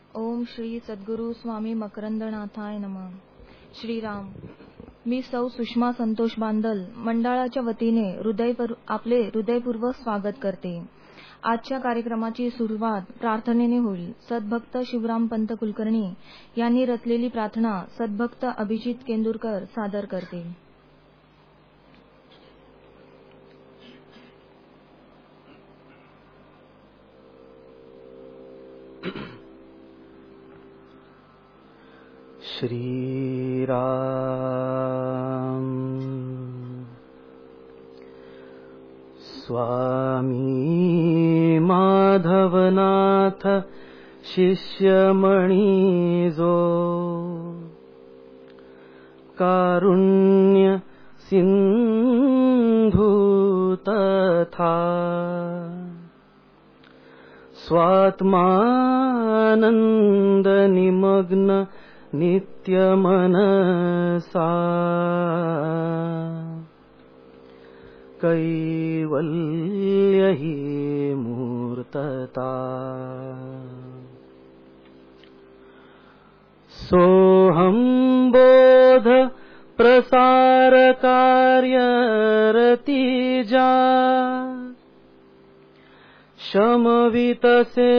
ओम श्री सद्गुरु स्वामी मकरंदनाथाय नमः. श्रीराम. मी सौ सुषमा संतोष बांदल मंडळाच्या वतीने आपले हृदयपूर्वक स्वागत करते. आजच्या कार्यक्रमाची सुरुवात प्रार्थनेने होईल. सद्भक्त शिवराम पंत कुलकर्णी यांनी रचलेली प्रार्थना सद्भक्त अभिजित केंदुरकर सादर करते. श्री राम. स्वामी माधवनाथ शिष्यमणी जो कारुण्य सिंधू तथा स्वात्मानंद निमग्न नित्य मनसा कैवल्य ही मूर्तता. सोहं बोध प्रसार कार्यरती जा शमवितसे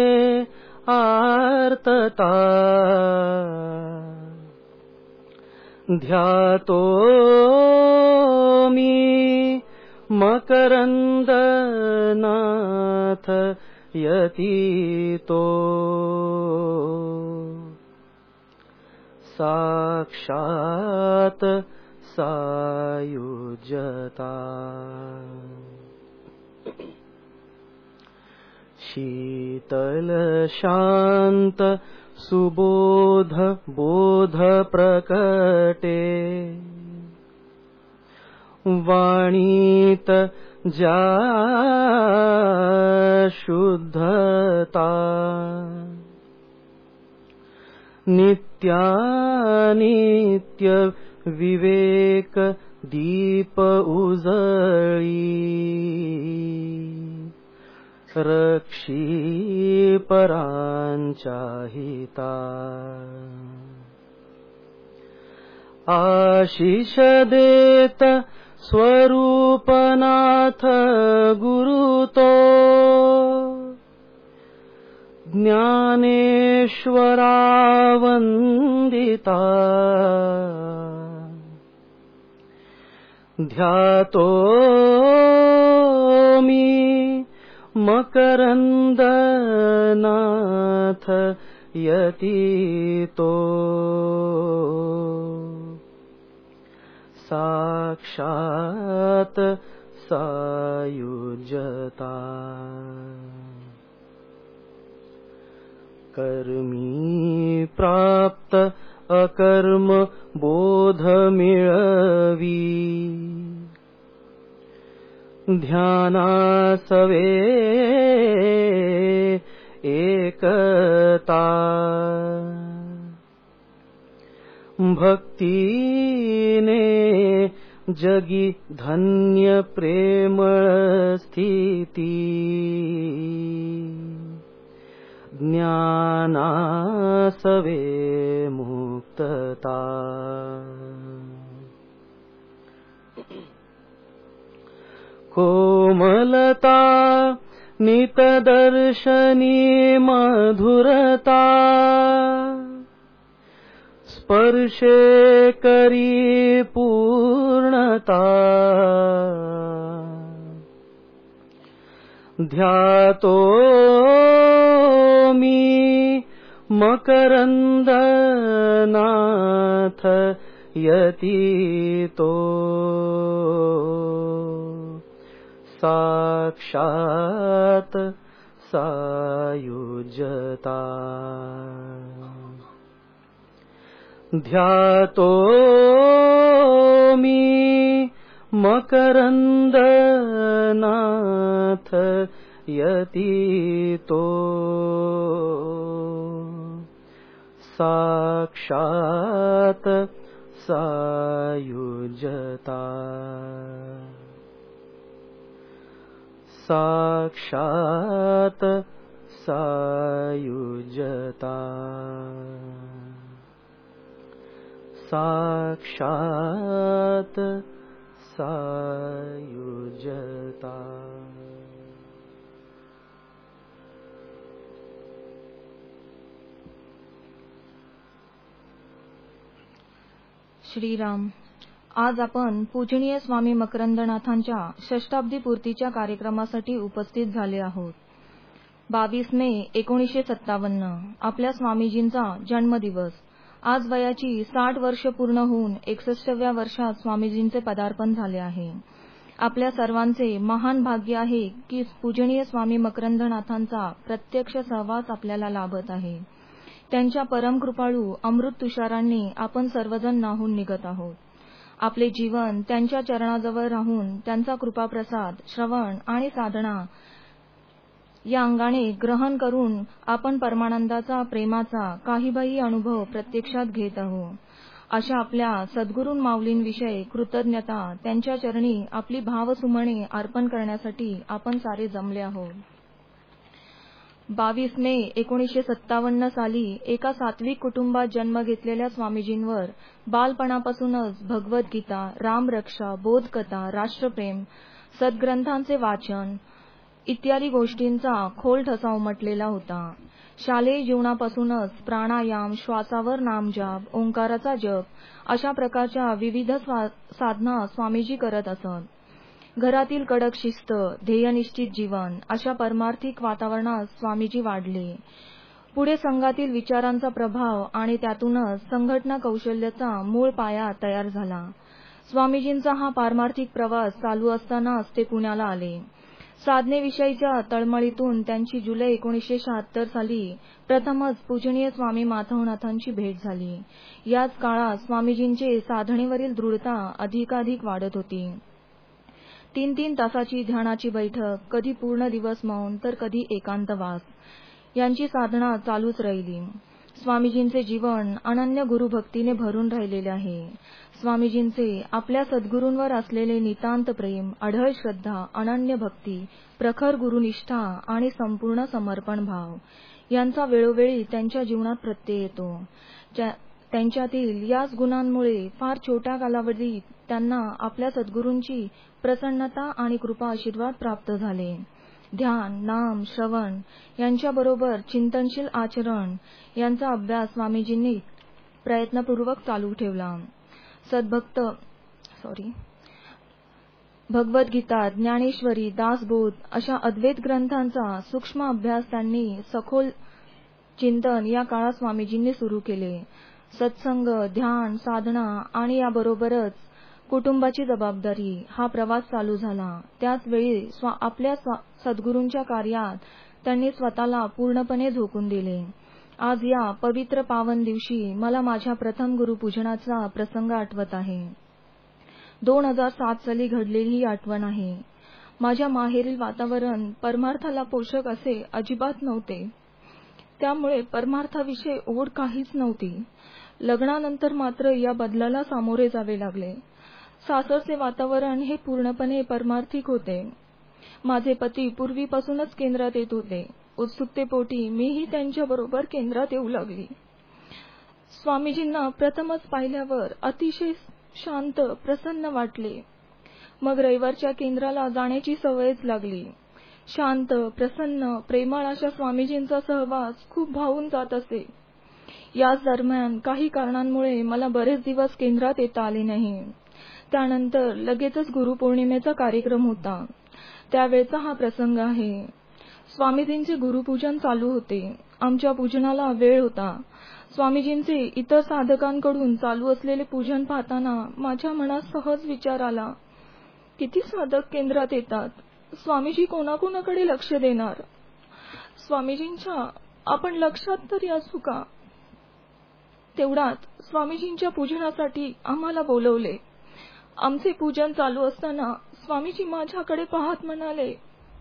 आर्तता ध्यातो मी मकरंदनाथ यतीतो साक्षात सायुज्यता. शीतल शांत सुबोध बोध प्रकटे वाणीत जा शुद्धता नित्यानित्य विवेक दीप उजळी रक्षी परांच्या हिता. आशिष देत स्वरूपनाथ गुरुतो ज्ञानेश्वरावंदिता ध्यातो मी मकरंदनाथ यतीतो साक्षात सायुज्यता. कर्मी प्राप्त अकर्म बोध मिळवी ध्यानासवे एकता भक्तीने जगी धन्य प्रेमळ स्थिती ज्ञानासवे मुक्तता. कोमलता नितदर्शनी मधुरता स्पर्शे करी पूर्णता ध्यातो मी मकरंदनाथ यतीतो साक्षात सायुज्यता. ध्यातो मी मकरंदनाथ यतीतो साक्षात सायुज्यता. साक्षात सायुज्यता साक्षात सायुज्यता श्रीराम. आज आपण पूजनीय स्वामी मकरंदनाथांच्या षष्ठाब्दी पूर्तीच्या कार्यक्रमासाठी उपस्थित झाले आहोत. 22 मे 1957 आपल्या स्वामीजींचा जन्मदिवस. आज वयाची 60 वर्ष पूर्ण होऊन 61व्या वर्षात स्वामीजींचे पदार्पण झाले आहे. आपल्या सर्वांचे महान भाग्य आहे की पूजनीय स्वामी मकरंदनाथांचा प्रत्यक्ष सहवास आपल्याला लाभत आहे. त्यांच्या परमकृपाळू अमृत तुषारांनी आपण सर्वजण न्हाऊन निघत आहोत. आपले जीवन त्यांच्या चरणाजवळ राहून त्यांचा कृपाप्रसाद, श्रवण आणि साधना या अंगाने ग्रहण करून आपण परमानंदाचा, प्रेमाचा काहीबाही अनुभव प्रत्यक्षात घेत आहोत. अशा आपल्या सद्गुरू माऊलींविषयी कृतज्ञता, त्यांच्या चरणी आपली भावसुमने अर्पण करण्यासाठी आपण सारे जमले आहोत. 22 मे 1957 साली एका सात्विक कुटुंबात जन्म घेतलेल्या स्वामीजींवर बालपणापासूनच भगवद्गीता, रामरक्षा, बोधकथा, राष्ट्रप्रेम, सद्ग्रंथांचे वाचन इत्यादी गोष्टींचा खोल ठसा उमटलेला होता. शालेय जीवनापासूनच प्राणायाम, श्वासावर नामजाप, ओंकाराचा जप अशा प्रकारच्या विविध साधना स्वामीजी करत असत. घरातील कडक शिस्त, ध्येयनिश्चित जीवन अशा परमार्थिक वातावरणात स्वामीजी वाढले. पुढे संघातील विचारांचा प्रभाव आणि त्यातूनच संघटना कौशल्याचा मूळ पाया तयार झाला. स्वामीजींचा हा पारमार्थिक प्रवास चालू असतानाच ते पुण्याला आले. साधनेविषयीच्या तळमळीतून त्यांची जुलै 1976 साली प्रथमच पूजनीय स्वामी माधवनाथांची भेट झाली. याच काळात स्वामीजींचे साधनेवरील दृढता अधिकाधिक वाढत होती. 3-3 तासाची ध्यानाची बैठक, कधी पूर्ण दिवस मौन तर कधी एकांतवास यांची साधना चालूच राहिली. स्वामीजींचे जीवन अनन्य गुरुभक्तीने भरून राहिलेले आहे. स्वामीजींचे आपल्या सद्गुरूंवर असलेले नितांत प्रेम, अढळ श्रद्धा, अनन्य भक्ती, प्रखर गुरुनिष्ठा आणि संपूर्ण समर्पण भाव यांचा वेळोवेळी त्यांच्या जीवनात प्रत्यय येतो. त्यांच्यातील याच गुणांमुळे फार छोट्या कालावधीत त्यांना आपल्या सद्गुरूंची प्रसन्नता आणि कृपा आशीर्वाद प्राप्त झाले. ध्यान, नाम, श्रवण यांच्याबरोबर चिंतनशील आचरण यांचा अभ्यास स्वामीजींनी प्रयत्नपूर्वक चालू ठेवला. भगवद्गीता, ज्ञानेश्वरी, दासबोध अशा अद्वैत ग्रंथांचा सूक्ष्म अभ्यास त्यांनी सखोल चिंतन या काळात स्वामीजींनी सुरू केले. सत्संग, ध्यान, साधना आणि याबरोबरच कुटुंबाची जबाबदारी हा प्रवास चालू झाला. त्याचवेळी आपल्या सद्गुरूंच्या कार्यात त्यांनी स्वतःला पूर्णपणे झोकून दिले. आज या पवित्र पावन दिवशी मला माझ्या प्रथम गुरुपूजनाचा प्रसंग आठवत आहे. 2007 साली घडलेली ही आठवण आहे. माझ्या माहेरील वातावरण परमार्थाला पोषक असे अजिबात नव्हते. त्यामुळे परमार्थाविषयी ओढ काहीच नव्हती. लग्नानंतर मात्र या बदलाला सामोरे जावे लागले. सासरचे वातावरण हे पूर्णपणे परमार्थिक होते. माझे पती पूर्वीपासूनच केंद्रात येत होते. उत्सुकतेपोटी मीही त्यांच्याबरोबर केंद्रात येऊ लागली. स्वामीजींना प्रथमच पाहिल्यावर अतिशय शांत, प्रसन्न वाटले. मग रविवारच्या केंद्राला जाण्याची सवयच लागली. शांत, प्रसन्न, प्रेमळ अशा स्वामीजींचा सहवास खूप भावून जात असे. याच दरम्यान काही कारणांमुळे मला बरेच दिवस केंद्रात येता आले नाही. त्यानंतर लगेचच गुरुपौर्णिमेचा कार्यक्रम होता. त्यावेळचा हा प्रसंग आहे. स्वामीजींचे गुरुपूजन चालू होते. आमच्या पूजनाला वेळ होता. स्वामीजींचे इतर साधकांकडून चालू असलेले पूजन पाहताना माझ्या मनात सहज विचार आला, किती साधक केंद्रात येतात, स्वामीजी कोणाकोणाकडे लक्ष देणार? स्वामीजींच्या आपण लक्षात तरी असू का? तेवढ्यात स्वामीजींच्या पूजनासाठी आम्हाला बोलवले. आमचे पूजन चालू असताना स्वामीजी माझ्याकडे पाहत म्हणाले,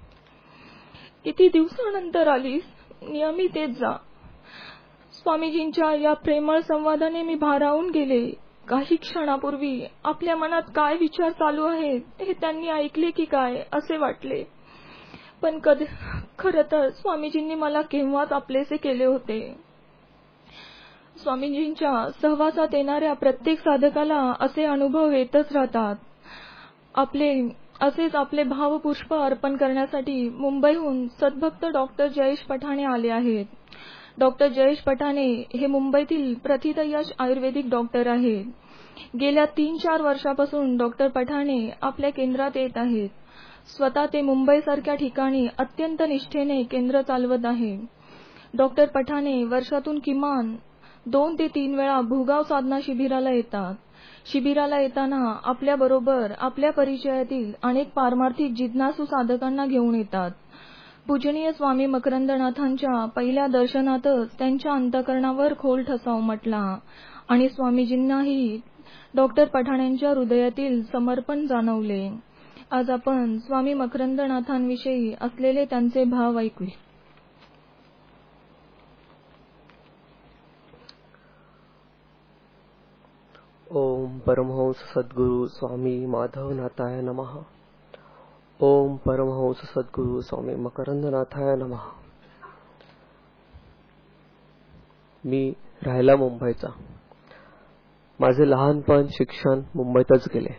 किती दिवसानंतर आलीस, नियमित येत जा. स्वामीजींच्या या प्रेमळ संवादाने मी भारावून गेले. काही क्षणापूर्वी आपल्या मनात काय विचार चालू आहेत हे त्यांनी ऐकले की काय असे वाटले. पण खरं तर स्वामीजींनी मला केव्हाच आपलेसे केले होते. स्वामीजींच्या सहवासात येणाऱ्या प्रत्येक साधकाला असे अनुभव येतच राहतात. असेच आपले भावपुष्प अर्पण करण्यासाठी मुंबईहून सद्भक्त डॉक्टर जयेश पठाणे आले आहेत. डॉक्टर जयेश पठाणे हे मुंबईतील प्रथितयश आयुर्वेदिक डॉक्टर आहेत. गेल्या 3-4 वर्षापासून डॉक्टर पठाणे आपल्या केंद्रात येत आहेत. स्वतः ते मुंबईसारख्या ठिकाणी अत्यंत निष्ठेने केंद्र चालवत आहे. डॉक्टर पठाणे वर्षातून किमान 2 ते 3 वेळा भूगाव साधना शिबिराला येतात. शिबिराला येताना आपल्याबरोबर आपल्या परिचयातील अनेक पारमार्थिक जिज्ञासू साधकांना घेऊन येतात. पूजनीय स्वामी मकरंदनाथांच्या पहिल्या दर्शनातच त्यांच्या अंतःकरणावर खोल ठसा उमटला आणि स्वामीजींनाही डॉक्टर पठाण्यांच्या हृदयातील समर्पण जाणवले. आज आपण स्वामी मकरंदनाथांविषयी असलेले त्यांचे भाव ऐकूया. ओम परमहंस सद्गुरु स्वामी माधवनाथाय नमः. ओम परमहंस सद्गुरु स्वामी मकरंदनाथाय नमः. मी राहिला मुंबईचा. माझे लहानपण शिक्षण मुंबईतच गेले.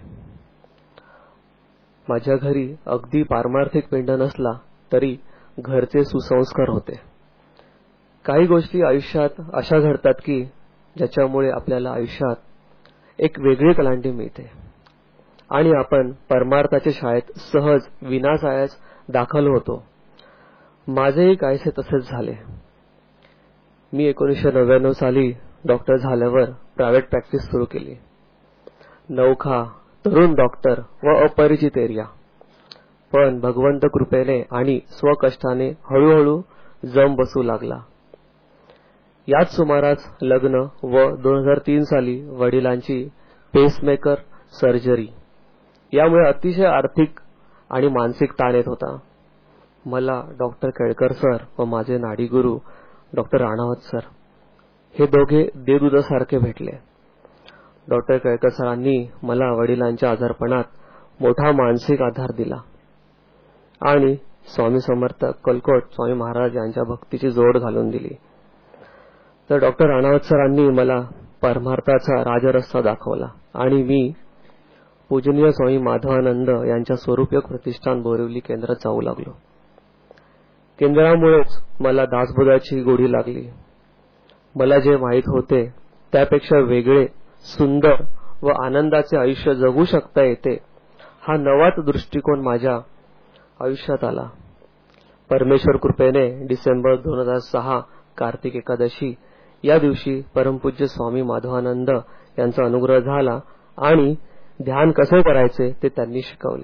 माझ्या घरी अगदी पारमार्थिक पिंड नसला तरी घरचे सुसंस्कार होते. काही गोष्टी आयुष्यात अशा घडतात की ज्याच्यामुळे आपल्याला आयुष्यात एक वेगळी कलांटी मिळते आणि आपण परमार्थाच्या शाळेत सहज विनासायास दाखल होतो. माझेही काहीसे तसेच झाले. मी 1999 साली डॉक्टर झाल्यावर प्रायव्हेट प्रॅक्टिस सुरू केली. नवखा तरुण डॉक्टर व अपरिचित एरिया. पण भगवंत कृपेने आणि स्वकष्टाने हळूहळू जम बसू लागला. याच सुमारास लग्न व 2003 साली वडिलांची पेसमेकर सर्जरी. यामुळे अतिशय आर्थिक आणि मानसिक ताण येत होता. मला डॉक्टर केळकर सर व माझे नाडीगुरू डॉक्टर राणावत सर हे दोघे देवदूतासारखे भेटले. डॉक्टर केळकर सरांनी मला वडिलांच्या आजारपणात मोठा मानसिक आधार दिला आणि स्वामी समर्थ कलकोट स्वामी महाराज यांच्या भक्तीची जोड घालून दिली. तर डॉक्टर राणावत सरांनी मला परमार्थाचा राजरस्ता दाखवला आणि मी पूजनीय स्वामी माधवानंद यांच्या स्वरूपयोग प्रतिष्ठान बोरिवली केंद्रात जाऊ लागलो. केंद्रामुळेच मला दासबोधाची गोडी लागली. मला जे माहीत होते त्यापेक्षा वेगळे, सुंदर व आनंदाचे आयुष्य जगू शकता येते हा नवाच दृष्टिकोन माझ्या आयुष्यात आला. परमेश्वर कृपेने डिसेंबर 2006 कार्तिक एकादशी या दिवशी परमपूज्य स्वामी माधवानंद यांचा अनुग्रह झाला आणि ध्यान कसे करायचे ते त्यांनी शिकवले.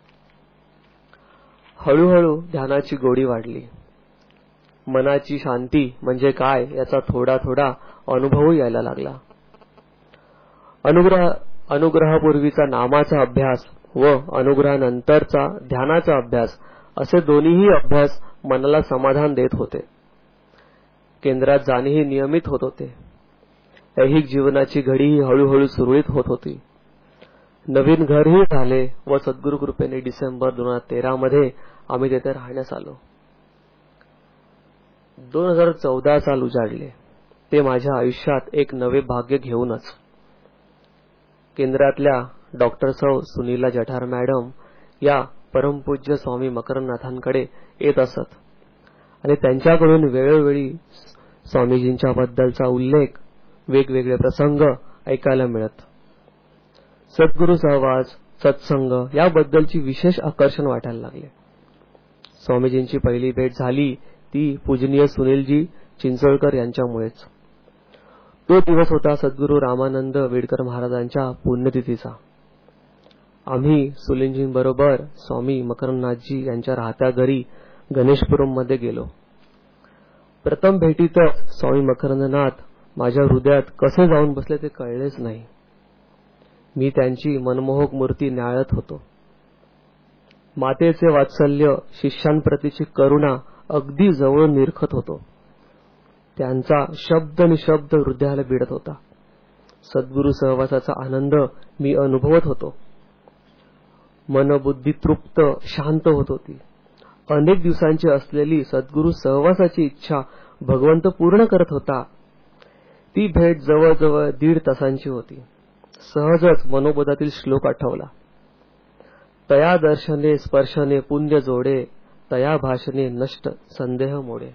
हळूहळू ध्यानाची गोडी वाढली. मनाची शांती म्हणजे काय याचा थोडा थोडा अनुभव यायला लागला. अनुग्रहापूर्वीचा नामाचा अभ्यास व अनुग्रहानंतरचा ध्यानाचा अभ्यास असे दोन्हीही अभ्यास मनाला समाधान देत होते. केंद्रात जाणेही नियमित होत होते. ऐहिक जीवनाची घडीही हळूहळू सुरळीत होत होती. नवीन घरही झाले व सद्गुरु कृपेने डिसेंबर 2013 मध्ये आम्ही तेथे राहण्यास आलो. 2014 साल उजाडले ते माझ्या आयुष्यात एक नवे भाग्य घेऊनच. केंद्रातल्या डॉक्टर सौ सुनीला जठार मॅडम या परमपूज्य स्वामी मकरंदनाथांकडे येत असत आणि त्यांच्याकडून वेळोवेळी स्वामीजींच्या बद्दलचा उल्लेख, वेगवेगळे प्रसंग ऐकायला मिळत. सद्गुरु सहवास, सत्संग याबद्दलची विशेष आकर्षण वाटायला लागले. स्वामीजींची पहिली भेट झाली ती पूजनीय सुनीलजी चिंचोळकर यांच्यामुळेच. तो दिवस होता सद्गुरु रामानंद वेडकर महाराजांच्या पुण्यतिथीचा. आम्ही सुनीलजींबरोबर स्वामी मकरंदनाथजी यांच्या राहत्या घरी गणेशपुरममध्ये गेलो. प्रथम भेटीतच स्वामी मकरंदनाथ माझ्या हृदयात कसे जाऊन बसले ते कळलेच नाही. मी त्यांची मनमोहक मूर्ती न्याहाळत होतो. मातेचे वात्सल्य, शिष्यांप्रतीची करुणा अगदी जवळून निरखत होतो. त्यांचा शब्द निशब्द हृदयाला भिडत होता. सद्गुरु सहवासाचा आनंद मी अनुभवत होतो. मनबुद्धी तृप्त, शांत होत होती. अनेक दिवसांची असलेली सद्गुरू सहवासाची इच्छा भगवंत पूर्ण करत होता. ती भेट जवळजवळ 1.5 तासांची होती. सहजच मनोबोधातील श्लोक आठवला. तया दर्शने स्पर्शने पुण्य जोडे, तया भाषणे नष्ट संदेह मोडे.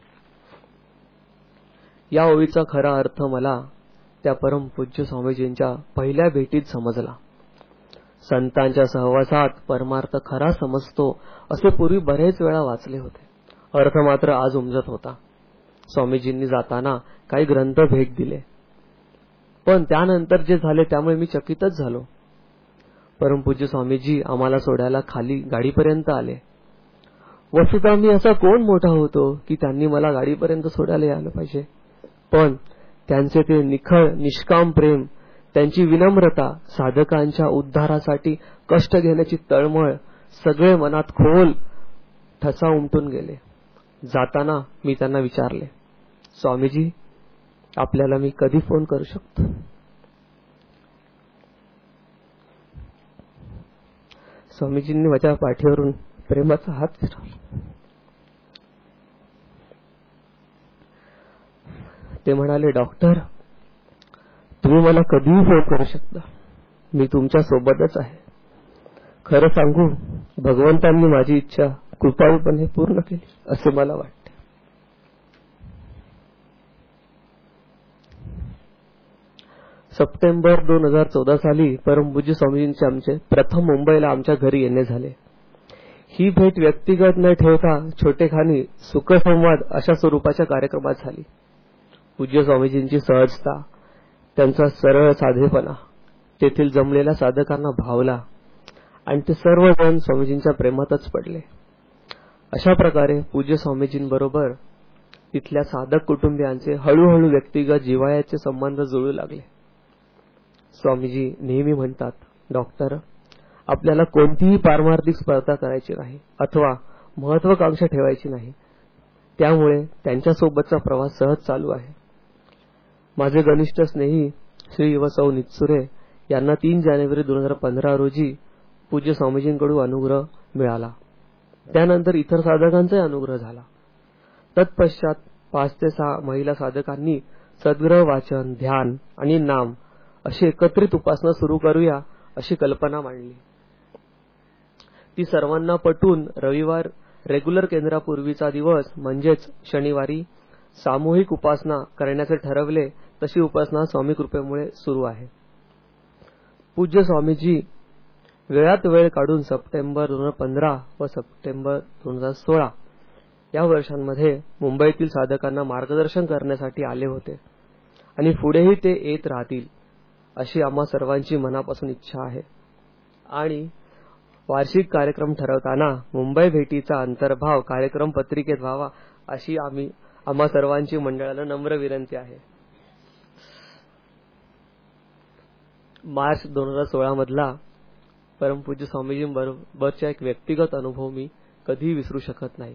या ओळीचा खरा अर्थ मला त्या परम पूज्य स्वामीजींच्या पहिल्या भेटीत समजला. संतांच्या सहवासात परमार्थ खरा समजतो असे पूर्वी बरेच वेळा वाचले होते. अर्थ मात्र आज उमजत होता. स्वामीजींनी जाताना काही ग्रंथ भेट दिले, पण त्यानंतर जे झाले त्यामुळे मी चकितच झालो. परमपूज्य स्वामीजी आम्हाला सोडायला खाली गाडीपर्यंत आले. वस्तुतः मी असा कोण मोठा होतो की त्यांनी मला गाडीपर्यंत सोडायला यायला पाहिजे, पण त्यांचे ते निखळ निष्काम प्रेम, त्यांची विनम्रता, साधकांच्या उद्धारासाठी कष्ट घेण्याची तळमळ सगळे मनात खोल ठसा उमटून गेले. जाताना मी त्यांना विचारले, स्वामीजी, आपल्याला मी कधी फोन करू शकतो? स्वामीजींनी माझ्या पाठीवरून प्रेमाचा हात फिरवला. ते म्हणाले, डॉक्टर, तुम्ही मला कधीही फोन करू शकता. मी तुमच्या सोबतच आहे. खरं सांगू, भगवंतांनी माझी इच्छा कृपाळूपणे पूर्ण केली असे मला वाटते. सप्टेंबर 2014 साली परमपूज्य स्वामीजींचे आमचे प्रथम मुंबईला आमच्या घरी येणे झाले. ही भेट व्यक्तिगत न ठेवता छोटेखानी सुखसंवाद अशा स्वरूपाच्या कार्यक्रमात झाली. पूज्य स्वामीजींची सहजता, त्यांचा सरळ साधेपणा तेथील जमलेल्या साधकांना भावला आणि ते सर्वजण स्वामीजींच्या प्रेमातच पडले. अशा प्रकारे पूज्य स्वामीजींबरोबर तिथल्या साधक कुटुंबियांचे हळूहळू व्यक्तिगत जिव्हाळ्याचे संबंध जुळू लागले. स्वामीजी नेहमी म्हणतात, डॉक्टर, आपल्याला कोणतीही पारमार्थिक स्पर्धा करायची नाही अथवा महत्वाकांक्षा ठेवायची नाही. त्यामुळे त्यांच्यासोबतचा प्रवास सहज चालू आहे. माझे घनिष्ठ स्नेही श्री व सौ नित्सुरे यांना 3 जानेवारी 2015 रोजी पूज्य स्वामीजींकडून अनुग्रह मिळाला. त्यानंतर इतर साधकांचाही अनुग्रह झाला. तत्पश्चात 5 ते 6 महिला साधकांनी सद्ग्रह वाचन, ध्यान आणि नाम अशी एकत्रित उपासना सुरू करूया अशी कल्पना मांडली. ती सर्वांना पटून रविवार रेग्युलर केंद्रापूर्वीचा दिवस म्हणजेच शनिवारी सामूहिक उपासना करण्याचे ठरवले. तशी उपासना स्वामी कृपेमुळे सुरू आहे. पूज्य स्वामीजी वेळात वेळ काढून सप्टेंबर 2015 व सप्टेंबर 2016 या वर्षांमध्ये मुंबईतील साधकांना मार्गदर्शन करण्यासाठी आले होते आणि पुढेही ते येत राहतील अशी आम्हा सर्वांची मनापासून इच्छा आहे. आणि वार्षिक कार्यक्रम ठरवताना मुंबई भेटीचा अंतर्भाव कार्यक्रम पत्रिकेत व्हावा अशी आम्हा सर्वांची मंडळाला नम्र विनंती आहे. मार्च 2016 मधला परमपूज्य स्वामीजींबरोबरचा एक व्यक्तिगत अनुभव मी कधीही विसरू शकत नाही.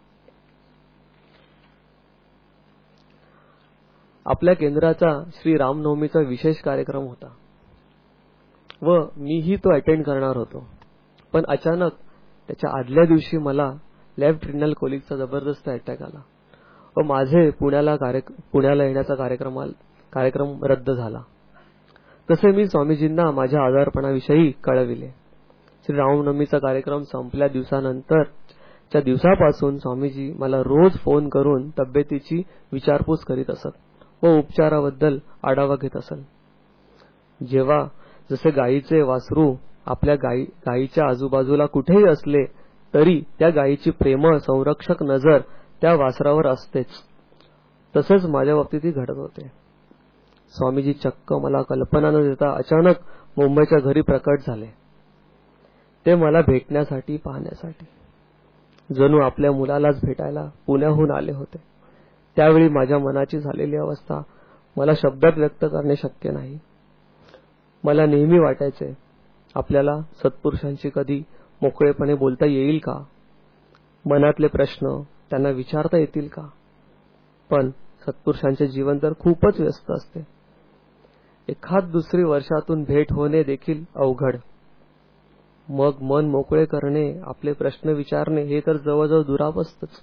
आपल्या केंद्राचा श्री रामनवमीचा विशेष कार्यक्रम होता व मीही तो अटेंड करणार होतो. पण अचानक त्याच्या आदल्या दिवशी मला लेफ्ट रिनल कोलिकचा जबरदस्त अटॅक आला व माझे पुण्याला येण्याचा कार्यक्रम रद्द झाला. तसे मी स्वामीजींना माझ्या आजारपणाविषयी कळविले. श्री रामनवमीचा कार्यक्रम संपल्या दिवसानंतरच्या दिवसापासून स्वामीजी मला रोज फोन करून तब्येतीची विचारपूस करीत असत व उपचाराबद्दल आढावा घेत असत. जेव्हा जसे गायीचे वासरू आपल्या गायीच्या आजूबाजूला कुठेही असले तरी त्या गायीची प्रेमळ संरक्षक नजर त्या वासरावर असतेच, तसेच माझ्या बाबतीतही घडत होते. स्वामीजी चक्क मला कल्पना न देता अचानक मुंबईच्या घरी प्रकट झाले. ते मला भेटण्यासाठी, पाहण्यासाठी, जणू आपल्या मुलालाच भेटायला पुण्याहून आले होते. त्यावेळी माझ्या मनाची झालेली अवस्था मला शब्दात व्यक्त करणे शक्य नाही. मला नेहमी वाटायचे, आपल्याला सत्पुरुषांशी कधी मोकळेपणे बोलता येईल का? मनातले प्रश्न त्यांना विचारता येतील का? पण सत्पुरुषांचे जीवन तर खूपच व्यस्त असते. एखाद दुसरी वर्षातून भेट होणे देखील अवघड. मग मन मोकळे करणे, आपले प्रश्न विचारणे हे तर जवळजवळ दुरावस्तच.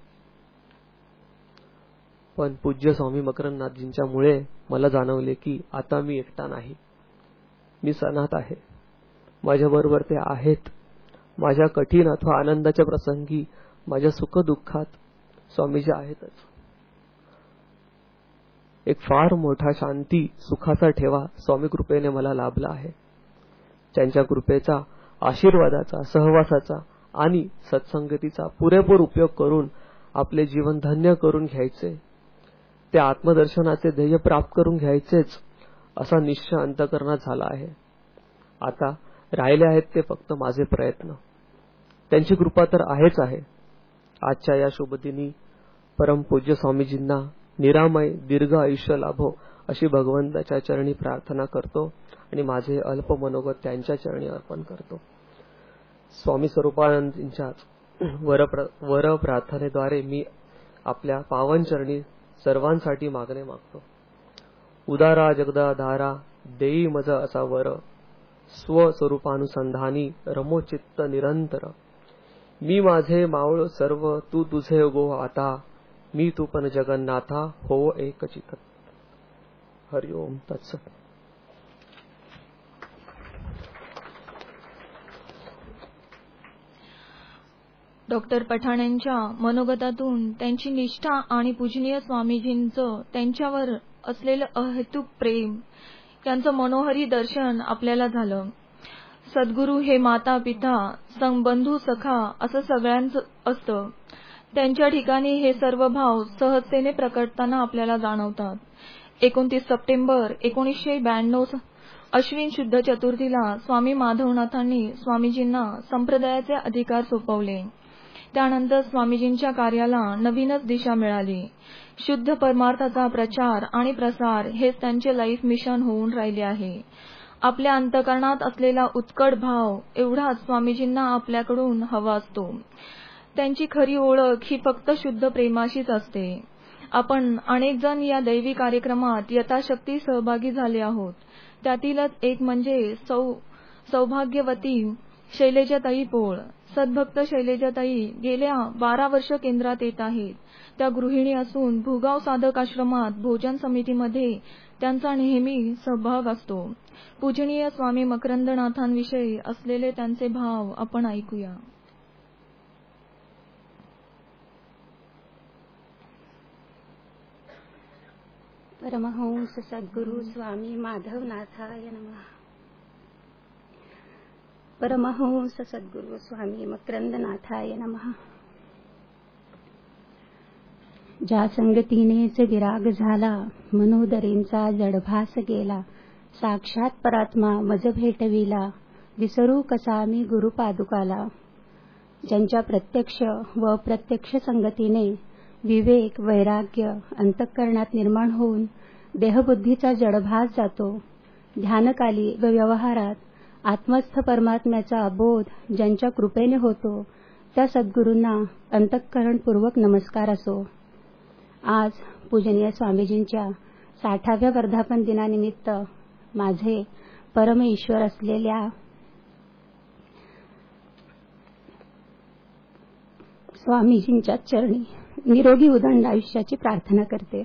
पण पूज्य स्वामी मकरंदनाथजींच्या मुळे मला जाणवले की आता मी एकटा नाही, मी सनात आहे. माझ्याबरोबर ते आहेत. माझ्या कठीण अथवा आनंदाच्या प्रसंगी, माझ्या सुखदुःखात स्वामीजी आहेतच. एक फार मोठा शांती सुखाचा ठेवा स्वामी कृपेने मला लाभला आहे. त्यांच्या कृपेचा, आशीर्वादाचा, सहवासाचा आणि सत्संगतीचा पुरेपूर उपयोग करून आपले जीवन धन्य करून घ्यायचे, ते आत्मदर्शनाचे ध्येय प्राप्त करून घ्यायचेच असा निश्चय अंतःकरणात झाला आहे. आता राहिले आहेत ते फक्त माझे प्रयत्न. त्यांची कृपा तर आहेच आहे. आजच्या या शुभदिनी परमपूज्य स्वामीजींना निरामय दीर्घ आयुष्य लाभो अशी भगवंताच्या चरणी प्रार्थना करतो आणि माझे अल्प मनोगत त्यांच्या चरणी अर्पण करतो. स्वामी स्वरूपानंदजींच्या वर प्रार्थनेद्वारे मी आपल्या पावन चरणी सर्वांसाठी मागणे मागतो. उदारा जगदाधारा देई मज असा वर, स्वस्वरूपानुसंधानी रमोचित्त निरंतर. मी माझे मावळ सर्व, तू तुझे गो आता, मी तू पण जगन्नाथा हो एकचित. हरि ओम तत्सत. डॉक्टर पठाणेंच्या मनोगतातून त्यांची निष्ठा आणि पूजनीय स्वामीजींचं त्यांच्यावर असलेलं अहेतुक प्रेम यांचं मनोहरी दर्शन आपल्याला झालं. सद्गुरू हे माता पिता बंधू सखा असं सगळ्यांचं असतं. त्यांच्या ठिकाणी हे सर्व भाव सहजतेने प्रकटताना आपल्याला जाणवतात. 29 सप्टेंबर 1992 अश्विन शुद्ध चतुर्थीला स्वामी माधवनाथांनी स्वामीजींना संप्रदायाचे अधिकार सोपवले. त्यानंतर स्वामीजींच्या कार्याला नवीनच दिशा मिळाली. शुद्ध परमार्थाचा प्रचार आणि प्रसार हेच त्यांचे लाईफ मिशन होऊन राहिले आहे. आपल्या अंतःकरणात असलेला उत्कट भाव एवढाच स्वामीजींना आपल्याकडून हवा असतो. त्यांची खरी ओळख ही फक्त शुद्ध प्रेमाशीच असते. आपण अनेक जण या दैवी कार्यक्रमात यथाशक्ती सहभागी झाले आहोत. त्यातीलच एक म्हणजे सौभाग्यवती शैलजाताई पोळ. सद्भक्त शैलजाताई गेल्या 12 वर्ष केंद्रात येत आहेत. त्या गृहिणी असून भूगाव साधक आश्रमात भोजन समितीमध्ये त्यांचा नेहमी सहभाग असतो. पूजनीय स्वामी मकरंदनाथांविषयी असलेले त्यांचे भाव आपण ऐकूया. परमहंस सद्गुरु स्वामी माधवनाथाय नमः. परमहंस सद्गुरु स्वामी मकरंदनाथाय नमः. ज्या संगतीनेच विराग झाला, मनोदरींचा जडभास गेला, साक्षात परात्मा मज भेटविला, विसरू कसा मी गुरुपादुकाला. ज्यांच्या प्रत्यक्ष व अप्रत्यक्ष संगतीने विवेक वैराग्य अंतःकरणात निर्माण होऊन देहबुद्धीचा जडभास जातो, ध्यानकाली व व्यवहारात आत्मस्थ परमात्म्याचा बोध ज्यांच्या कृपेने होतो, त्या सद्गुरूंना अंतःकरणपूर्वक नमस्कार असो. आज पूजनीय स्वामीजींच्या 60व्या वर्धापन दिनानिमित्त माझे परम ईश्वर असलेल्या स्वामीजींच्या चरणी निरोगी उदंड आयुष्याची प्रार्थना करते.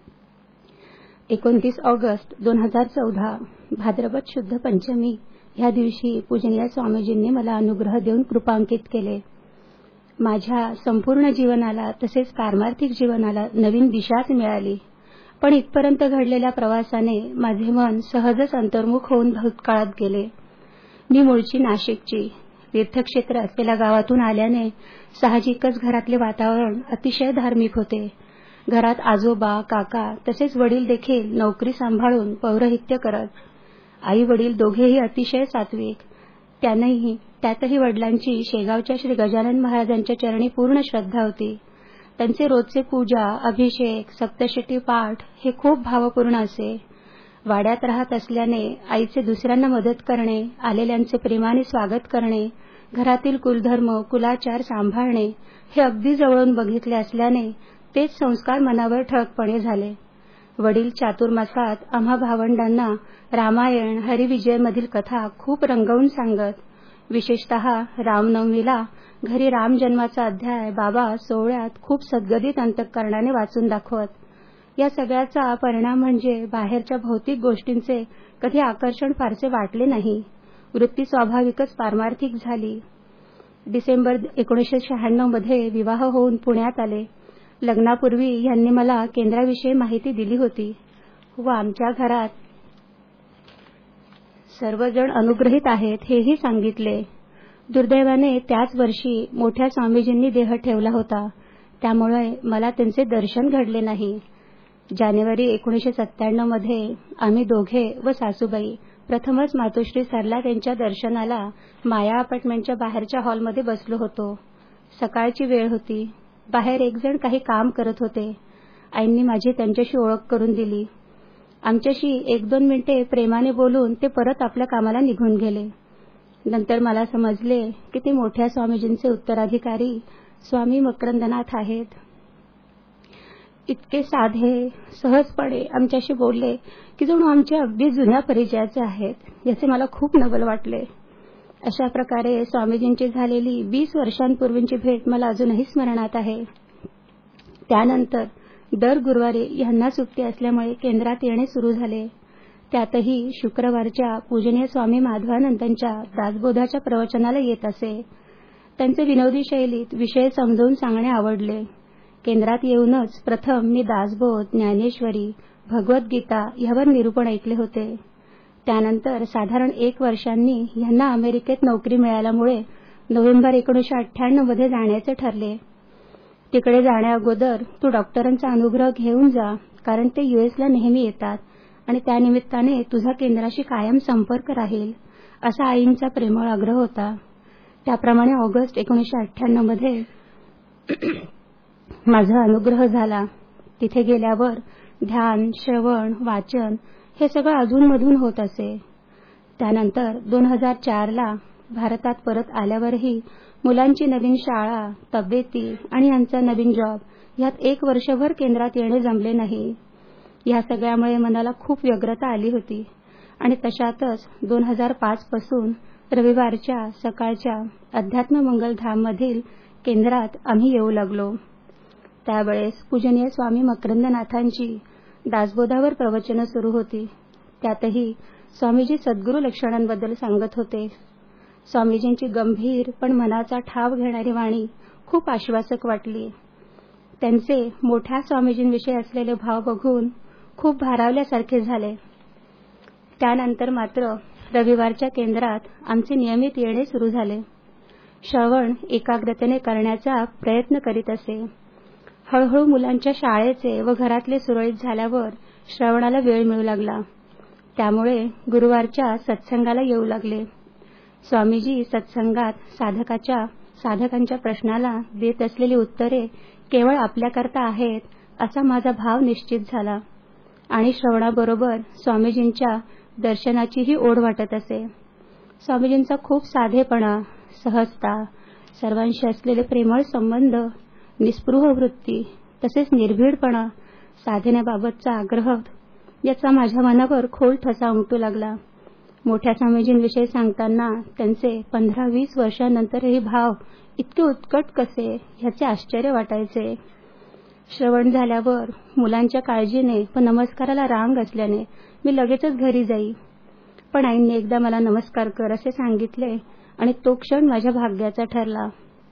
29 ऑगस्ट 2014 भाद्रपद शुद्ध पंचमी ह्या दिवशी पूजनीय स्वामीजींनी मला अनुग्रह देऊन कृपांकित केले. माझ्या संपूर्ण जीवनाला तसेच पारमार्थिक जीवनाला नवीन दिशाच मिळाली. पण इथपर्यंत घडलेल्या प्रवासाने माझे मन सहजच अंतर्मुख होऊन भूतकाळात गेले. मी मूळची नाशिकची. तीर्थक्षेत्र असलेल्या गावातून आल्याने साहजिकच घरातले वातावरण अतिशय धार्मिक होते. घरात आजोबा काका तसेच वडील देखील नोकरी सांभाळून पौरोहित्य करत. आई वडील दोघेही अतिशय सात्विक. त्यातही वडिलांची शेगावच्या श्री गजानन महाराजांच्या चरणी पूर्ण श्रद्धा होती. त्यांचे रोजचे पूजा अभिषेक सप्तशती पाठ हे खूप भावपूर्ण असे. वाड्यात राहत असल्याने आईचे दुसऱ्यांना मदत करणे, आलेल्यांचे प्रेमाने स्वागत करणे, घरातील कुलधर्म कुलाचार सांभाळणे हे अगदी जवळून बघितले असल्याने तेच संस्कार मनावर ठळकपणे झाले. वडील चातुर्मासात आम्हा भावंडांना रामायण हरिविजय मधील कथा खूप रंगवून सांगत. विशेषतः रामनवमीला घरी राम जन्माचा अध्याय बाबा सोहळ्यात खूप सद्गदित अंतःकरणाने वाचून दाखवत. या सगळ्याचा परिणाम म्हणजे बाहेरच्या भौतिक गोष्टींचे कधी आकर्षण फारसे वाटले नाही. वृत्ती स्वाभाविकच पारमार्थिक झाली. डिसेंबर 1996 मध्ये विवाह होऊन पुण्यात आले. लग्नापूर्वी यांनी मला केंद्राविषयी माहिती दिली होती व आमच्या घरात सर्वजण अनुग्रहित आहेत हेही सांगितले. दुर्दैवाने त्याच वर्षी मोठ्या स्वामीजींनी देह ठेवला होता. त्यामुळे मला त्यांचे दर्शन घडले नाही. जानेवारी 1997 मध्ये आम्ही दोघे व सासूबाई प्रथमच मातोश्री सरला त्यांच्या दर्शनाला माया अपार्टमेंटच्या बाहेरच्या हॉलमध्ये बसलो होतो. सकाळची वेळ होती. बाहेर एक जण काही काम करत होते. आईंनी माझी त्यांच्याशी ओळख करून दिली. आमच्याशी 1-2 मिनिटे प्रेमाने बोलून ते परत आपल्या कामाला निघून गेले. नंतर मला समजले की ते मोठ्या स्वामीजींचे उत्तराधिकारी स्वामी मकरंदनाथ आहेत. इतके साधे सहजपणे आमच्याशी बोलले की जणू आमच्या अगदी जुन्या परिचयाचे आहेत. याचे मला खूप नवल वाटले. अशा प्रकारे स्वामीजींची झालेली 20 वर्षांपूर्वीची भेट मला अजूनही स्मरणात आहे. त्यानंतर दर गुरुवारी यांना सुट्टी असल्यामुळे केंद्रात येणे सुरू झाले. त्यातही शुक्रवारच्या पूजनीय स्वामी माधवानंदांच्या दासबोधाच्या प्रवचनाला येत असे. त्यांचे विनोदी शैलीत विषय समजावून सांगणे आवडले. केंद्रात येऊनच प्रथम मी दासबोध, ज्ञानेश्वरी, भगवद्गीता यावर निरूपण ऐकले होते. त्यानंतर साधारण 1 वर्षांनी यांना अमेरिकेत नोकरी मिळाल्यामुळे नोव्हेंबर 1998 मध्ये जाण्याचे ठरले. तिकडे जाण्या अगोदर तू डॉक्टरांचा अनुग्रह घेऊन जा, कारण ते यूएसला नेहमी येतात आणि त्यानिमित्ताने तुझा केंद्राशी कायम संपर्क राहील, असा आईंचा प्रेमळ आग्रह होता. त्याप्रमाणे ऑगस्ट 1998 मध्ये माझा अनुग्रह झाला. तिथे गेल्यावर ध्यान, श्रवण, वाचन हे सगळं अधूनमधून होत असे. त्यानंतर 2004 ला भारतात परत आल्यावरही मुलांची नवीन शाळा, तब्येती आणि यांचा नवीन जॉब यात 1 वर्षभर केंद्रात येणे जमले नाही. या सगळ्यामुळे मनाला खूप व्यग्रता आली होती आणि तशातच 2005 पासून रविवारच्या सकाळच्या अध्यात्म मंगलधाममधील केंद्रात आम्ही येऊ लागलो. त्यावेळेस पूजनीय स्वामी मकरंदनाथांची दासबोधावर प्रवचने सुरू होती. त्यातही स्वामीजी सद्गुरू लक्षणांबद्दल सांगत होते. स्वामीजींची गंभीर पण मनाचा ठाव घेणारी वाणी खूप आश्वासक वाटली. त्यांचे मोठ्या स्वामीजींविषयी असलेले भाव बघून खूप भारावल्यासारखे झाले. त्यानंतर मात्र रविवारच्या केंद्रात आमचे नियमित येणे सुरू झाले. श्रवण एकाग्रतेने करण्याचा प्रयत्न करीत असे. हळूहळू मुलांच्या शाळेचे व घरातले सुरळीत झाल्यावर श्रवणाला वेळ मिळू लागला. त्यामुळे गुरुवारच्या सत्संगाला येऊ लागले. स्वामीजी सत्संगात साधकांच्या प्रश्नाला देत असलेली उत्तरे केवळ आपल्याकरता आहेत असा माझा भाव निश्चित झाला आणि श्रवणाबरोबर स्वामीजींच्या दर्शनाचीही ओढ वाटत असे. स्वामीजींचा खूप साधेपणा, सहजता, सर्वांशी असलेले प्रेमळ संबंध, निस्पृह वृत्ती तसेच निर्भीडपणा, साधनेबाबतचा आग्रह याचा माझ्या मनावर खोल ठसा उमटू लागला. मोठ्या स्वामीजींविषयी सांगताना त्यांचे 15-20 वर्षांनंतरही भाव इतके उत्कट कसे ह्याचे आश्चर्य वाटायचे. श्रवण झाल्यावर मुलांच्या काळजीने व नमस्काराला रांग असल्याने मी लगेचच घरी जाई. पण आईंनी एकदा मला नमस्कार कर असे सांगितले आणि तो क्षण माझ्या भाग्याचा ठरला.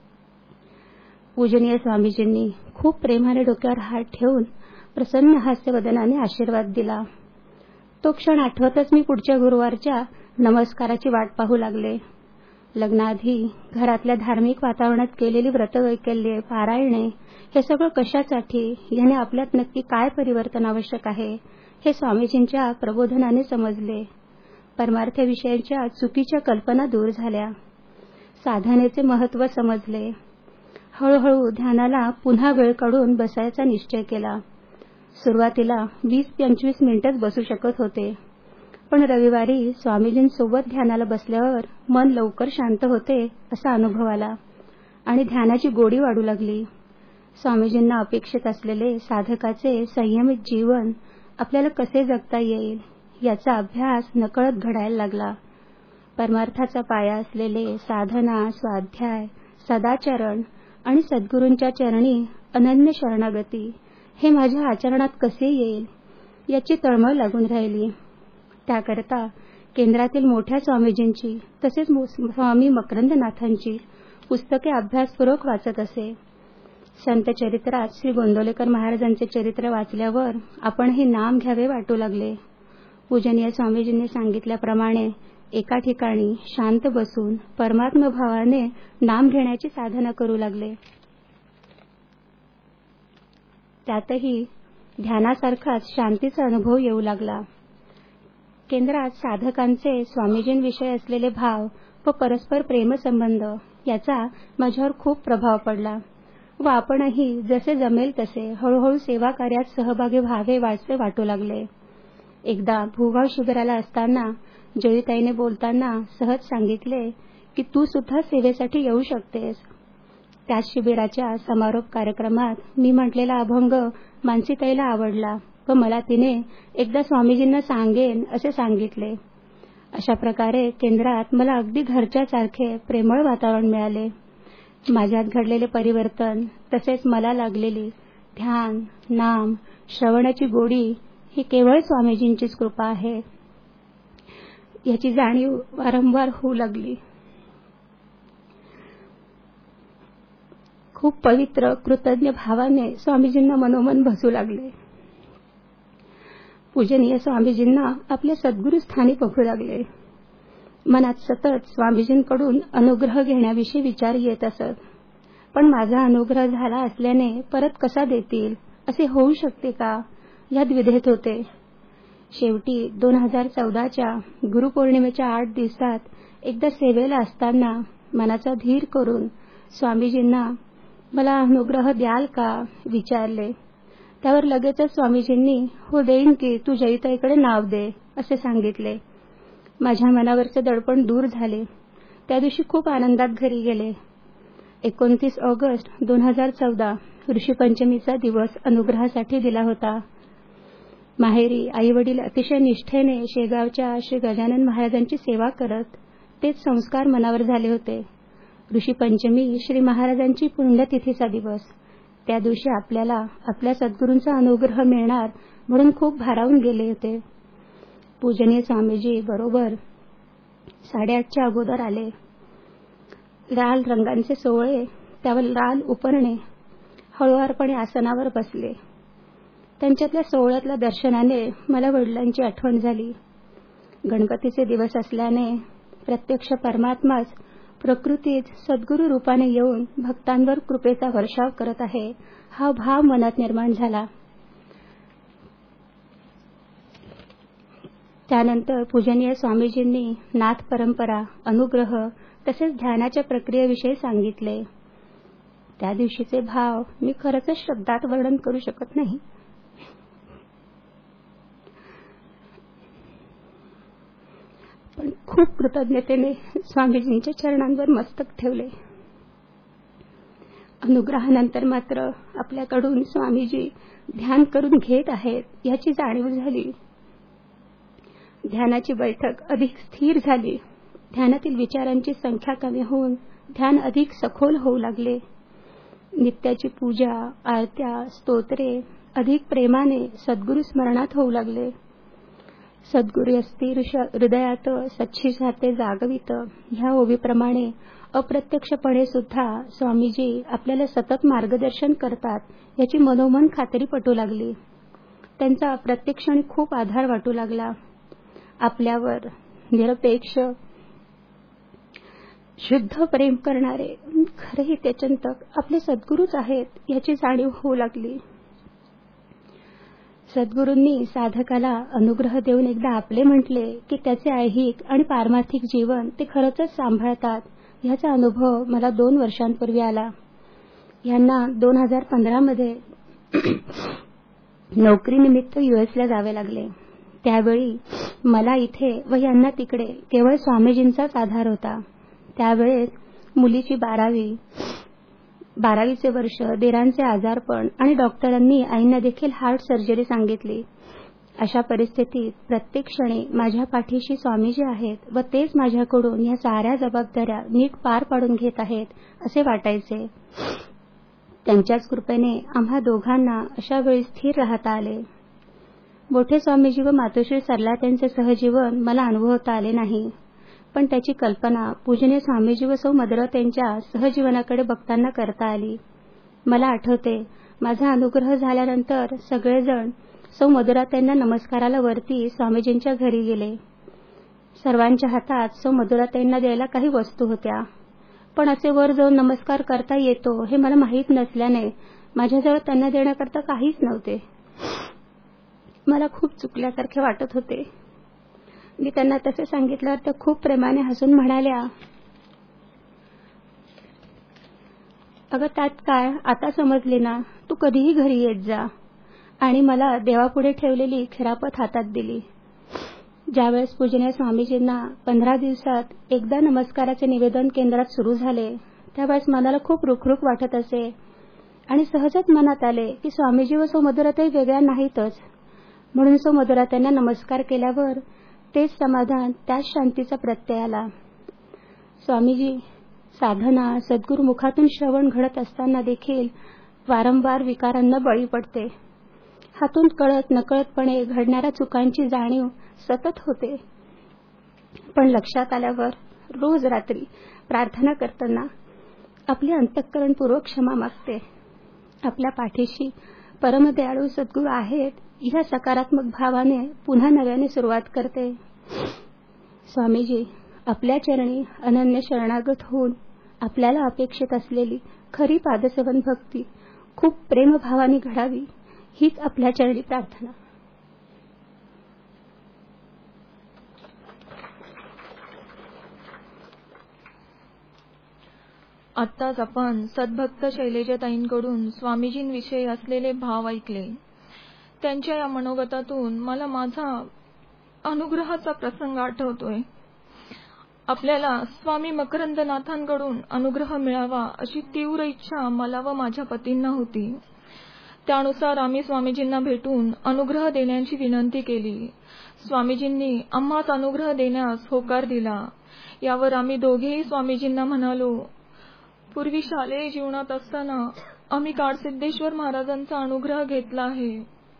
पूजनीय स्वामीजींनी खूप प्रेमाने डोक्यावर हात ठेवून प्रसन्न हास्यवदनाने आशीर्वाद दिला. तो क्षण आठवतच मी पुढच्या गुरुवारच्या नमस्काराची वाट पाहू लागले. लग्नाआधी घरातल्या धार्मिक वातावरणात केलेली व्रतवैकल्ये, पारायणे हे सगळं कशासाठी, याने आपल्यात नक्की काय परिवर्तन आवश्यक आहे हे स्वामीजींच्या प्रबोधनाने समजले. परमार्थविषयीच्या चुकीच्या कल्पना दूर झाल्या. साधनेचे महत्त्व समजले. हळूहळू ध्यानाला पुन्हा वेळ काढून बसायचा निश्चय केला. सुरुवातीला 20-25 मिनिटच बसू शकत होते, पण रविवारी स्वामीजींसोबत ध्यानाला बसल्यावर मन लवकर शांत होते असा अनुभव आला आणि ध्यानाची गोडी वाढू लागली. स्वामीजींना अपेक्षित असलेले साधकाचे संयमित जीवन आपल्याला कसे जगता येईल याचा अभ्यास नकळत घडायला लागला. परमार्थाचा पाया असलेले साधना, स्वाध्याय, सदाचरण आणि सद्गुरूंच्या चरणी अनन्य शरणागती हे माझ्या आचरणात कसे येईल याची तळमळ लागून राहिली. त्याकरता केंद्रातील मोठ्या स्वामीजींची तसेच स्वामी मकरंदनाथांची पुस्तके अभ्यासपूर्वक वाचत असे. संत चरित्रात श्री गोंदवलेकर महाराजांचे चरित्र वाचल्यावर आपणही नाम घ्यावे वाटू लागले. पूजनीय स्वामीजींनी सांगितल्याप्रमाणे एका ठिकाणी शांत बसून परमात्म भावाने नाम घेण्याची साधना करू लागले. त्यातही ध्यानासारखाच शांतीचा अनुभव येऊ लागला. केंद्रात साधकांचे स्वामीजींविषयी असलेले भाव व परस्पर प्रेमसंबंध याचा माझ्यावर खूप प्रभाव पडला व आपणही जसे जमेल तसे हळूहळू सेवा कार्यात सहभागी व्हावे वाटू लागले. एकदा भूभाव शिबिराला असताना जयताईने बोलताना सहज सांगितले की तू सुद्धा सेवेसाठी येऊ शकतेस. त्या शिबिराच्या समारोप कार्यक्रमात मी म्हटलेला अभंग मानसीताईला आवडला व मला तिने एकदा स्वामीजींना सांगेन असे सांगितले. अशा प्रकारे केंद्रात मला अगदी घरच्यासारखे प्रेमळ वातावरण मिळाले. माझ्यात घडलेले परिवर्तन तसेच मला लागलेली ध्यान, नाम, श्रवणाची गोडी ही केवळ स्वामीजींचीच कृपा आहे याची जाणीव वारंवार होऊ लागली. खूप पवित्र कृतज्ञ भावाने स्वामीजींना मनोमन भसू लागले. पूजनीय स्वामीजींना आपल्या सद्गुरू स्थानी बघू लागले. मनात सतत स्वामीजींकडून अनुग्रह घेण्याविषयी विचार येत असत. पण माझा अनुग्रह झाला असल्याने परत कसा देतील, असे होऊ शकते का, या द्विधेत होते. शेवटी 2014च्या गुरुपौर्णिमेच्या 8 दिवसात एकदा सेवेला असताना मनाचा धीर करून स्वामीजींना मला अनुग्रह द्याल का विचारले. त्यावर लगेचच स्वामीजींनी हो देईन की, तू जयताईकडे नाव दे असे सांगितले. माझ्या मनावरचे दडपण दूर झाले. त्या दिवशी खूप आनंदात घरी गेले. 29 ऑगस्ट 2014 ऋषीपंचमीचा दिवस अनुग्रहासाठी दिला होता. माहेरी आईवडील अतिशय निष्ठेने शेगावच्या श्री गजानन महाराजांची सेवा करत तेच संस्कार मनावर झाले होते. ऋषीपंचमी श्री महाराजांची पुण्यतिथीचा दिवस. त्या दिवशी आपल्याला आपल्या सद्गुरूंचा अनुग्रह मिळणार म्हणून खूप भारावून गेले होते. पूजनीय स्वामीजी बरोबर 8:30च्या अगोदर आले. लाल रंगांचे सोवळे, त्यावर लाल उपरणे, हळुवारपणे आसनावर बसले. त्यांच्यातल्या सोहळ्यातल्या दर्शनाने मला वडिलांची आठवण झाली. गणपतीचे दिवस असल्याने प्रत्यक्ष परमात्माच प्रकृतीत सद्गुरू रूपाने येऊन भक्तांवर कृपेचा वर्षाव करत आहे हा भाव मनात निर्माण झाला. त्यानंतर पूजनीय स्वामीजींनी नाथ परंपरा, अनुग्रह तसेच ध्यानाच्या प्रक्रियेविषयी सांगितले. त्या दिवशीचे भाव मी खरंच शब्दात वर्णन करू शकत नाही. पण खूप कृतज्ञतेने स्वामीजींच्या चरणांवर मस्तक ठेवले. अनुग्रहानंतर मात्र आपल्याकडून स्वामीजी ध्यान करून घेत आहेत याची जाणीव झाली. ध्यानाची बैठक अधिक स्थिर झाली. ध्यानातील विचारांची संख्या कमी होऊन ध्यान अधिक सखोल होऊ लागले. नित्याची पूजा, आरत्या, स्तोत्रे अधिक प्रेमाने सद्गुरू स्मरणात होऊ लागले. सद्गुरू अस्थिर हृदयात सच्ची जाते जागवित ह्या ओवीप्रमाणे अप्रत्यक्षपणे सुद्धा स्वामीजी आपल्याला सतत मार्गदर्शन करतात याची मनोमन खात्री पटू लागली. त्यांचा प्रत्यक्षाने खूप आधार वाटू लागला. आपल्यावर निरपेक्ष शुद्ध प्रेम करणारे खरेही ते चिंतक आपले सद्गुरूच आहेत याची जाणीव होऊ लागली. सद्गुरूंनी साधकाला अनुग्रह देऊन एकदा आपले म्हटले की त्याचे ऐहिक आणि पारमार्थिक जीवन ते खरंच सांभाळतात याचा अनुभव मला 2 वर्षांपूर्वी आला. यांना 2015 मध्ये नोकरीनिमित्त US जावे लागले. त्यावेळी मला इथे व यांना तिकडे केवळ स्वामीजींचाच आधार होता. त्यावेळेस मुलीची 12वीचे वर्ष, दिरांचे आजारपण आणि डॉक्टरांनी आईंना देखील हार्ट सर्जरी सांगितली. अशा परिस्थितीत प्रत्येक क्षणी माझ्या पाठीशी स्वामीजी आहेत व तेच माझ्याकडून या साऱ्या जबाबदाऱ्या नीट पार पाडून घेत आहेत असे वाटायचे. त्यांच्याच कृपेने आम्हा दोघांना अशा वेळी स्थिर राहता आले. मोठे स्वामीजी व मातोश्री सरला त्यांचे सहजीवन मला अनुभवता आले नाही, पण त्याची कल्पना पूजनीय स्वामीजी व सौ मदरत यांच्या सहजीवनाकडे बघताना करता आली. मला आठवते, माझा अनुग्रह झाल्यानंतर सगळेजण सौ मधुरात यांना नमस्काराला वरती स्वामीजींच्या घरी गेले. सर्वांच्या हातात सौ मधुरात यांना द्यायला काही वस्तू होत्या, पण असे वर जाऊन नमस्कार करता येतो हे मला माहीत नसल्याने माझ्याजवळ त्यांना देण्याकरता काहीच नव्हते. मला खूप चुकल्यासारखे वाटत होते. मी त्यांना तसे सांगितल्यावर त्या खूप प्रेमाने हसून म्हणाल्या, अगं त्यात काय, आता समजले ना, तू कधीही घरी येत जा. आणि मला देवापुढे ठेवलेली खिरापत हातात दिली. ज्यावेळेस पूजनीय स्वामीजींना 15 दिवसात एकदा नमस्काराचे निवेदन केंद्रात सुरू झाले, त्यावेळेस मनाला खूप रुखरुख वाटत असे आणि सहजच मनात आले की स्वामीजी व सौ मधुराताई वेगळ्या नाहीतच. म्हणून सौ मधुराताईंना नमस्कार केल्यावर तेच समाधान, त्याच शांतीचा प्रत्यय आला. स्वामीजी साधना, सद्गुरू मुखातून श्रवण घडत असताना देखील वारंवार विकारांना बळी पडते. हातून कळत नकळतपणे घडणाऱ्या चुकांची जाणीव सतत होते. पण लक्षात आल्यावर रोज रात्री प्रार्थना करताना आपले अंतःकरणपूर्वक क्षमा मागते. आपल्या पाठीशी परमदयाळू सद्गुरू आहेत या सकारात्मक भावाने पुन्हा नव्याने सुरुवात करते. स्वामीजी आपल्या चरणी अनन्य शरणागत होऊन आपल्याला अपेक्षित असलेली खरी पादसेवन भक्ती खूप प्रेमभावाने घडावी, हीच आपल्या चरणी प्रार्थना. आत्ताच आपण सद्भक्त शैलेजाताईंकडून स्वामीजींविषयी असलेले भाव ऐकले. त्यांच्या या मनोगतातून मला माझा अनुग्रहाचा प्रसंग आठवतोय. आपल्याला स्वामी मकरंदनाथांकडून अनुग्रह मिळावा अशी तीव्र इच्छा मला व माझ्या पतींना होती. त्यानुसार आम्ही स्वामीजींना भेटून अनुग्रह देण्याची विनंती केली. स्वामीजींनी आम्हास अनुग्रह देण्यास होकार दिला. यावर आम्ही दोघेही स्वामीजींना म्हणालो, पूर्वी शालेय जीवनात असताना आम्ही काळसिद्धेश्वर महाराजांचा अनुग्रह घेतला आहे.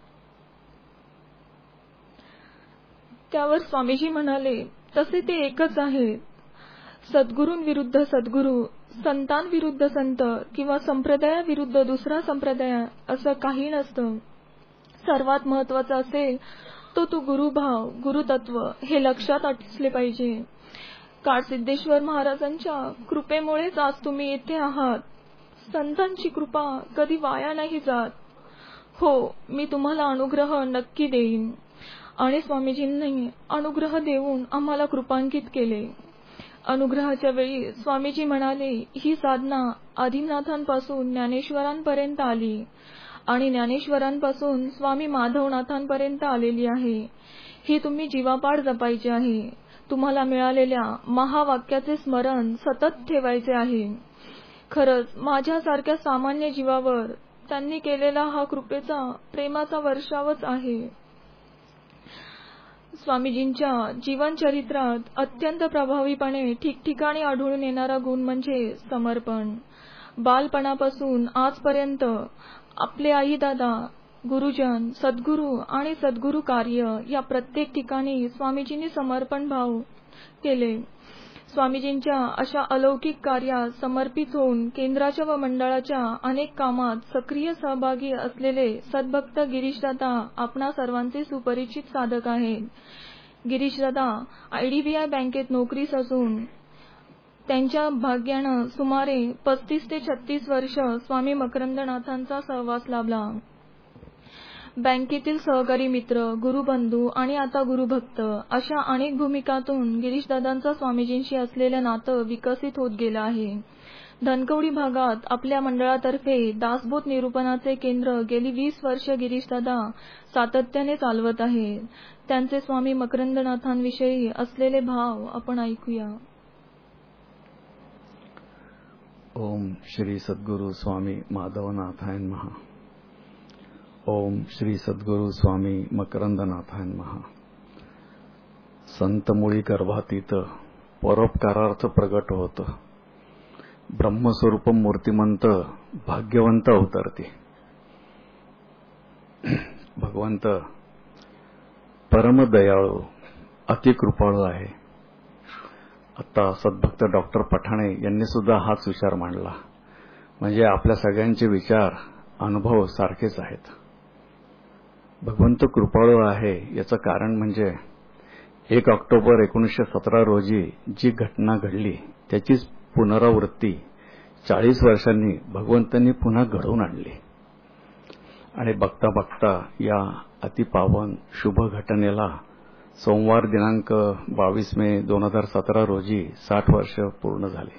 त्यावर स्वामीजी म्हणाले, तसे ते एकच आहे. सद्गुरूंविरुद्ध सद्गुरू, संतांविरुद्ध संत किंवा संप्रदायाविरुद्ध दुसरा संप्रदाय असं काही नसतं. सर्वात महत्वाचा असेल तो गुरुभाव, गुरुतत्व हे लक्षात असले पाहिजे. काळसिद्धेश्वर महाराजांच्या कृपेमुळेच आज तुम्ही येथे आहात. संतांची कृपा कधी वाया नाही जात. हो, मी तुम्हाला अनुग्रह नक्की देईन. आणि स्वामीजींनी अनुग्रह देऊन आम्हाला कृपांकित केले. अनुग्रहाच्या वेळी स्वामीजी म्हणाले, ही साधना आदिनाथांपासून ज्ञानेश्वरांपर्यंत आली आणि ज्ञानेश्वरांपासून स्वामी माधवनाथांपर्यंत आलेली आहे. ही तुम्ही जीवापाड जपायची आहे. तुम्हाला मिळालेल्या महावाक्याचे स्मरण सतत ठेवायचे आहे. खरंच माझ्यासारख्या सामान्य जीवावर त्यांनी केलेला हा कृपेचा, प्रेमाचा वर्षावच आहे. स्वामीजींच्या जीवनचरित्रात अत्यंत प्रभावीपणे ठिकठिकाणी आढळून येणारा गुण म्हणजे समर्पण. बालपणापासून आजपर्यंत आपले आई दादा, गुरुजन, सद्गुरू आणि सद्गुरू कार्य या प्रत्येक ठिकाणी स्वामीजींनी समर्पण भाव केले. स्वामीजींच्या अशा अलौकिक कार्यात समर्पित होऊन केंद्राच्या व मंडळाच्या अनेक कामात सक्रिय सहभागी असलेले सद्भक्त गिरीशदादा आपणा सर्वांचे सुपरिचित साधक आहेत. गिरीशदादा IDBI बँकेत नोकरीस असून त्यांच्या भाग्यानं सुमारे 35 ते 36 वर्ष स्वामी मकरंदनाथांचा सहवास लाभला. बँकेतील सहकारी मित्र, गुरुबंधू आणि आता गुरुभक्त अशा अनेक भूमिकातून गिरीशदादांचा स्वामीजींशी असलेलं नातं विकसित होत गेलं आहे. धनकवडी भागात आपल्या मंडळातर्फे दासबोध निरूपणाचे केंद्र गेली 20 वर्ष गिरीशदादा सातत्याने चालवत आहेत. त्यांचे स्वामी मकरंदनाथांविषयी असलेले भाव आपण ऐकूया. ओम श्री सद्गुरु स्वामी माधवनाथाय नमः. ओम श्री सद्गुरु स्वामी मकरंदनाथाय नमः. संत मुळी गर्भातीत परोपकारार्थ प्रगट होत, ब्रह्मस्वरूप मूर्तिमंत भाग्यवंत अवतरती. भगवंत परम दयाळू अतिकृपाळू आहे. आता सद्भक्त डॉक्टर पठाणे यांनी सुद्धा हाच विचार मांडला. म्हणजे आपल्या सगळ्यांचे विचार अनुभव सारखेच आहेत. भगवंत कृपाळू आहे याचं कारण म्हणजे 1 ऑक्टोबर 1917 रोजी जी घटना घडली त्याचीच पुनरावृत्ती 40 वर्षांनी भगवंतांनी पुन्हा घडवून आणली. आणि बघता बघता या अतिपावन शुभ घटनेला सोमवार दिनांक 22 मे 2017 रोजी 60 वर्ष पूर्ण झाली.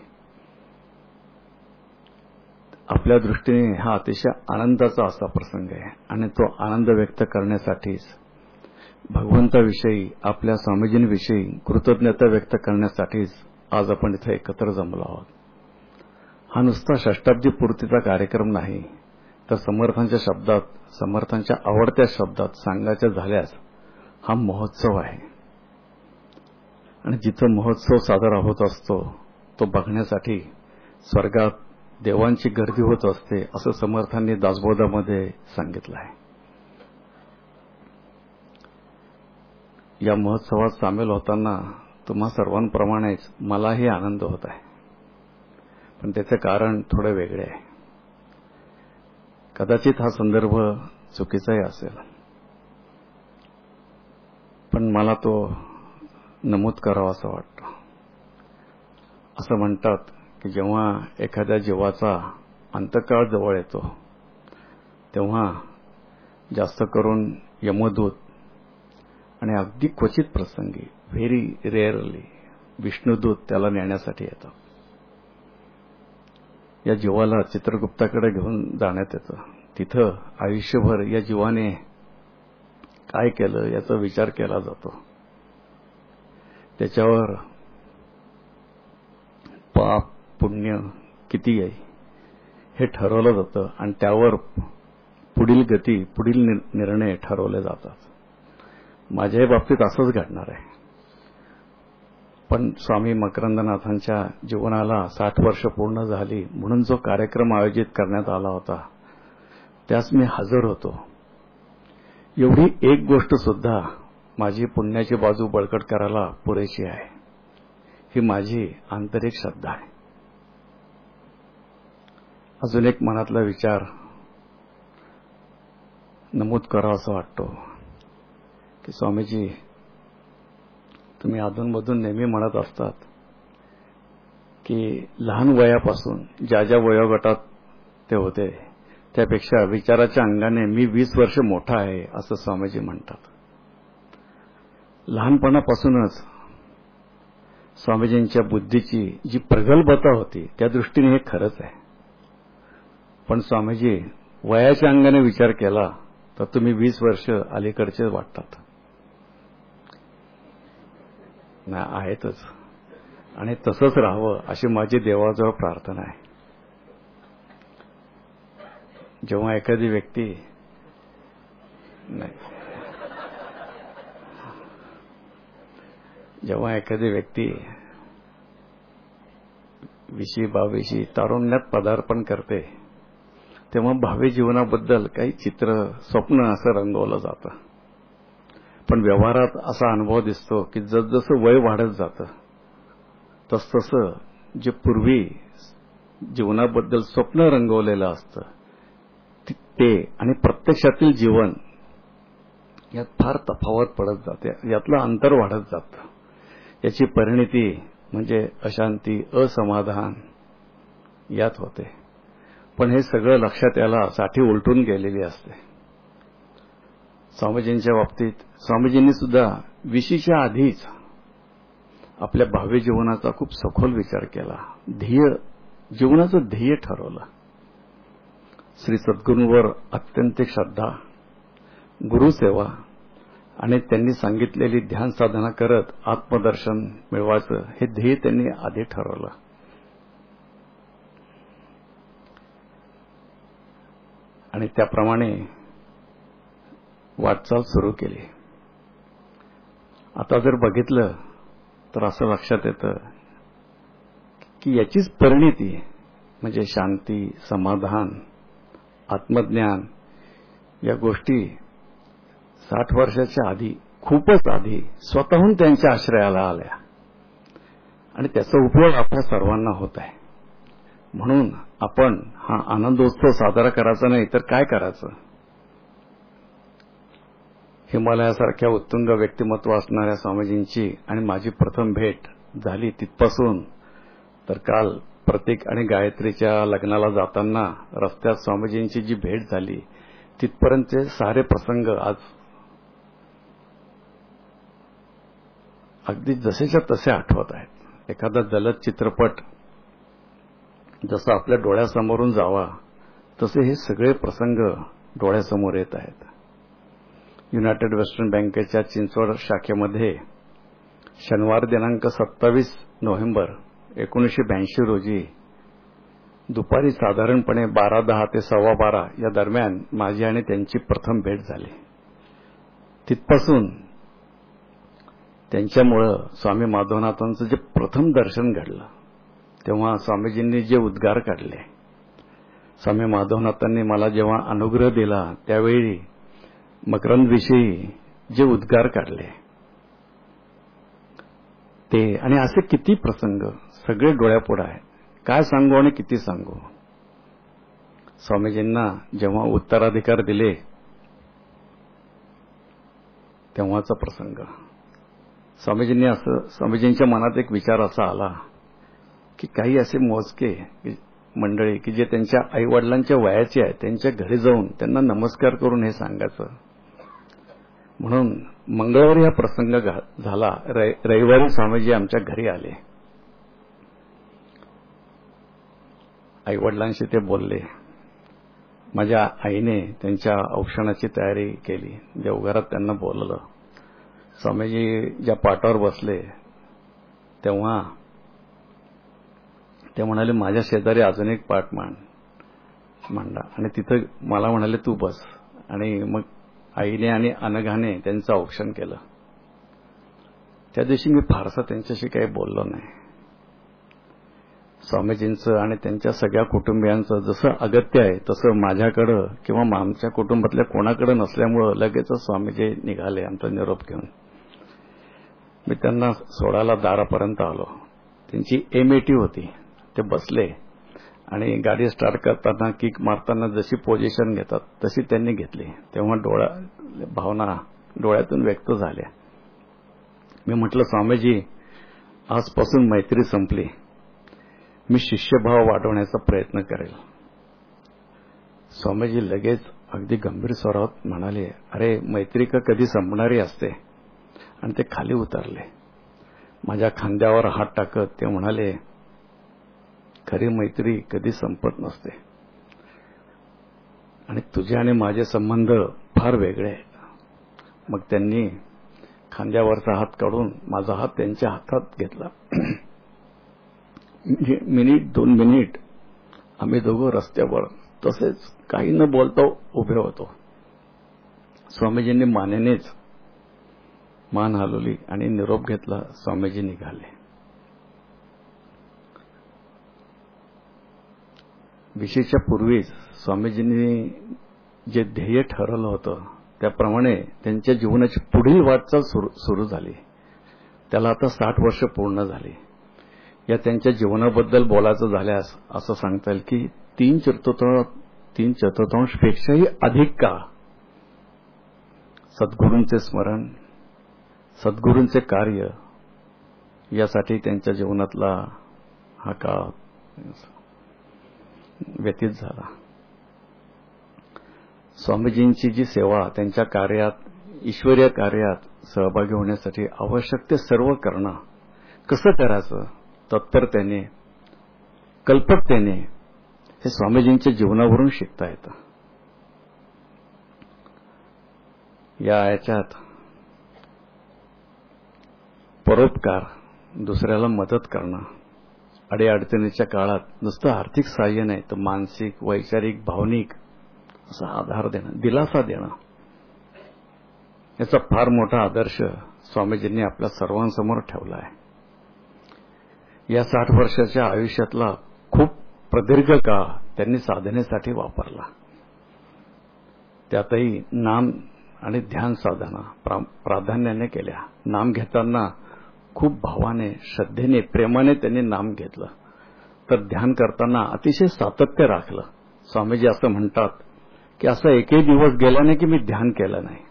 आपल्या दृष्टीने हा अतिशय आनंदाचा असा प्रसंग आहे. आणि तो आनंद व्यक्त करण्यासाठीच भगवंताविषयी आपल्या स्वामीजींविषयी कृतज्ञता व्यक्त करण्यासाठीच आज आपण इथे एकत्र जमलो आहोत. हा नुसता षष्टाब्दी पूर्तीचा कार्यक्रम नाही, तर समर्थांच्या शब्दात, समर्थांच्या आवडत्या शब्दात सांगायचं झाल्यास हा महोत्सव आहे. आणि जिथं महोत्सव साजरा होत असतो तो बघण्यासाठी स्वर्गात देवांची गर्दी होत असते, असं समर्थांनी दासबोधामध्ये सांगितलं आहे. या महोत्सवात सामील होताना तुम्हा सर्वांप्रमाणेच मलाही आनंद होत आहे. पण त्याचे कारण थोडे वेगळे आहे. कदाचित हा संदर्भ चुकीचाही असेल, पण मला तो नमूद करावा असं वाटतं. असं म्हणतात की जेव्हा एखाद्या जीवाचा अंतकाळ जवळ येतो तेव्हा जास्त करून यमदूत आणि अगदी क्वचित प्रसंगी, व्हेरी रेअरली, विष्णुदूत त्याला नेण्यासाठी येतात. या जीवाला चित्रगुप्ताकडे घेऊन जाण्यात येतं. तिथं आयुष्यभर या जीवाने काय केलं याचा विचार केला जातो. त्याच्यावर पाप पुण्य किती आहे हे ठरवलं जातं आणि त्यावर पुढील गती, पुढील निर्णय ठरवले जातात. माझ्याही बाबतीत असंच घडणार आहे. पण स्वामी मकरंदनाथांच्या जीवनाला 60 वर्ष पूर्ण झाली म्हणून जो कार्यक्रम आयोजित करण्यात आला होता त्यास मी हजर होतो. एवढी एक गोष्ट सुद्धा माझी पुण्याची बाजू बळकट करायला पुरेशी आहे. ही माझी आंतरिक श्रद्धा आहे. अजून एक मनातला विचार नमूद करावा असं वाटतो की स्वामीजी, तुम्ही अधूनमधून नेहमी म्हणत असतात की लहान वयापासून ज्या ज्या वयोगटात ते होते त्यापेक्षा विचाराच्या अंगाने मी 20 वर्ष मोठा आहे असं स्वामीजी म्हणतात. लहानपणापासूनच स्वामीजींच्या बुद्धीची जी प्रगल्भता होती त्या दृष्टीने हे खरंच आहे. पण स्वामीजी वयाच्या अंगाने विचार केला तर तुम्ही 20 वर्ष अलीकडचे वाटतात. नाही, आहेतच. आणि तसंच राहावं अशी माझी देवाजवळ प्रार्थना आहे. जेव्हा एखादी व्यक्ती जेव्हा एखादी व्यक्ती 20-22 तारुण्यात पदार्पण करते तेव्हा भावी जीवनाबद्दल काही चित्र, स्वप्न असं रंगवलं जातं. पण व्यवहारात असा अनुभव दिसतो की जसजसं वय वाढत जातं तसतसं जे पूर्वी जीवनाबद्दल स्वप्न रंगवलेलं असतं ते आणि प्रत्यक्षातील जीवन यात फार तफावत पडत जाते. यातलं अंतर वाढत जातं. याची परिणिती म्हणजे अशांती, असमाधान यात होते. पण हे सगळं लक्षात यायला साठी उलटून गेलेली असते. स्वामीजींच्या बाबतीत स्वामीजींनी सुद्धा 20च्या आधीच आपल्या भावी जीवनाचा खूप सखोल विचार केला. जीवनाचं ध्येय ठरवलं. श्री सद्गुरूंवर अत्यंतिक श्रद्धा, गुरुसेवा आणि त्यांनी सांगितलेली ध्यान साधना करत आत्मदर्शन मिळवायचं हे ध्येय त्यांनी आधी ठरवलं. आणि त्याप्रमाणे वाटचाल सुरू केली. आता जर बघितलं तर असं लक्षात येतं की याचीच परिणिती म्हणजे शांती, समाधान, आत्मज्ञान या गोष्टी 60 वर्षाच्या आधी, खूपच आधी स्वतःहून त्यांच्या आश्रयाला आल्या आणि त्याचा उपयोग आपल्या सर्वांना होत आहे. म्हणून आपण हा आनंदोत्सव साजरा करायचा नाही तर काय करायचं? हिमालयासारख्या उत्तुंग व्यक्तिमत्व असणाऱ्या स्वामीजींची आणि माझी प्रथम भेट झाली तिथपासून तर काल प्रतीक आणि गायत्रीच्या लग्नाला जाताना रस्त्यात स्वामीजींची जी भेट झाली तिथपर्यंतचे सारे प्रसंग आज अगदी जसेच्या तसे आठवत आहेत. एखादा जलद चित्रपट जसं आपल्या डोळ्यासमोरून जावा तसे हे सगळे प्रसंग डोळ्यासमोर येत आहेत. युनायटेड वेस्टर्न बँकेच्या चिंचवड शाखेमध्ये शनिवार दिनांक 27 नोव्हेंबर 1982 रोजी दुपारी साधारणपणे 12:10 ते 12:15 या दरम्यान माझी आणि त्यांची प्रथम भेट झाली. तिथपासून त्यांच्यामुळं स्वामी माधवनाथांचं जे प्रथम दर्शन घडलं तेव्हा स्वामीजींनी जे उद्गार काढले, स्वामी माधवनाथांनी मला जेव्हा अनुग्रह दिला त्यावेळी मकरंदविषयी जे उद्गार काढले ते आणि असे किती प्रसंग सगळे डोळ्यापुढे आहेत. काय सांगू आणि किती सांगू? स्वामीजींना जेव्हा उत्तराधिकार दिले तेव्हाचा प्रसंग. स्वामीजींच्या मनात एक विचार असा आला की काही असे मोजके मंडळी की जे त्यांच्या आईवडिलांच्या वयाचे आहेत त्यांच्या घरी जाऊन त्यांना नमस्कार करून हे सांगायचं. म्हणून मंगळवारी हा प्रसंग झाला. रविवारी स्वामीजी आमच्या घरी आले. आईवडिलांशी ते बोलले. माझ्या आईने त्यांच्या औक्षणाची तयारी केली. देवघरात त्यांना बोलवलं. स्वामीजी ज्या पाटावर बसले तेव्हा ते म्हणाले माझ्या शेजारी अजून एक पाट मांडा आणि तिथं मला म्हणाले तू बस. आणि मग आईने आणि अनघाने त्यांचं औक्षण केलं. त्या दिवशी मी फारसा त्यांच्याशी काही बोललो नाही. स्वामीजींचं आणि त्यांच्या सगळ्या कुटुंबियांचं जसं अगत्य आहे तसं माझ्याकडं किंवा आमच्या कुटुंबातल्या कोणाकडे नसल्यामुळं लगेचच स्वामीजी निघाले आमचा निरोप घेऊन. मी त्यांना सोडायला दारापर्यंत आलो. त्यांची M80 होती. ते बसले आणि गाडी स्टार्ट करताना किक मारताना जशी पोझिशन घेतात तशी त्यांनी घेतली. तेव्हा भावना डोळ्यातून व्यक्त झाल्या. मी म्हटलं स्वामीजी आजपासून मैत्री संपली. मी शिष्यभाव वाढवण्याचा प्रयत्न करेल. स्वामीजी लगेच अगदी गंभीर स्वरात म्हणाले अरे मैत्री का कधी संपणारी असते. आणि ते खाली उतरले. माझ्या खांद्यावर हात टाकत ते म्हणाले खरी मैत्री कधी संपत नसते आणि तुझे आणि माझे संबंध फार वेगळे आहेत. मग त्यांनी खांद्यावरचा हात काढून माझा हात त्यांच्या हातात घेतला. मिनिट 2 मिनिट आम्ही दोघं रस्त्यावर तसेच काही न बोलता उभे होतो. स्वामीजींनी मानेनेच मान हलवली आणि निरोप घेतला. स्वामीजी निघाले. विशीच्या पूर्वीच स्वामीजींनी जे ध्येय ठरवलं होतं त्याप्रमाणे त्यांच्या जीवनाची पुढील वाटचाल सुरू झाली. त्याला आता 60 वर्ष पूर्ण झाली. या त्यांच्या जीवनाबद्दल बोलायचं झाल्यास असं सांगता येईल की 3/4 पेक्षाही अधिक काळ सद्गुरूंचे स्मरण, सद्गुरूंचे कार्य यासाठी त्यांच्या जीवनातला हा काळ व्यतीत झाला. स्वामीजींची जी सेवा त्यांच्या कार्यात, ईश्वरीय कार्यात सहभागी होण्यासाठी आवश्यक ते सर्व करणं, कसं करायचं तत्परतेने, कल्पकतेने हे स्वामीजींच्या जीवनावरून शिकता येतं. याच्यात परोपकार, दुसऱ्याला मदत करणं, अडीअडचणीच्या काळात नुसतं आर्थिक सहाय्य नाही तर मानसिक, वैचारिक, भावनिक असा आधार देणं, दिलासा देणं याचा फार मोठा आदर्श स्वामीजींनी आपल्या सर्वांसमोर ठेवला आहे. या 60 वर्षाच्या आयुष्यातला खूप प्रदीर्घ काळ त्यांनी साधनेसाठी वापरला. त्यातही नाम आणि ध्यान साधना प्राधान्याने केल्या. नाम घेताना खूप भावाने, श्रद्धेने, प्रेमाने त्यांनी नाम घेतलं. तर ध्यान करताना अतिशय सातत्य राखलं. स्वामीजी असं म्हणतात की असा एकही दिवस गेला नाही की मी ध्यान केलं नाही.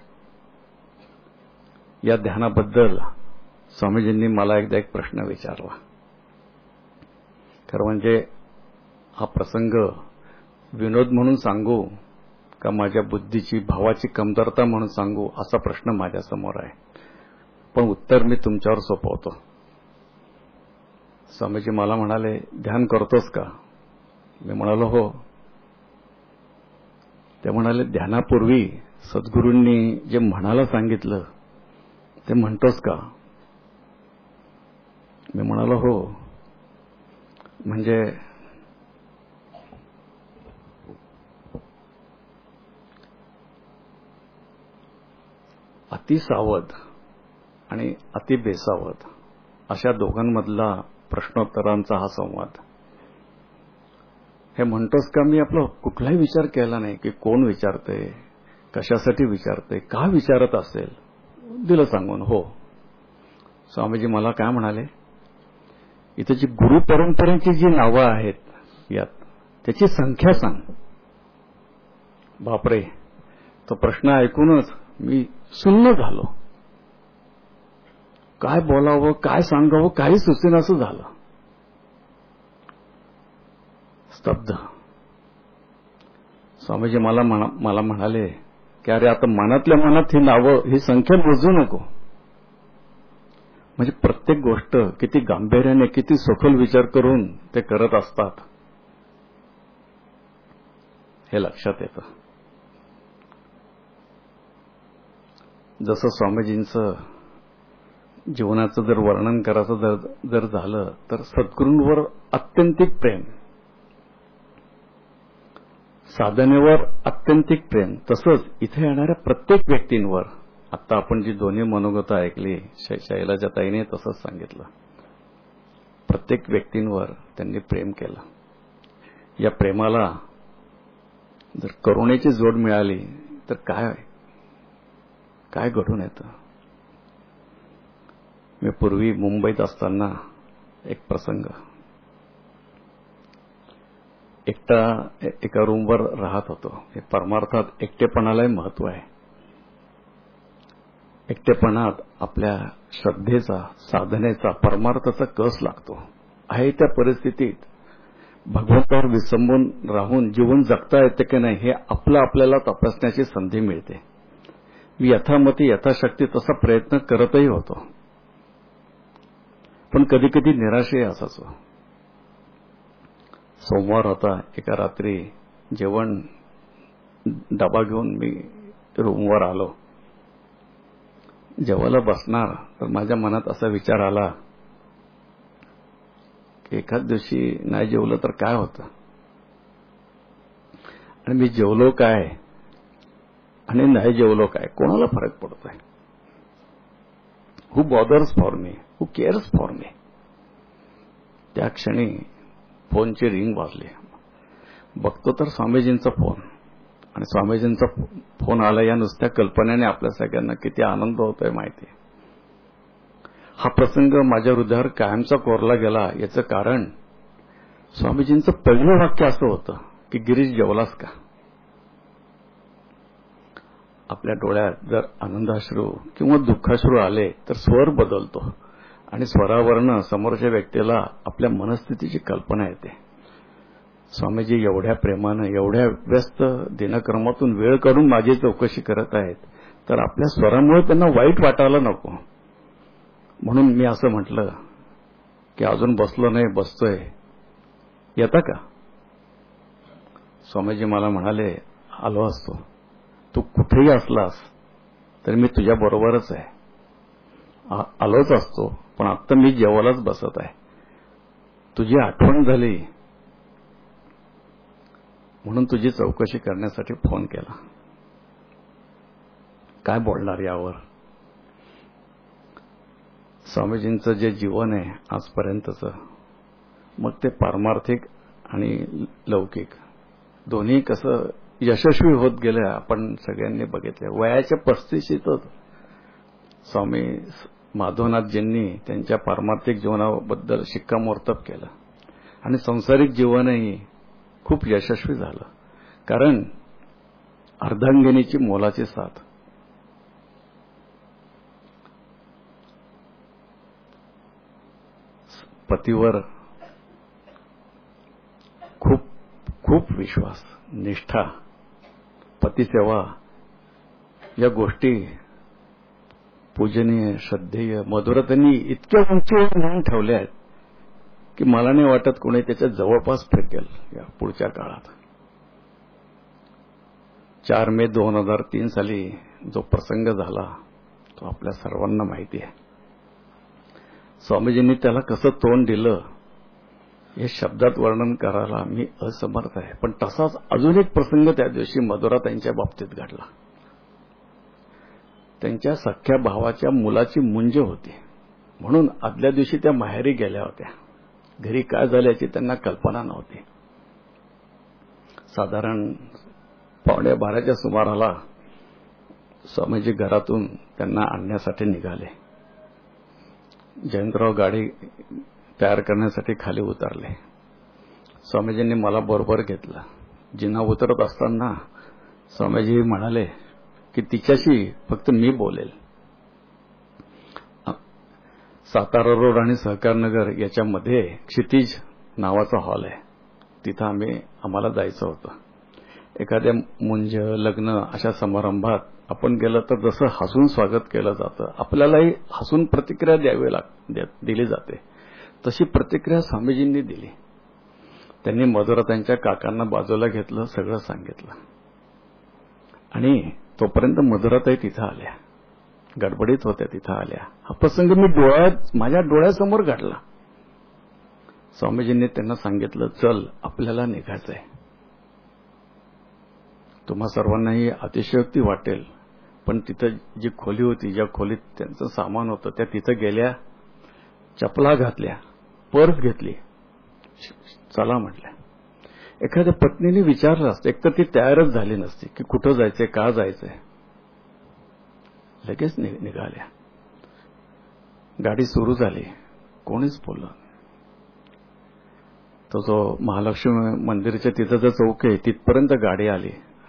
या ध्यानाबद्दल स्वामीजींनी मला एकदा एक प्रश्न विचारला. खरं म्हणजे हा प्रसंग विनोद म्हणून सांगू का माझ्या बुद्धीची, भावाची कमतरता म्हणून सांगू, असा प्रश्न माझ्यासमोर आहे. पण उत्तर मी तुमच्यावर सोपवतो. स्वामीजी मला म्हणाले, ध्यान करतोस का? मी म्हणालो हो. ते म्हणाले, ध्यानापूर्वी सद्गुरूंनी जे म्हणायला सांगितलं ते म्हणतोस का? मी म्हणालो हो. म्हणजे अति सावध आणि अति बेसावध अशा दोघांमधला प्रश्नोत्तरांचा हा संवाद. हे म्हणतोस का? मी आपला कुठलाही विचार केला नाही की कोण विचारते, कशासाठी विचारते, का विचारत असेल. दिलं सांगून हो. स्वामीजी मला काय म्हणाले, इथं जी गुरु परंपरेची जी नावं आहेत यात त्याची संख्या सांग. बापरे, तो प्रश्न ऐकूनच मी सुन्न झालो. काय बोलावं, काय सांगावं, काही सुचेनासं झालं. स्तब्ध. स्वामीजी मला म्हणाले की अरे आता मनातल्या मनात ही नावं, ही संख्या मोजू नको. म्हणजे प्रत्येक गोष्ट किती गांभीर्याने, किती सखोल विचार करून ते करत असतात हे लक्षात येतं. जसं स्वामीजींचं जीवनाचं जर वर्णन करायचं जर झालं तर सद्गुरूंवर अत्यंतिक प्रेम, साधनेवर अत्यंतिक प्रेम, तसंच इथे येणाऱ्या प्रत्येक व्यक्तींवर. आता आपण जी दोन्ही मनोगतं ऐकली शैलाच्या ताईने तसंच सांगितलं. प्रत्येक व्यक्तींवर त्यांनी प्रेम केलं. या प्रेमाला जर करुणेची जोड मिळाली तर काय घडून येतं. मी पूर्वी मुंबईत असताना एक प्रसंग, एकटा एका रूमवर राहत होतो. हे परमार्थात एकटेपणालाही महत्व आहे. एकटेपणात आपल्या श्रद्धेचा, साधनेचा, परमार्थाचा कस लागतो. आहे त्या परिस्थितीत भगवंतावर विसंबून राहून जीवन जगता येते की नाही हे आपल्याला तपासण्याची संधी मिळते. मी यथामती यथाशक्ती तसा प्रयत्न करतही होतो, पण कधी कधी निराशही असायचो. सोमवार होता. एका रात्री जेवण डबा घेऊन मी रूमवर आलो. जेवायला बसणार तर माझ्या मनात असा विचार आला की एखाद दिवशी नाही जेवलं तर काय होतं, आणि मी जेवलो काय आणि नाही जेवलो काय, कोणाला फरक पडतोय. Who bothers for me, who cares for me. त्या क्षणी फोनची रिंग वाजली. बघतो तर स्वामीजींचा फोन, आणि स्वामीजींचा फोन आला या नुसत्या कल्पनेने आपल्या सगळ्यांना किती आनंद होतोय माहिती. हा प्रसंग माझ्या हृदयावर कायमचा कोरला गेला. याचं कारण स्वामीजींचं पहिलं वाक्य असं होतं की गिरीश जेवलास का? आपल्या डोळ्यात जर आनंदाश्रू किंवा दुःखाश्रू आले तर स्वर बदलतो आणि स्वरावरनं समोरच्या व्यक्तीला आपल्या मनस्थितीची कल्पना येते. स्वामीजी एवढ्या प्रेमानं, एवढ्या व्यस्त दिनक्रमातून वेळ काढून माझी चौकशी करत आहेत, तर आपल्या स्वरामुळे त्यांना वाईट वाटायला नको. म्हणून मी असं म्हटलं की अजून बसलो नाही, बसतोय, येता का? स्वामीजी मला म्हणाले, आलो असतो. तू कुठेही असलास तर मी तुझ्या बरोबरच आहे. आलोच असतो, पण आता मी जेवायलाच बसत आहे. तुझी आठवण झाली म्हणून तुझी चौकशी करण्यासाठी फोन केला. काय बोलणार यावर. स्वामीजींचं जे जीवन आहे आजपर्यंतचं, मग ते पारमार्थिक आणि लौकिक दोन्ही कसं यशस्वी होत गेलं आपण सगळ्यांनी बघितलं. वयाच्या 35शीतच स्वामी माधवनाथजींनी त्यांच्या पारमार्थिक जीवनाबद्दल शिक्कामोर्तब केलं आणि संसारिक जीवनही खूप यशस्वी झालं. कारण अर्धांगिनीची मोलाची साथ. पतीवर खूप खूप विश्वास, निष्ठा, पतिसेवा या गोष्टी पूजनीय, श्रद्धेय, मधुरतेने इतक्या उंचीवर नेऊन ठेवल्या आहेत की मला नाही वाटत कोणी त्याच्या जवळपास फेकेल या पुढच्या काळात. 4 मे 2003 साली जो प्रसंग झाला तो आपल्या सर्वांना माहिती आहे. स्वामीजींनी त्याला कसं तोंड दिलं हे शब्दात वर्णन करायला मी असमर्थ आहे. पण तसाच अजून एक प्रसंग त्या दिवशी मधुराताईंच्या बाबतीत घडला. त्यांच्या सख्ख्या भावाच्या मुलाची मुंज होती म्हणून आदल्या दिवशी त्या माहेरी गेल्या होत्या. घरी काय झाल्याची त्यांना कल्पना नव्हती. साधारण 11:15च्या सुमाराला स्वामीजी घरातून त्यांना आणण्यासाठी निघाले. जयंतराव गाडी तयार करण्यासाठी खाली उतरले. स्वामीजींनी मला बरोबर घेतलं. जिना उतरत असताना स्वामीजी म्हणाले की तिच्याशी फक्त मी बोलेल. सातारा रोड आणि सहकारनगर याच्यामध्ये क्षितिज नावाचा हॉल आहे. तिथं आम्हाला जायचं होतं. एखाद्या मुंज, लग्न अशा समारंभात आपण गेलं तर जसं हसून स्वागत केलं जातं, आपल्यालाही हसून प्रतिक्रिया दिली जाते. तशी प्रतिक्रिया स्वामीजींनी दिली. त्यांनी मधुराताईंच्या काकांना बाजूला घेतलं, सगळं सांगितलं. आणि तोपर्यंत मधुराताई तिथं आल्या, गडबडीत होत्या, तिथं आल्या. हा प्रसंग माझ्या डोळ्यासमोर घडला. स्वामीजींनी त्यांना सांगितलं, चल आपल्याला निघायचंय. तुम्हा सर्वांनाही अतिशयोक्ती वाटेल पण तिथं जी खोली होती, ज्या खोलीत त्यांचं सामान होतं, त्या तिथं गेल्या, चपला घातल्या, पर्स घेतली, चला म्हटल्या. एखाद्या पत्नीने विचारलं असतं, एकतर ती तयारच झाली नसती की कुठं जायचंय, का जायचंय. लगेच निघाल्या. गाडी सुरू झाली, कोणीच बोललं. तो जो महालक्ष्मी मंदिराच्या तिथं जो चौक आहे तिथपर्यंत गाडी आली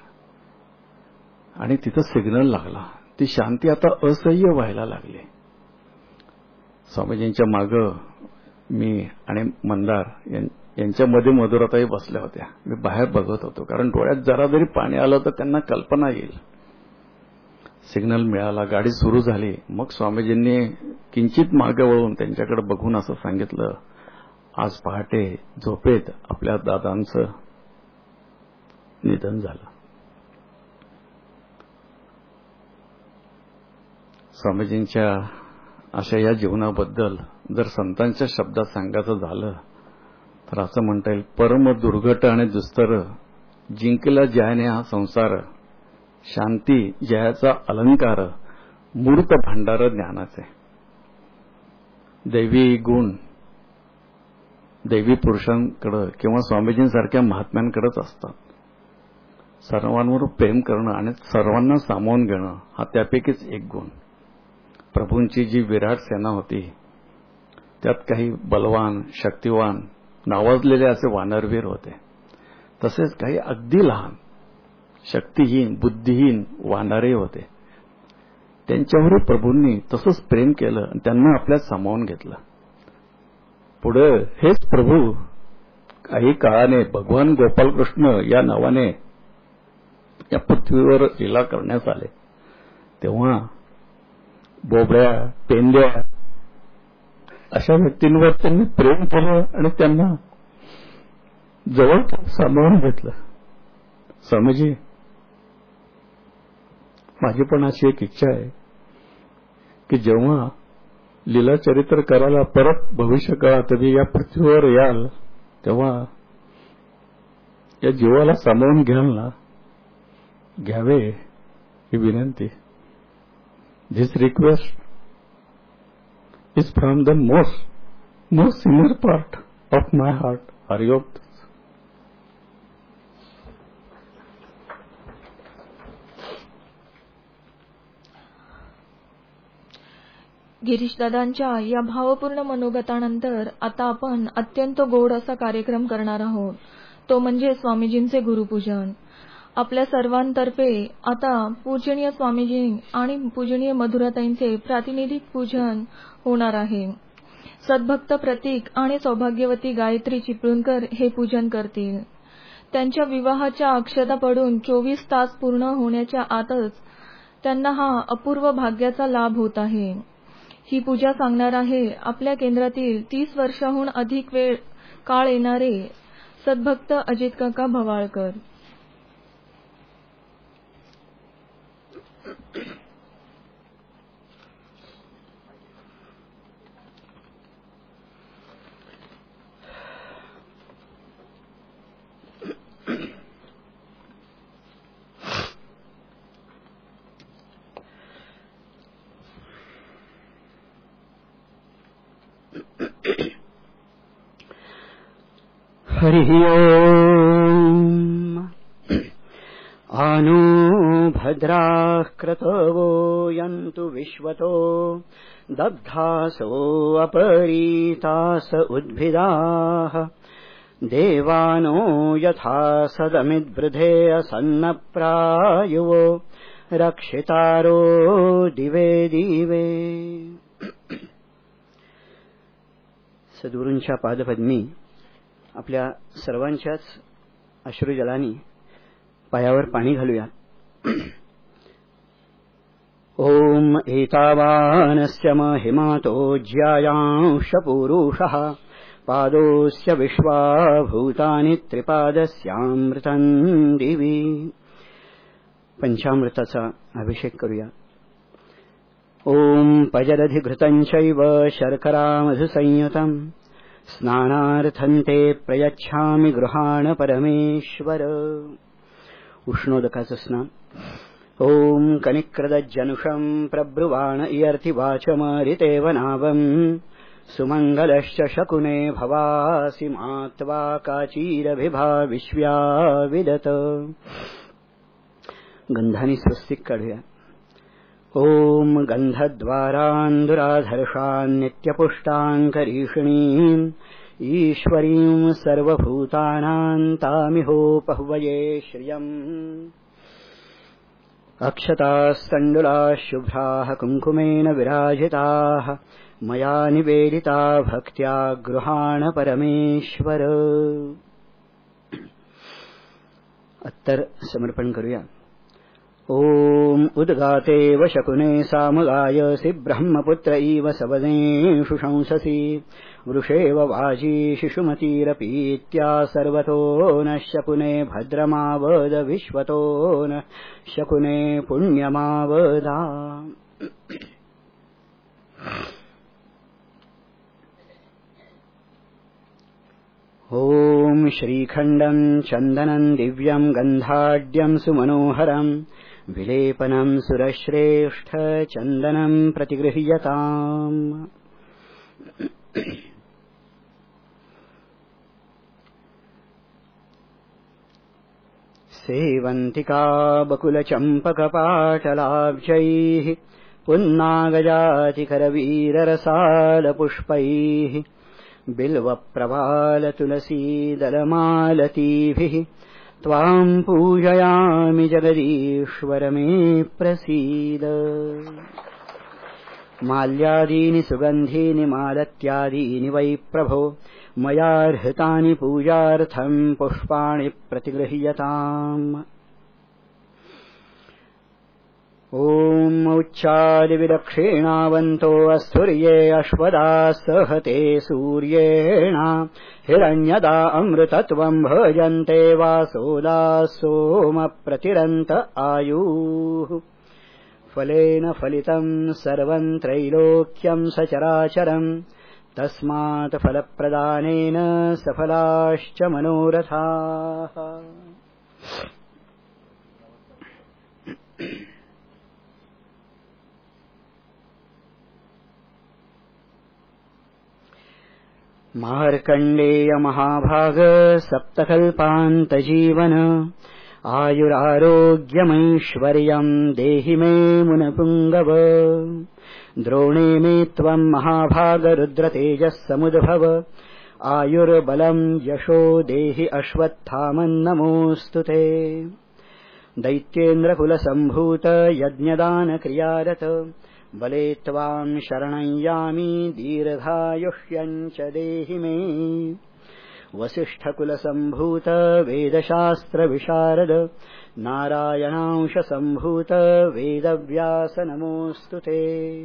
आणि तिथं सिग्नल लागला. ती शांती आता असह्य व्हायला लागली. स्वामीजींच्या मागं मी आणि मंदार यांच्यामध्ये मधुराताई बसल्या होत्या. मी बाहेर बघत होतो कारण डोळ्यात जरा जरी पाणी आलं तर त्यांना कल्पना येईल. सिग्नल मिळाला, गाडी सुरू झाली. मग स्वामीजींनी किंचित मागे वळून त्यांच्याकडे बघून असं सांगितलं, आज पहाटे झोपेत आपल्या दादांचं निधन झालं. स्वामीजींच्या अशा या जीवनाबद्दल जर संतांच्या शब्दात सांगायचं झालं तर असं म्हणता येईल, परम दुर्घट आणि दुस्तर जिंकला ज्याने हा संसार, शांती जयाचा अलंकार, मूर्त भांडार ज्ञानाचे. दैवी गुण दैवी पुरुषांकडे किंवा स्वामीजींसारख्या महात्म्यांकडेच असतात. सर्वांवर प्रेम करणं आणि सर्वांना सामावून घेणं हा त्यापैकीच एक गुण. प्रभूंची जी विराट सेना होती त्यात काही बलवान, शक्तिवान, नावाजलेले असे वानरवीर होते. तसेच काही अगदी लहान, शक्तिहीन, बुद्धिहीन वानरे होते. त्यांच्यावर प्रभूंनी तसंच प्रेम केलं आणि त्यांना आपल्यात सामावून घेतलं. पुढे हेच प्रभू काही काळाने भगवान गोपालकृष्ण या नावाने या पृथ्वीवर लीला करण्यास आले. तेव्हा बोबड्या, पेंद्या अशा व्यक्तींवर त्यांनी प्रेम केलं आणि त्यांना जवळ सामावून घेतलं. स्वामीजी, माझी पण अशी एक इच्छा आहे की जेव्हा लीला चरित्र करायला परत भविष्य काळात तुम्ही या पृथ्वीवर याल तेव्हा या जीवाला सामावून घ्याल ना, घ्यावे ही विनंती. This request is from the most inner part of my heart. Hariyom. गिरीशदादांच्या या भावपूर्ण मनोगतानंतर आता आपण अत्यंत गोड असा कार्यक्रम करणार आहोत, तो म्हणजे स्वामीजींचे गुरुपूजन. आपल्या सर्वांतर्फे आता पूजनीय स्वामीजी आणि पूजनीय मधुराताईंचे प्रातिनिधिक पूजन होणार आहे. सद्भक्त प्रतीक आणि सौभाग्यवती गायत्री चिपळूणकर हे पूजन करतील. त्यांच्या विवाहाच्या अक्षता पडून 24 तास पूर्ण होण्याच्या आतच त्यांना हा अपूर्व भाग्याचा लाभ होत आहे. ही पूजा सांगणार आहे आपल्या केंद्रातील 30 वर्षांहून अधिक काळ येणारे सद्भक्त अजित काका भवाळकर. हरिः ओम्. आनो भद्राः क्रतवो यन्तु विश्वतो दग्धासो अपरीतास उद्भिदाः देवानो यथा सदमिद्वृधे असन्नप्रायुवो रक्षितारो दिवे दिवे. सद्गुरूंच्या पादपद्मी आपल्या सर्वांच्याच अश्रुजलांनी पायावर पाणी घालूया. ओम एतावानस्य महिमातो ज्यायांश पुरुषः पादोस्य विश्वाभूतानि त्रिपादस्यामृतं दिवी. पंचामृताचा अभिषेक करूया. ओम पजरधिघृतं चैव शर्करा मधुसंयुतं स्नानार्थं ते प्रयच्छामि गृहाण परमेश्वर. उष्णोदकाचं स्नान. ओम कनिक्रदज्जनुषं प्रब्रुवाण इयर्थिवाचमरितेव नावं सुमंगलश्च शकुने भवासि मात्वा काचीरभिभा विश्व्या विदत. गंधानी स्वस्तिक काढूया. ओम गंधद्वारान्दुराधर्षान् नित्यपुष्टाङ्करीषिणीम् ईश्वरीं सर्वभूतानां तामिहोपह्वये श्रियम्. अक्षतास्तण्डुलाः शुभ्राः कुङ्कुमेन विराजिताः मया निवेदिता भक्त्या गृहाण परमेश्वर. अत्तर समर्पण करूया. ओम उद्गातेव शकुने सामगायसि ब्रह्मपुत्र इव सवनेषु शंससि वृषेव वाजी शिशुमतीरपीत्या सर्वतो न शकुने भद्रमावद विश्वतो न शकुने पुण्यमावदा. ओम श्रीखण्डं चन्दनं दिव्यं गन्धाढ्यं सुमनोहरं विलेपनं सुरश्रेष्ठ चन्दनं प्रतिगृह्यताम्. सेवन्तिका बकुलचम्पकपाटलाब्जैः पुन्नागजातिकरवीररसालपुष्पैः बिल्वप्रवालतुलसीदलमालतीभिः त्वां पूजयामि जगदीश्वर मे प्रसीद. माल्यादीनि सुगन्धीनि मालत्यादीनि वै प्रभो मया हृतानि पूजार्थं पुष्पाणि प्रतिगृह्यताम्. ओम उच्चादिविदक्षिणावन्तो अस्तुर्ये अश्वदा सहते सूर्येण हिरण्यदा अमृतत्वं भजन्ते वासोदा सोम प्रतिरन्त आयुः. फलेन फलितं सर्वं त्रैलोक्यं सचराचरं तस्मात् फलप्रदानेन सफलाश्च मनोरथाः. मार्कण्डेय महाभाग सप्तकल्पान्तजीवन आयुरारोग्यमैश्वर्यम् देहि मे मुनपुङ्गव द्रोणे मे त्वम् महाभाग रुद्रतेजः समुद्भव आयुर्बलम् यशो देहि अश्वत्थामन्नमोऽस्तु ते दैत्येन्द्रकुलसम्भूत यज्ञदानक्रियारत बले त्वाम् शरणं यामि दीर्घायुष्यम् च देहि मे वसिष्ठकुलसम्भूत वेदशास्त्रविशारद नारायणांशसम्भूत वेदव्यास नमोऽस्तु ते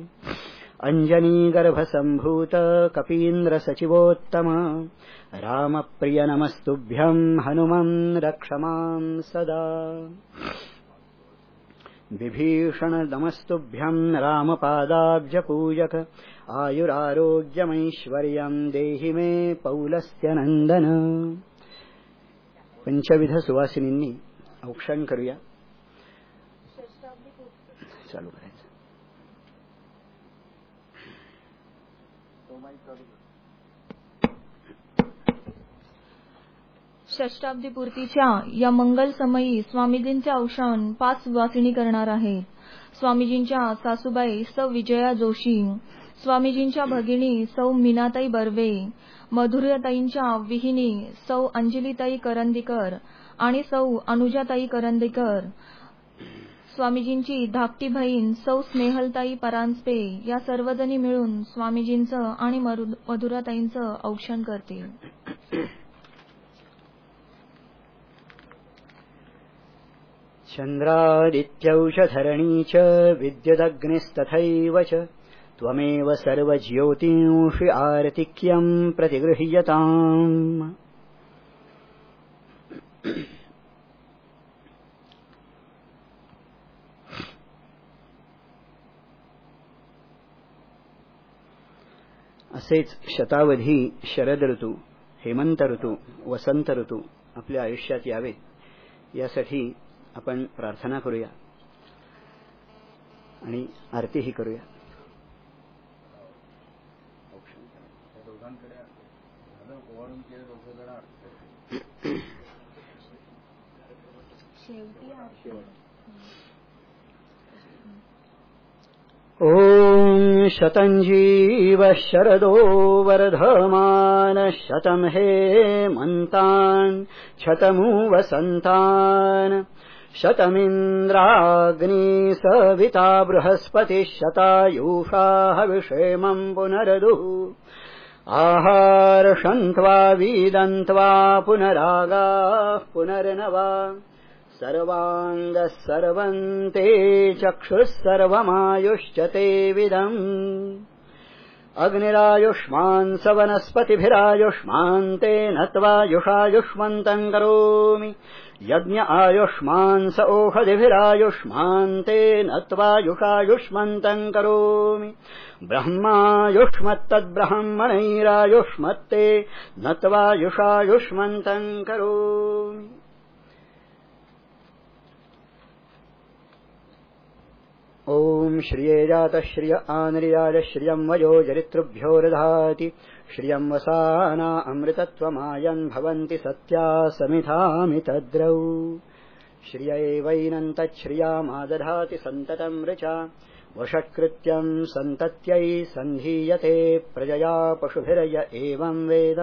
अञ्जनीगर्भसम्भूत कपीन्द्रसचिवोत्तम रामप्रिय नमस्तुभ्यम् हनुमन् रक्ष माम् सदा विभीषण नमस्तुभ्यम् रामपादाब्जपूजक आयुरारोग्यमैश्वर्यम् देहि मे पौलस्य नन्दन पंचविध सुवासिनींनी औक्षण करूया. चालू करायचं. षष्टाब्दी पूर्तीच्या या मंगल समयी स्वामीजींचे औक्षण 5 सुवासिनी करणार आहेत. स्वामीजींच्या सासूबाई सौ विजया जोशी, स्वामीजींच्या भगिनी सौ मीनाताई बर्वे, मधुरताईंच्या विहिनी सौ अंजलीताई करंदीकर आणि सौ अनुजाताई करंदीकर, स्वामीजींची धाकटी बहीण सौ स्नेहलताई परांजपे या सर्वजणी मिळून स्वामीजींचं आणि मधुराताईंचं औक्षण करतील. चन्द्रादित्यौषधरणी च विद्युदग्निस्तथैव च त्वमेव सर्वज्योतिंषि आर्तिक्यम् प्रतिगृह्यताम्. असेच शतावधी शरद ऋतू, हेमंत ऋतू, वसंत ऋतू आपल्या आयुष्यात यावे यासाठी आपण प्रार्थना करूया आणि आरतीही करूया. ॐ शतञ्जीव शरदो वर्धमान शतं हेमन्तान् शतमु वसन्तान् शतमिन्द्राग्नी सविता बृहस्पतिः शतायुषा हविषेमम् पुनरदुः आहारशन्त्वा वीदन्त्वा पुनरागाः पुनर्नवा सर्वाङ्गः सर्वन्ते चक्षुः सर्वमायुश्च ते विदम् अग्निरायुष्मान् स वनस्पतिभिरायुष्मान् तेन त्वायुषायुष्मन्तम् करोमि यज्ञ आयुष्मान् स ओषधिभिरायुष्मान् तेन त्वायुषायुष्मन्तम् करोमि ब्रह्मायुष्मत्तद्ब्रह्मणैरायुष्मत्ते न त्वायुषायुष्मन्तम् करोमि. ॐ श्रिये जातः श्रिय आनरियाय श्रियं वयो जरितृभ्यो दधाति श्रियं वसाना अमृतत्वमायन् भवन्ति सत्या समिधामि तद्रौ श्रियैवैनं तच्छ्रियामादधाति सन्ततं ऋचा वषट्कृत्यं सन्तत्यै सन्धीयते प्रजया पशुभिरय एवं वेद.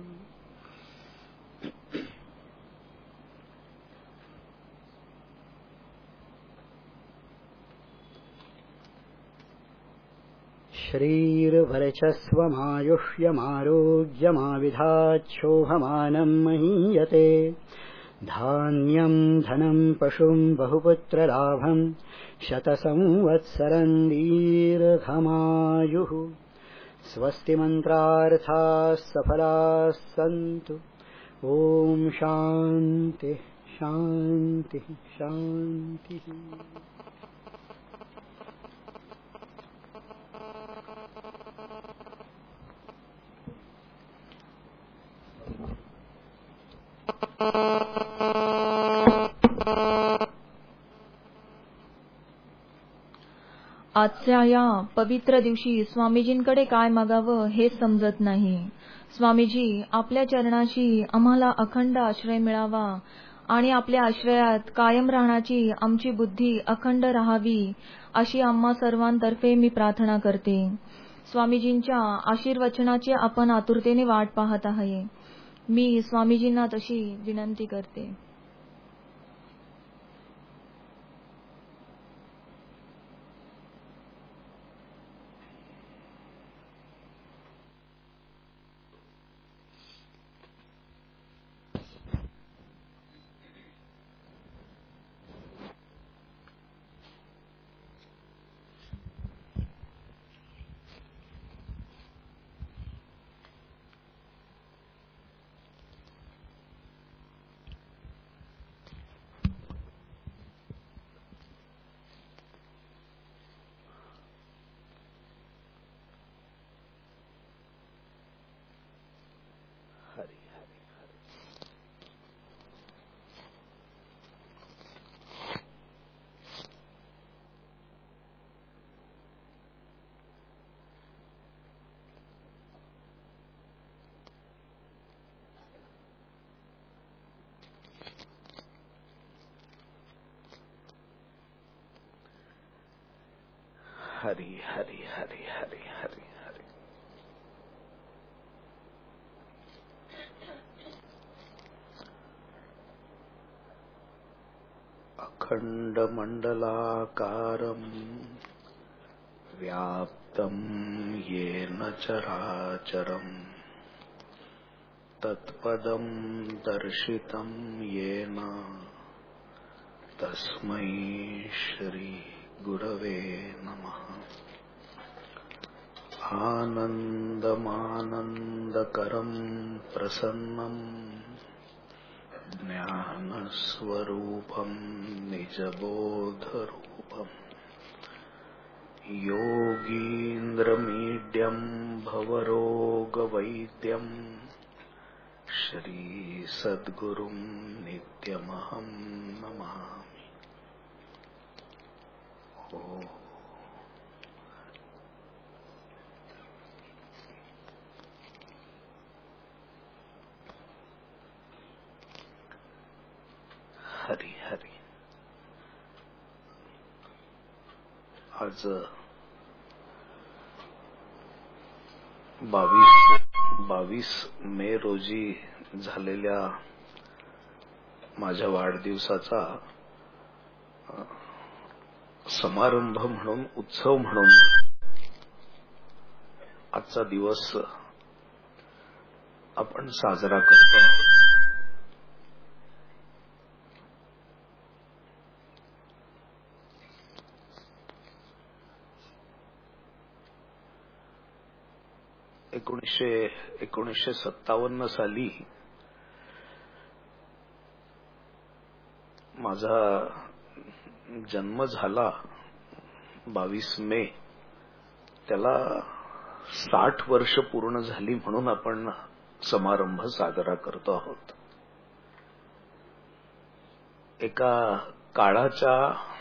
श्रीर्भरचस्वमायुष्यमारोग्यमाविधाच्छोभमानम् महीयते धान्यम् धनम् पशुम् बहुपुत्रलाभम् शतसंवत्सरम् दीर्घमायुः. स्वस्ति मन्त्रार्थाः सफलाः सन्तु. ॐ शान्तिः शान्तिः शान्तिः. आजच्या या पवित्र दिवशी स्वामीजींकडे काय मागावं हेच समजत नाही. स्वामीजी, आपल्या चरणाशी आम्हाला अखंड आश्रय मिळावा आणि आपल्या आश्रयात कायम राहण्याची आमची बुद्धी अखंड राहावी अशी आम्हा सर्वांतर्फे मी प्रार्थना करते. स्वामीजींच्या आशीर्वचनाची आपण आतुरतेने वाट पाहत आहे. मी स्वामीजींना तशी विनंती करते. हरी हरी हरी हरी हरी हरी. अखंड मंडलाकारं व्याप्तं येन चराचरं तत्पदं दर्शितं येन तस्मै श्री गुरवे नमः. आनन्दमानन्दकरं प्रसन्नं ज्ञानस्वरूपं निजबोधरूपं योगीन्द्रमीड्यं भवरोगवैद्यं श्रीसद्गुरुं नित्यमहं नमामि. हरी हरी. आज 22 मे रोजी झालेल्या माझ्या वाढदिवसाचा समारंभ म्हणून, उत्सव म्हणून आजचा दिवस आपण साजरा करतो आहोत. एकोणीसशे 57 साली माझा जन्म झाला 22 मे. त्याला 60 वर्ष पूर्ण झाली म्हणून आपण समारंभ साजरा करतो आहोत. एका काळाच्या,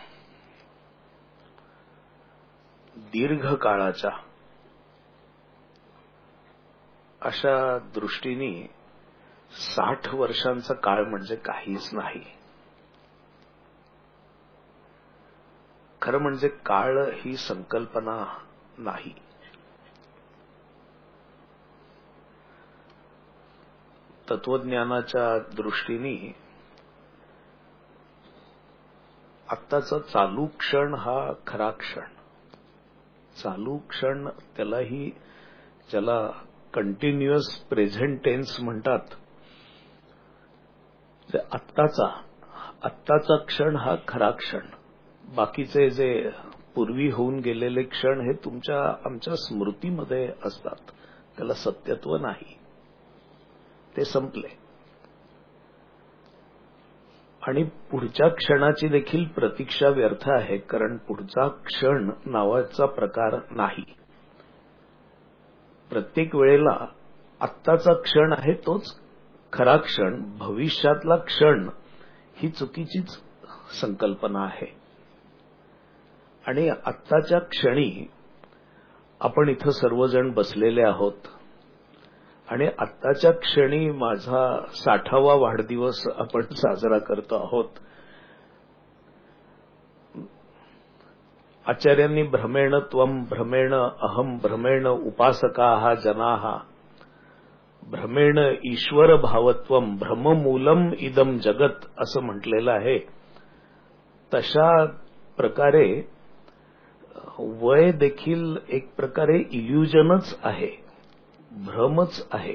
दीर्घ काळाच्या अशा दृष्टीने 60 वर्षांचा काळ म्हणजे काहीच नाही. खरं म्हणजे काळ ही संकल्पना नाही. तत्वज्ञानाच्या दृष्टीने आत्ताचा चालू क्षण हा खरा क्षण. चालू क्षण ज्याला कंटिन्युअस प्रेझेंट टेन्स म्हणतात. आत्ताचा क्षण हा खरा क्षण. बाकीचे जे पूर्वी होऊन गेलेले क्षण हे आमच्या स्मृतीमध्ये असतात. त्याला सत्यत्व नाही. ते संपले. आणि पुढच्या क्षणाची देखील प्रतीक्षा व्यर्थ आहे, कारण पुढचा क्षण नावाचा प्रकार नाही. प्रत्येक वेळेला आत्ताचा क्षण आहे तोच खरा क्षण. भविष्यातला क्षण ही चुकीचीच संकल्पना आहे. आणि आत्ताच्या क्षणी आपण इथं सर्वजण बसलेले आहोत आणि आत्ताच्या क्षणी माझा 60वा वाढदिवस आपण साजरा करतो आहोत. आचार्यांनी भ्रमेण त्वं भ्रमेण अहम भ्रमेण उपासकाः जनाः भ्रमेण ईश्वर भावत्वं भ्रममूलम इदम जगत असं म्हटलेलं आहे. तशा प्रकारे वय देखील एक प्रकारे इल्युजनच आहे, भ्रमच आहे.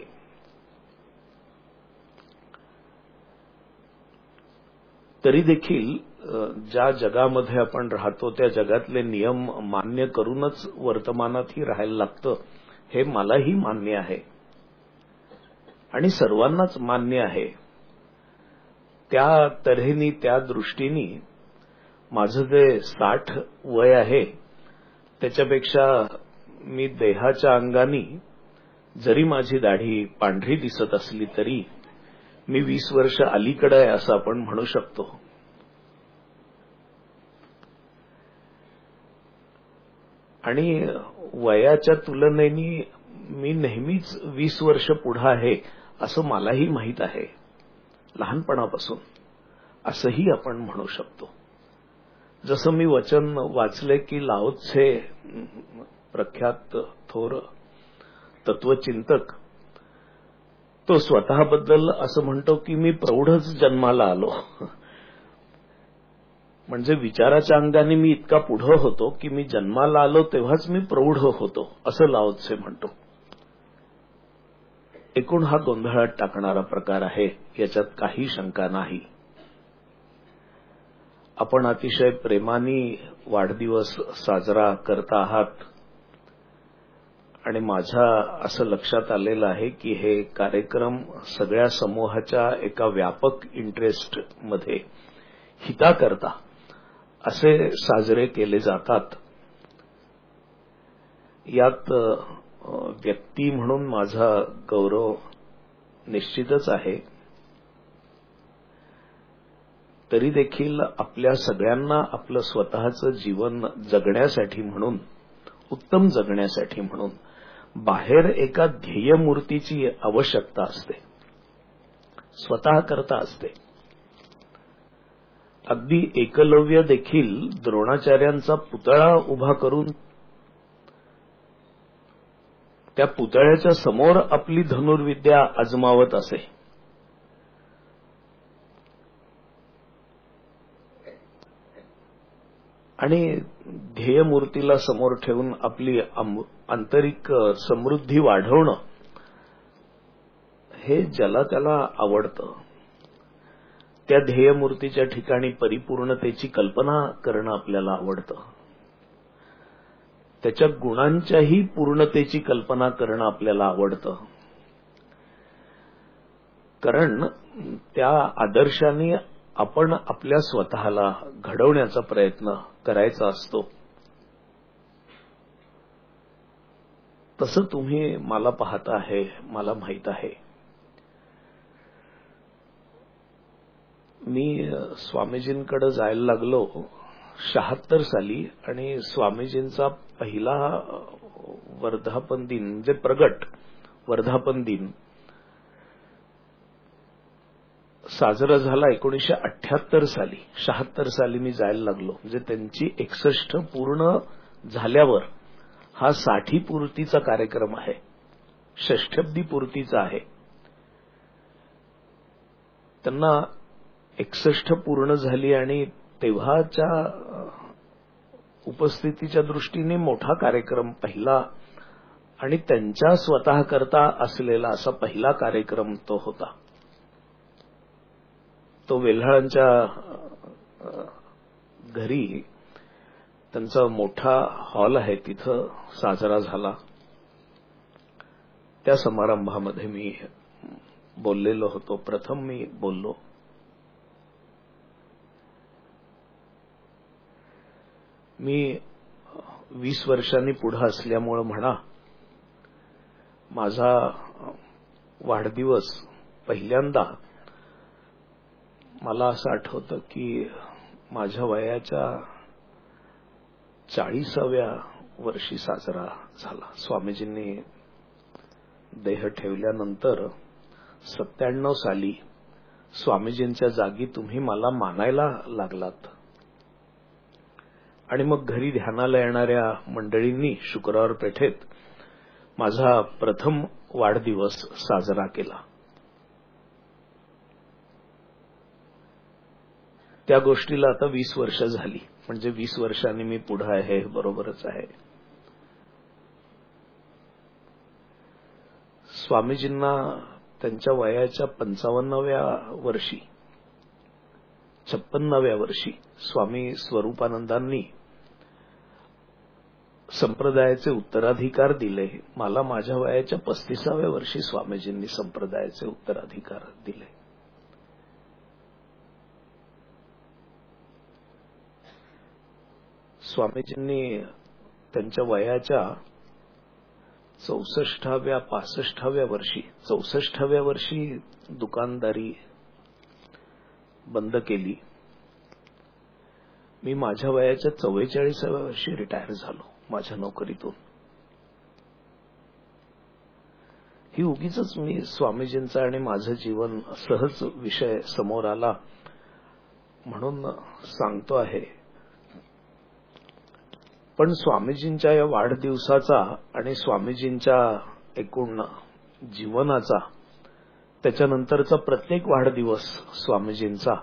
तरी देखील ज्या जगामध्ये आपण राहतो त्या जगातले नियम मान्य करूनच वर्तमानातही राहायला लागतं, हे मलाही मान्य आहे आणि सर्वांनाच मान्य आहे. त्या तऱ्हेने त्या दृष्टीने माझं जे 60 वय आहे त्याच्यापेक्षा मी देहाच्या अंगाने जरी माझी दाढी पांढरी दिसत असली तरी मी 20 वर्ष अलीकडे आहे असं आपण म्हणू शकतो. आणि वयाच्या तुलनेने मी नेहमीच 20 वर्ष पुढे आहे असं मलाही माहीत आहे लहानपणापासून, असंही आपण म्हणू शकतो. जसं मी वचन वाचले की लाओ त्से प्रख्यात थोर तत्वचिंतक तो स्वतःबद्दल असं म्हणतो की मी प्रौढच जन्माला आलो. म्हणजे विचाराच्या अंगाने मी इतका पुढं होतो की मी जन्माला आलो तेव्हाच मी प्रौढ होतो असं लाओ त्से म्हणतो. एकूण हा गोंधळात टाकणारा प्रकार आहे, याच्यात काही शंका नाही. आपण अतिशय प्रेमाने वाढदिवस साजरा करता आहात आणि माझ्या असं लक्षात आलेलं आहे की हे कार्यक्रम सगळ्या समूहाच्या एका व्यापक इंटरेस्टमध्ये हिताकरता असे साजरे केले जातात. यात व्यक्ती म्हणून माझा गौरव निश्चितच आहे. तरी देखील आपल्या सगळ्यांना आपलं स्वतःचं जीवन जगण्यासाठी म्हणून, उत्तम जगण्यासाठी म्हणून बाहेर एका ध्येयमूर्तीची आवश्यकता असते, स्वतः करता असते. अगदी एकलव्य देखील द्रोणाचार्यांचा पुतळा उभा करून त्या पुतळ्याच्या समोर आपली धनुर्विद्या आजमावत असे. आणि ध्येयमूर्तीला समोर ठेवून आपली आंतरिक समृद्धी वाढवणं हे ज्याला त्याला आवडतं. त्या ध्येयमूर्तीच्या ठिकाणी परिपूर्णतेची कल्पना करणं आपल्याला आवडतं. त्याच्या गुणांच्याही पूर्णतेची कल्पना करणं आपल्याला आवडतं. कारण त्या आदर्शाने आपण आपल्या स्वतःला घडवण्याचा प्रयत्न करायचा असतो. तसं तुम्ही मला पाहता आहे, मला माहीत आहे. मी स्वामीजींकडे जायला लागलो 76 साली आणि स्वामीजींचा पहिला वर्धापन दिन म्हणजे प्रगट वर्धापन दिन साजरा झाला 1978 साली. 76 साली मी जायला लागलो. म्हणजे त्यांची 61 पूर्ण झाल्यावर हा 60 पूर्तीचा कार्यक्रम आहे, षष्ठब्दी पूर्तीचा आहे. त्यांना 61 पूर्ण झाली आणि तेव्हाच्या उपस्थितीच्या दृष्टीने मोठा कार्यक्रम पहिला आणि त्यांच्या स्वतः करता असलेला असा पहिला कार्यक्रम तो होता. तो वेल्हाळांच्या घरी त्यांचा मोठा हॉल आहे तिथं साजरा झाला. त्या समारंभामध्ये मी बोललेलो होतो. प्रथम मी बोललो. मी 20 वर्षांनी पुढे असल्यामुळे म्हणा माझा वाढदिवस पहिल्यांदा मला असं आठवतं की माझ्या वयाच्या 40व्या वर्षी साजरा झाला. स्वामीजींनी देह ठेवल्यानंतर 97 साली स्वामीजींच्या जागी तुम्ही मला मानायला लागलात. आणि मग घरी ध्यानाला येणाऱ्या मंडळींनी शुक्रवार पेठेत माझा प्रथम वाढदिवस साजरा केला. त्या गोष्टीला आता 20 वर्ष झाली. म्हणजे 20 वर्षांनी मी पुढे आहे, बरोबरच आहे. स्वामीजींना त्यांच्या वयाच्या 55व्या वर्षी 56व्या वर्षी स्वामी स्वरूपानंदांनी संप्रदायाचे उत्तराधिकार दिले. मला माझ्या वयाच्या 35व्या वर्षी स्वामीजींनी संप्रदायाचे उत्तराधिकार दिले. स्वामीजींनी त्यांच्या वयाच्या 64व्या 65व्या वर्षी 64व्या वर्षी दुकानदारी बंद केली. मी माझ्या वयाच्या 44व्या वर्षी रिटायर झालो माझ्या नोकरीतून. ही उगीच मी स्वामीजींचा आणि माझं जीवन सहज विषय समोर आला म्हणून सांगतो आहे. पण स्वामीजींच्या या वाढदिवसाचा आणि स्वामीजींच्या एकूण जीवनाचा, त्याच्यानंतरचा प्रत्येक वाढदिवस स्वामीजींचा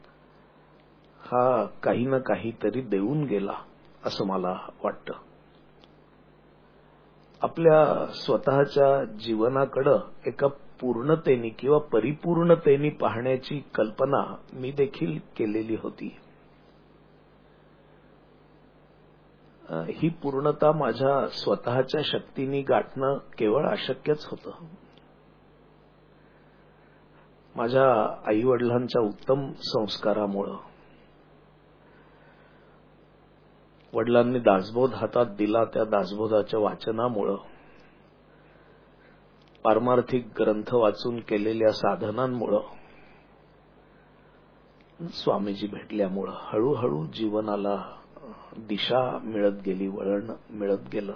हा काही ना काहीतरी देऊन गेला असं मला वाटतं. आपल्या स्वतःच्या जीवनाकडे एका पूर्णतेने किंवा परिपूर्णतेने पाहण्याची कल्पना मी देखील केलेली होती. ही पूर्णता माझ्या स्वतःच्या शक्तीने गाठणं केवळ अशक्यच होतं. माझ्या आईवडिलांच्या उत्तम संस्कारामुळं, वडिलांनी दासबोध हातात दिला त्या दासबोधाच्या वाचनामुळं, पारमार्थिक ग्रंथ वाचून केलेल्या साधनांमुळं, स्वामीजी भेटल्यामुळं हळूहळू जीवनाला दिशा मिळत गेली, वळण मिळत गेलं.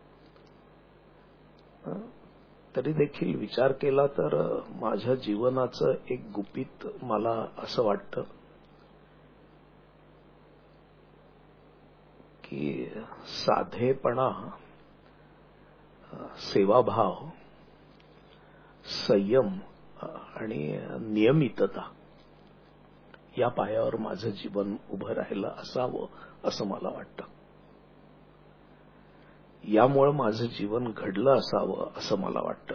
तरी देखील विचार केला तर माझ्या जीवनाचं एक गुपित मला असं वाटतं की साधेपणा, सेवाभाव, संयम आणि नियमितता या पायावर माझं जीवन उभं राहिलं असावं असं मला वाटतं. यामुळे माझं जीवन घडलं असावं असं मला वाटतं.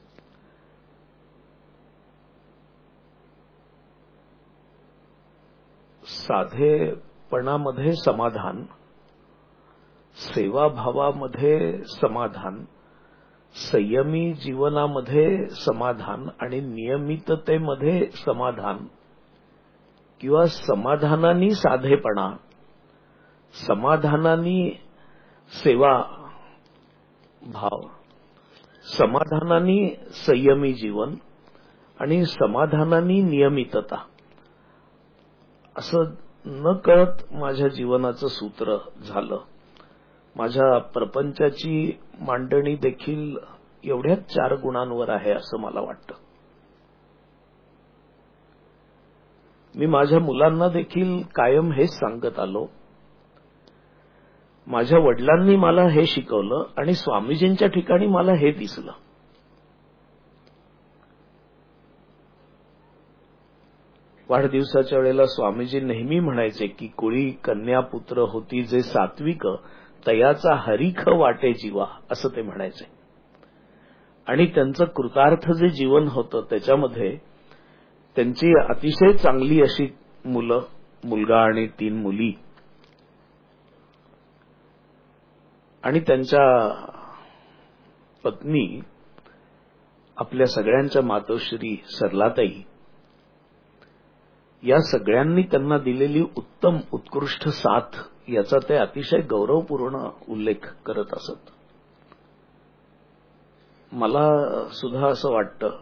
साधेपणामध्ये समाधान, सेवाभावामध्ये समाधान, संयमी जीवनामध्ये समाधान आणि नियमिततेमध्ये समाधान किंवा समाधानानी साधेपणा, समाधानानी सेवा भाव, समाधानानी संयमी जीवन आणि समाधानानी नियमितता असं न कळत माझ्या जीवनाचं सूत्र झालं. माझ्या प्रपंचाची मांडणी देखील एवढ्याच 4 गुणांवर आहे असं मला वाटतं. मी माझ्या मुलांना देखील कायम हेच सांगत आलो. माझ्या वडिलांनी मला हे शिकवलं आणि स्वामीजींच्या ठिकाणी मला हे दिसलं. वाढदिवसाच्या वेळेला स्वामीजी नेहमी म्हणायचे की कुळी कन्या पुत्र होती जे सात्विक, तयाचा हरिख वाटे जीवा असं ते म्हणायचे. आणि त्यांचं कृतार्थ जे जीवन होतं त्याच्यामध्ये त्यांची अतिशय चांगली अशी मुलं, मुलगा आणि 3 मुली, आणि त्यांच्या पत्नी आपल्या सगळ्यांच्या मातोश्री सरलाताई, या सगळ्यांनी त्यांना दिलेली उत्तम उत्कृष्ट साथ याचा ते अतिशय गौरवपूर्ण उल्लेख करत असत. मला सुद्धा असं वाटतं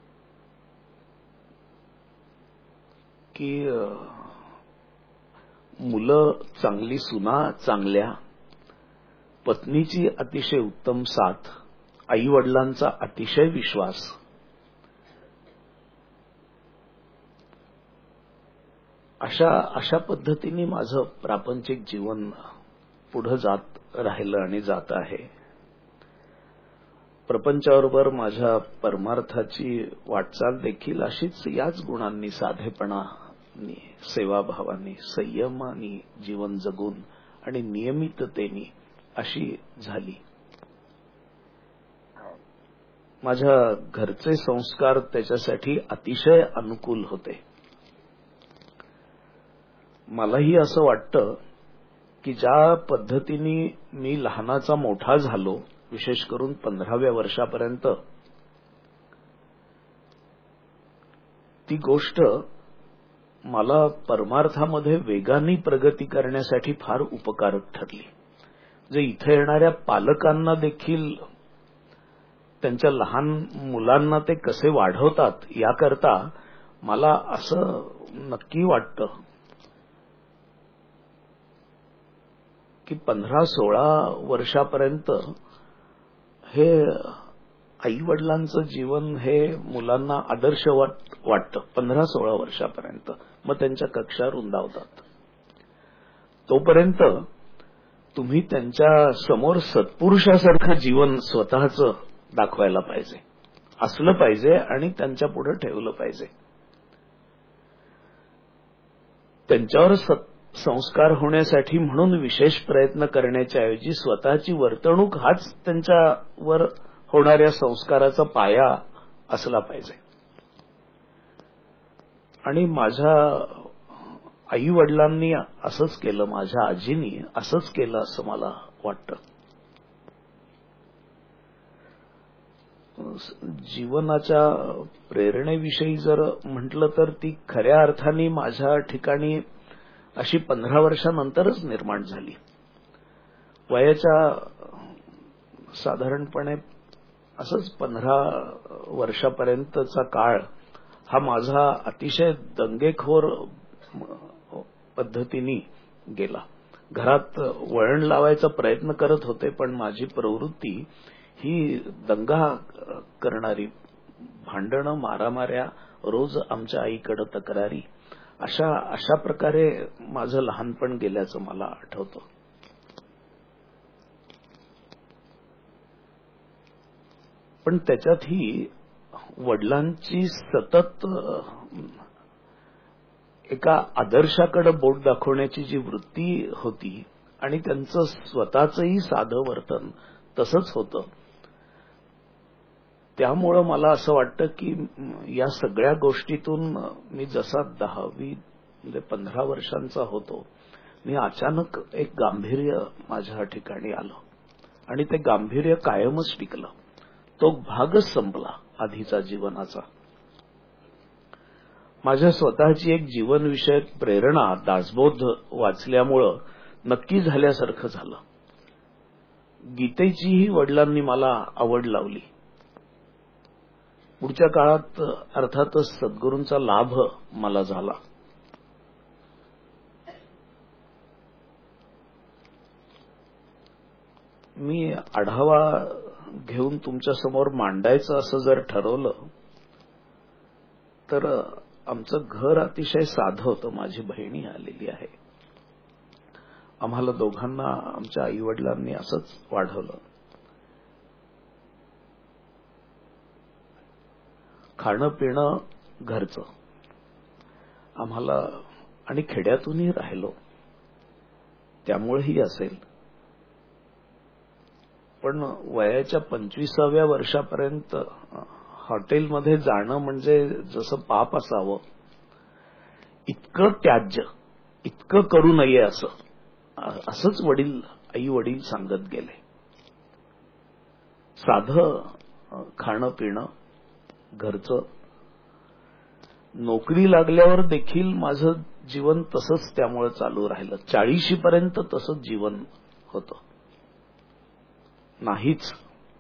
की मुलं चांगली, सुना चांगल्या, पत्नीची अतिशय उत्तम साथ, आई वडिलांचा अतिशय विश्वास, अशा पद्धतीने माझं प्रापंचिक जीवन पुढे जात राहिलं आणि जात आहे. प्रपंचाबरोबर माझ्या परमार्थाची वाटचाल देखील अशीच याच गुणांनी, साधेपणाने, सेवाभावाने, संयमाने जीवन जगून आणि नियमिततेने अशी झाली. माझ्या घरचे संस्कार त्याच्यासाठी अतिशय अनुकूल होते. मलाही असं वाटतं की ज्या पद्धतीने मी लहानाचा मोठा झालो, विशेष करून 15व्या वर्षापर्यंत, ती गोष्ट मला परमार्थामध्ये वेगाने प्रगती करण्यासाठी फार उपकारक ठरली. जे इथे येणाऱ्या पालकांना देखील त्यांच्या लहान मुलांना ते कसे वाढवतात याकरता मला असं नक्की वाटतं की 15-16 वर्षापर्यंत हे आई-वडिलांचं जीवन हे मुलांना आदर्श वाटतं. 15-16 वर्षापर्यंत मग त्यांच्या कक्षा रुंदावतात. तोपर्यंत तुम्ही त्यांच्या समोर सत्पुरुषासारखं जीवन स्वतःचं दाखवायला पाहिजे, असलं पाहिजे आणि त्यांच्या पुढे ठेवलं पाहिजे. त्यांच्यावर संस्कार होण्यासाठी म्हणून विशेष प्रयत्न करण्याच्या ऐवजी स्वतःची वर्तणूक हाच त्यांच्यावर होणाऱ्या संस्काराचा पाया असला पाहिजे. आणि माझ्या आई वडिलांनी असंच केलं, माझ्या आजीनी असंच केलं असं मला वाटतं. जीवनाच्या प्रेरणेविषयी जर म्हटलं तर ती खऱ्या अर्थाने माझ्या ठिकाणी अशी 15 वर्षानंतरच निर्माण झाली. वयाच्या साधारणपणे असंच 15 वर्षापर्यंतचा काळ हा माझा अतिशय दंगेखोर पद्धतीने गेला. घरात वळण लावायचा प्रयत्न करत होते, पण माझी प्रवृत्ती ही दंगा करणारी, भांडणं, मारामाऱ्या, रोज आमच्या आईकडे तक्रारी, अशा प्रकारे माझं लहानपण गेल्याचं मला आठवतं. पण त्याच्यातही वडिलांची सतत एका आदर्शाकडे बोट दाखवण्याची जी वृत्ती होती आणि त्यांचं स्वतःचंही साधं वर्तन तसंच होतं, त्यामुळं मला असं वाटतं की या सगळ्या गोष्टीतून मी जसा 15 वर्षांचा होतो, मी अचानक एक गांभीर्य माझ्या ठिकाणी आलं आणि ते गांभीर्य कायमच टिकलं. तो भागच संपला आधीचा जीवनाचा. माझ्या स्वतःची एक जीवनविषयक प्रेरणा, दासबोध वाचल्यामुळं नक्की झाल्यासारखं झालं. गीतेचीही वडिलांनी मला आवड लावली. पुढच्या काळात अर्थातच सद्गुरूंचा लाभ मला झाला. मी आढावा घेऊन तुमच्या समोर मांडायचं असं जर ठरवलं तर आमचं घर अतिशय साधं होतं. माझी बहिणी आलेली आहे. आम्हाला दोघांना आमच्या आईवडिलांनी असंच वाढवलं. खाणं पिणं घरचं आम्हाला, आणि खेड्यातूनही राहिलो त्यामुळेही असेल. पण वयाच्या 25व्या वर्षापर्यंत हॉटेलमध्ये जाणं म्हणजे जसं पाप असावं, इतकं त्याज्य, इतकं करू नये असंच आई वडील सांगत गेले. साधं खाणं पिणं घरचं. नोकरी लागल्यावर देखील माझं जीवन तसंच त्यामुळे चालू राहिलं. 40 पर्यंत तसंच जीवन होतं. नाहीच.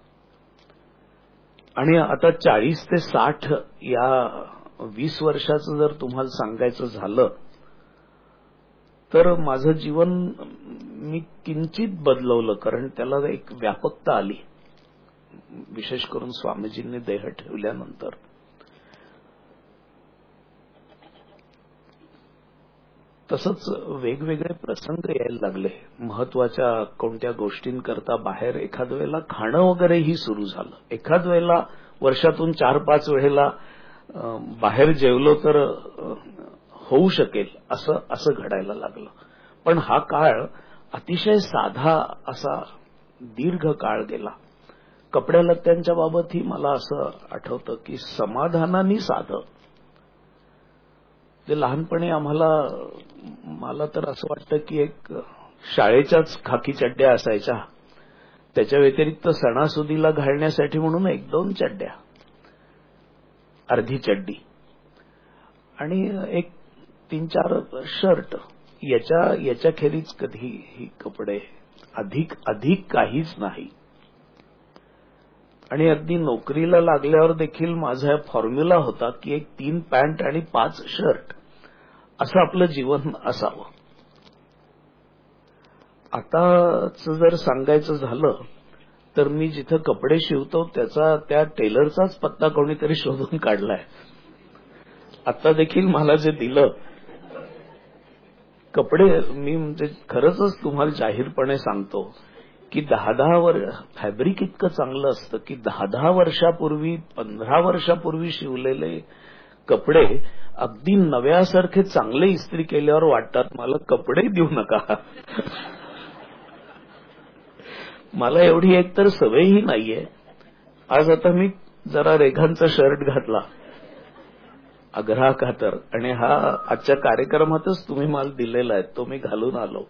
आणि आता 40 ते 60 या 20 वर्षाचं जर तुम्हाला सांगायचं झालं तर माझं जीवन मी किंचित बदलवलं, कारण त्याला एक व्यापकता आली, विशेष करून स्वामीजींनी देह ठेवल्यानंतर. तसंच वेगवेगळे प्रसंग यायला लागले. महत्वाच्या कोणत्या गोष्टींकरता बाहेर एखाद वेळेला खाणं वगैरेही सुरू झालं. एखाद वेळेला वर्षातून 4-5 वेळेला बाहेर जेवलो तर होऊ शकेल असं घडायला लागलं. पण हा काळ अतिशय साधा असा दीर्घ काळ गेला. कपड्या लत्त्यांच्या बाबतही मला असं आठवतं की समाधानाने साधं. ते लहानपणी मला तर असं वाटतं की एक शाळेच्याच खाकी चड्ड्या असायच्या, त्याच्या व्यतिरिक्त सणासुदीला घालण्यासाठी म्हणून 1-2 चड्ड्या, अर्धी चड्डी आणि एक 3-4 शर्ट, याच्या खेरीज कधीही कपडे अधिक काहीच नाही. आणि अगदी नोकरीला लागल्यावर देखील माझा फॉर्म्युला होता की एक 3 पॅन्ट आणि 5 शर्ट असं आपलं जीवन असावं. आताच जर सांगायचं झालं तर मी जिथं कपडे शिवतो त्या टेलरचाच पत्ता कोणीतरी शोधून काढलाय. आता देखील मला जे दिलं कपडे, मी म्हणजे खरंच तुम्हाला जाहीरपणे सांगतो की 10-10 फॅब्रिक इतकं चांगलं असतं की 10-10 वर्षापूर्वी 15 वर्षापूर्वी शिवलेले कपडे अगदी नव्यासारखे चांगले इस्त्री केल्यावर वाटतात. मला कपडे देऊ नका. मला एवढी एकतर सवयही नाहीये. आज आता मी जरा रेघांचा शर्ट घातला आग्रह खातर, आणि हा आजच्या कार्यक्रमातच तुम्ही मला दिलेला आहे, तो मी घालून आलो.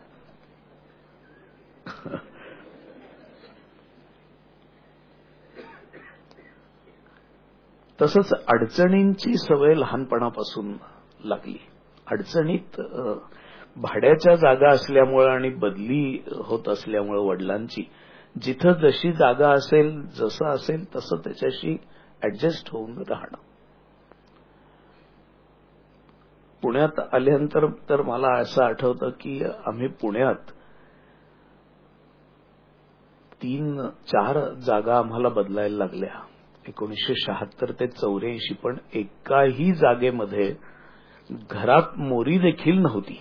तसंच अडचणींची सवय लहानपणापासून लागली. अडचणीत भाड्याच्या जागा असल्यामुळे आणि बदली होत असल्यामुळे वडिलांची, जिथं जशी जागा असेल, जसं असेल तसं त्याच्याशी ऍडजस्ट होऊन राहणं. पुण्यात आल्यानंतर तर मला असं आठवतं की आम्ही पुण्यात 3-4 जागा आम्हाला बदलायला लागल्या 1976 ते 84. पण एकाही जागेमध्ये घरात मोरी देखील नव्हती.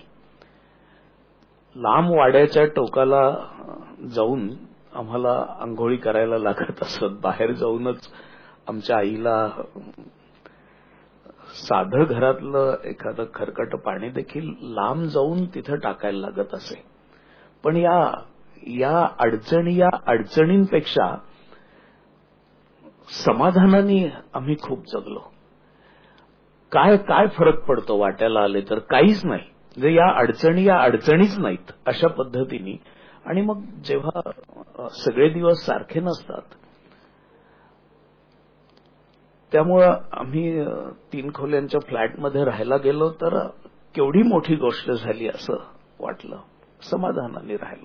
लांब वाड्याच्या टोकाला जाऊन आम्हाला आंघोळी करायला लागत असत. बाहेर जाऊनच आमच्या आईला साधं घरातलं एखादं खरकट पाणी देखील लांब जाऊन तिथं टाकायला लागत असे. पण या अडचणींपेक्षा समाधानाने आम्ही खूप जगलो. काय फरक पडतो वाट्याला आले तर? काहीच नाही. म्हणजे या अडचणीच नाहीत अशा पद्धतीने. आणि मग जेव्हा सगळे दिवस सारखे नसतात, त्यामुळं आम्ही 3 खोल्यांच्या फ्लॅटमध्ये राहायला गेलो तर केवढी मोठी गोष्ट झाली असं वाटलं. समाधानाने राहिलो.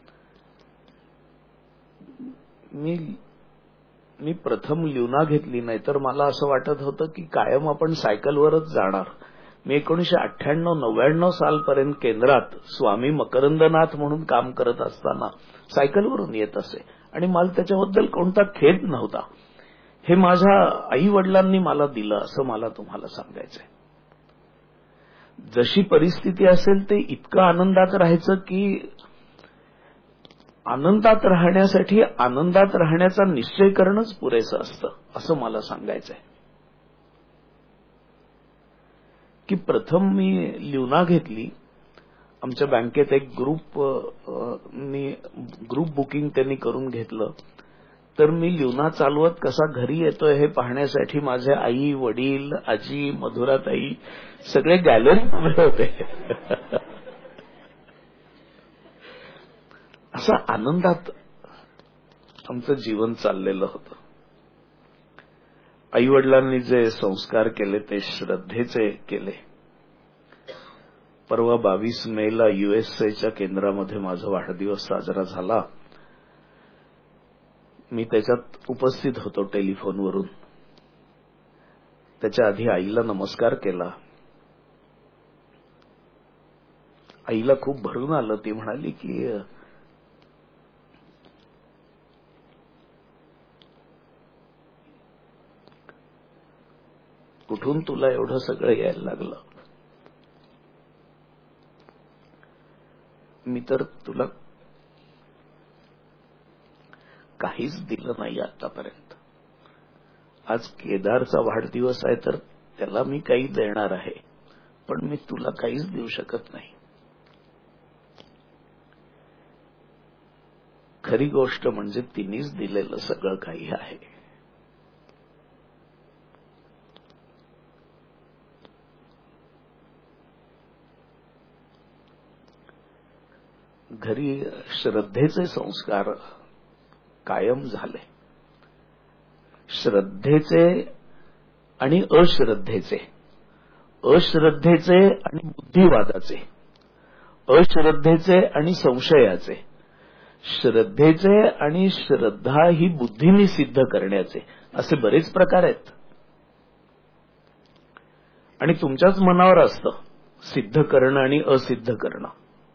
मी प्रथम ल्युना घेतली, नाही तर मला असं वाटत होतं की कायम आपण सायकलवरच जाणार. मी 1998-99 सालपर्यंत केंद्रात स्वामी मकरंदनाथ म्हणून काम करत असताना सायकलवरून येत असे आणि मला त्याच्याबद्दल कोणता खेद नव्हता. हे माझ्या आई वडिलांनी मला दिलं असं मला तुम्हाला सांगायचंय. जशी परिस्थिती असेल ते इतकं आनंदात राहायचं की आनंदात राहण्यासाठी आनंदात राहण्याचा निश्चय करणंच पुरेसं असतं असं मला सांगायचंय. की प्रथम मी ल्युना घेतली. आमच्या बँकेत एक ग्रुप बुकिंग त्यांनी करून घेतलं. तर मी ल्युना चालवत कसा घरी येतोय हे पाहण्यासाठी माझे आई, वडील, आजी, मधुराताई सगळे गॅलरीमध्ये होते. असं आनंदात आमचं जीवन चाललेलं होतं. आई वडिलांनी जे संस्कार केले ते श्रद्धेचे केले. परवा 22 मेला USAच्या केंद्रामध्ये माझा वाढदिवस साजरा झाला. मी त्याच्यात उपस्थित होतो टेलिफोनवरून. त्याच्या आधी आईला नमस्कार केला आईला खूप भरून आलं. ती म्हणाली की कुठून तुला एवढं सगळं यायला लागलं? मी तर तुला काहीच दिलं नाही आतापर्यंत. आज केदारचा वाढदिवस आहे तर त्याला मी काही देणार आहे, पण मी तुला काहीच देऊ शकत नाही. खरी गोष्ट म्हणजे तिनेच दिलेलं सगळं काही आहे. घरी श्रद्धेचे संस्कार कायम झाले. श्रद्धेचे आणि अश्रद्धेचे, अश्रद्धेचे आणि बुद्धिवादाचे, अश्रद्धेचे आणि संशयाचे, श्रद्धेचे आणि श्रद्धा ही बुद्धीने सिद्ध करण्याचे, असे बरेच प्रकार आहेत. आणि तुमच्याच मनावर असतं सिद्ध करणं आणि असिद्ध करणं.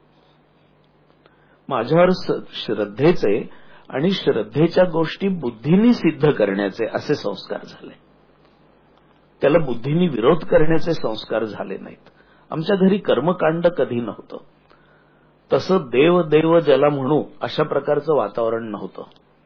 माझ्यावर श्रद्धेचे आणि श्रद्धेच्या गोष्टी बुद्धीने सिद्ध करण्याचे असे संस्कार झाले. त्याला बुद्धीने विरोध करण्याचे संस्कार झाले नाहीत. आमच्या घरी कर्मकांड कधी नव्हतं. तसं देव देव ज्याला म्हणू अशा प्रकारचं वातावरण नव्हतं.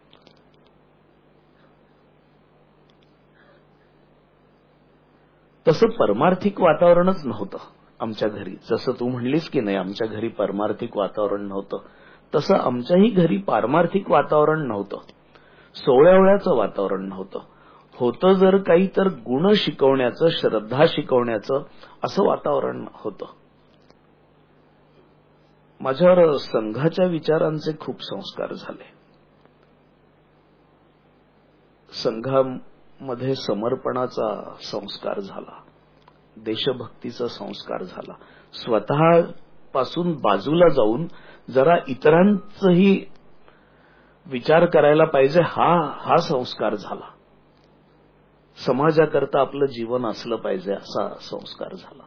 तसं परमार्थिक वातावरणच नव्हतं आमच्या घरी. जसं तू म्हणलीस की नाही आमच्या घरी परमार्थिक वातावरण नव्हतं, तसं आमच्याही घरी पारमार्थिक वातावरण नव्हतं. सोवळ्यावळ्याचं वातावरण नव्हतं. होतं जर काही तर गुण शिकवण्याचं, श्रद्धा शिकवण्याचं असं वातावरण होतं. माझ्यावर संघाच्या विचारांचे खूप संस्कार झाले. संघामध्ये समर्पणाचा संस्कार झाला, देशभक्तीचा संस्कार झाला. स्वतःपासून बाजूला जाऊन जरा इतरांचाही विचार करायला पाहिजे हा संस्कार झाला. समाजाकरता आपलं जीवन असलं पाहिजे असा संस्कार झाला.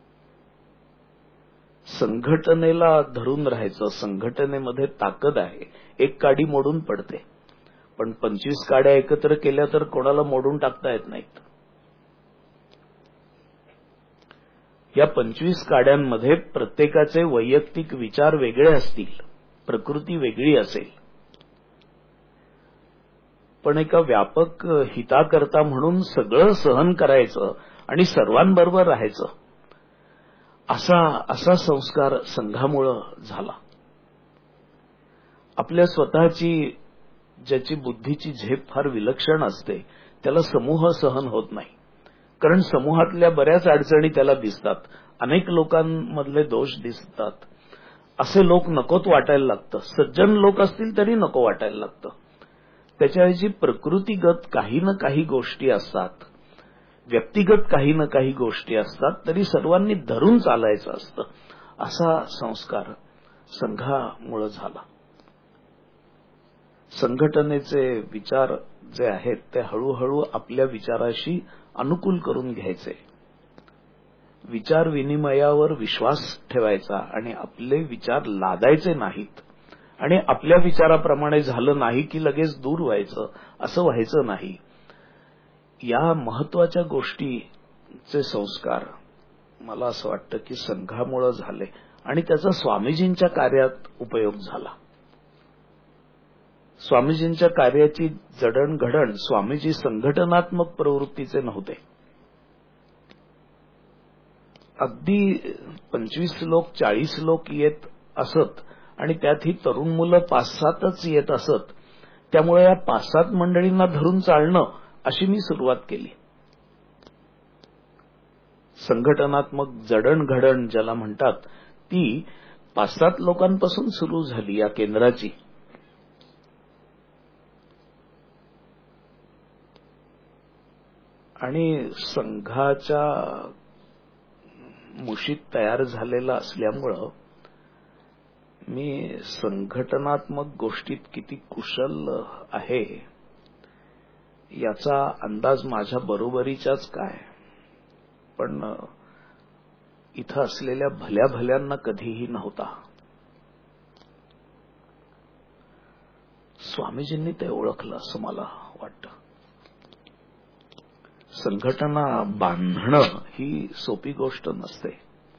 संघटनेला धरून राहायचं. संघटनेमध्ये ताकद आहे. एक काडी मोडून पडते, पण 25 काड्या एकत्र केल्या तर कोणाला मोडून टाकता येत नाहीत. या 25 काड्यांमध्ये प्रत्येकाचे वैयक्तिक विचार वेगळे असतील, प्रकृती वेगळी असेल, पण एका व्यापक हिताकरता म्हणून सगळं सहन करायचं आणि सर्वांबरोबर राहायचं असा संस्कार संघामुळं झाला. आपल्या स्वतःची ज्याची बुद्धीची झेप फार विलक्षण असते त्याला समूह सहन होत नाही. कारण समूहातल्या बऱ्याच अडचणी त्याला दिसतात, अनेक लोकांमधले दोष दिसतात. असे लोक नकोत वाटायला लागतं. सज्जन लोक असतील तरी नको वाटायला लागतं. त्याच्याऐवजी प्रकृतीगत काही ना काही गोष्टी असतात, व्यक्तिगत काही ना काही गोष्टी असतात, तरी सर्वांनी धरून चालायचं असतं. असा संस्कार संघामुळे झाला. संघटनेचे विचार जे आहेत ते हळूहळू आपल्या विचाराशी अनुकूल करून घ्यायचे. विचार विनिमयावर विश्वास ठेवायचा आणि आपले विचार लादायचे नाहीत. आणि आपल्या विचाराप्रमाणे झालं नाही की लगेच दूर व्हायचं, असं व्हायचं नाही. या महत्वाच्या गोष्टीचे संस्कार मला असं वाटतं की संघामुळे झाले आणि त्याचा स्वामीजींच्या कार्यात उपयोग झाला. स्वामीजींच्या कार्याची जडणघडण स्वामीजी संघटनात्मक प्रवृत्तीचे नव्हते. अगदी 25 लोक 40 लोक येत असत आणि त्यात ही तरुण मुलं 5-7च येत असत. त्यामुळे या 5-7 मंडळींना धरून चालणं अशी मी सुरुवात केली. संघटनात्मक जडणघडण ज्याला म्हणतात ती 5-7 लोकांपासून सुरू झाली या केंद्राची. आणि संघाच्या मुशीत तयार झालेला असल्यामुळं मी संघटनात्मक गोष्टीत किती कुशल आहे याचा अंदाज माझ्या बरोबरीच्याच काय, पण इथं असलेल्या भल्या भल्यांना कधीही नव्हता. स्वामीजींनी ते ओळखलं असं मला वाटतं. संघटना बांधणं ही सोपी गोष्ट नसते.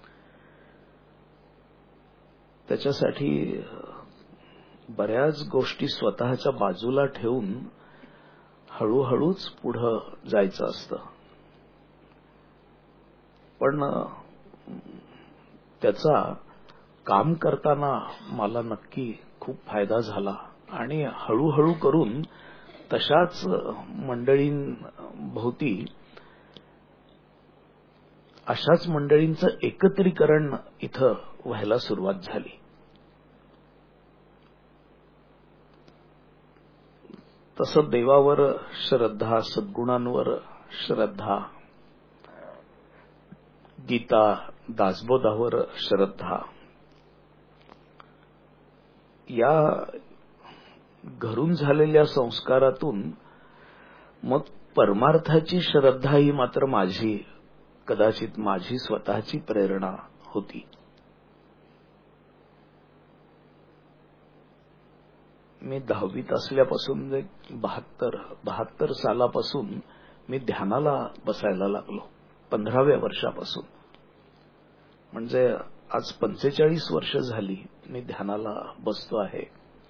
त्याच्यासाठी बऱ्याच गोष्टी स्वतःच्या बाजूला ठेवून हळूहळूच पुढं जायचं असतं. पण त्याचा काम करताना मला नक्की खूप फायदा झाला आणि हळूहळू करून तशाच मंडळींभोवती अशाच मंडळींचं एकत्रीकरण इथं व्हायला सुरुवात झाली. तसं देवावर श्रद्धा, सद्गुणांवर श्रद्धा, गीता दासबोधावर श्रद्धा, या घरून झालेल्या संस्कारातून मग परमार्थाची श्रद्धा ही मात्र कदाचित माझी स्वतःची प्रेरणा होती. मी 10वीत असल्यापासून 72 सालापासून मी ध्यानाला बसायला लागलो. 15व्या वर्षापासून, म्हणजे आज 45 वर्ष झाली मी ध्यानाला बसतो आहे.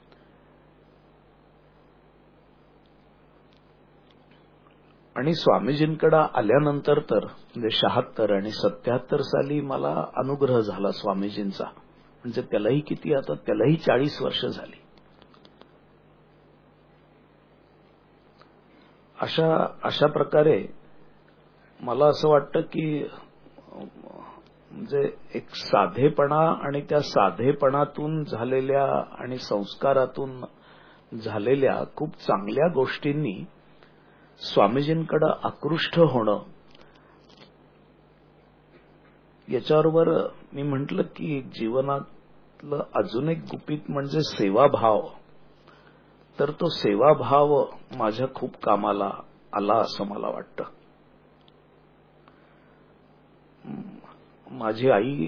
आणि स्वामीजींकडे आल्यानंतर तर म्हणजे 76 आणि 77 साली मला अनुग्रह झाला स्वामीजींचा. म्हणजे त्यालाही किती, आता त्यालाही 40 वर्ष झाली. अशा प्रकारे मला असं वाटतं की म्हणजे एक साधेपणा आणि त्या साधेपणातून झालेल्या आणि संस्कारातून झालेल्या खूप चांगल्या गोष्टींनी स्वामीजींकडे आकृष्ट होणं, याच्याबरोबर मी म्हटलं की जीवनातलं अजून एक गुपित म्हणजे सेवाभाव. तर तो सेवाभाव माझ्या खूप कामाला आला असं मला वाटतं. माझी आई,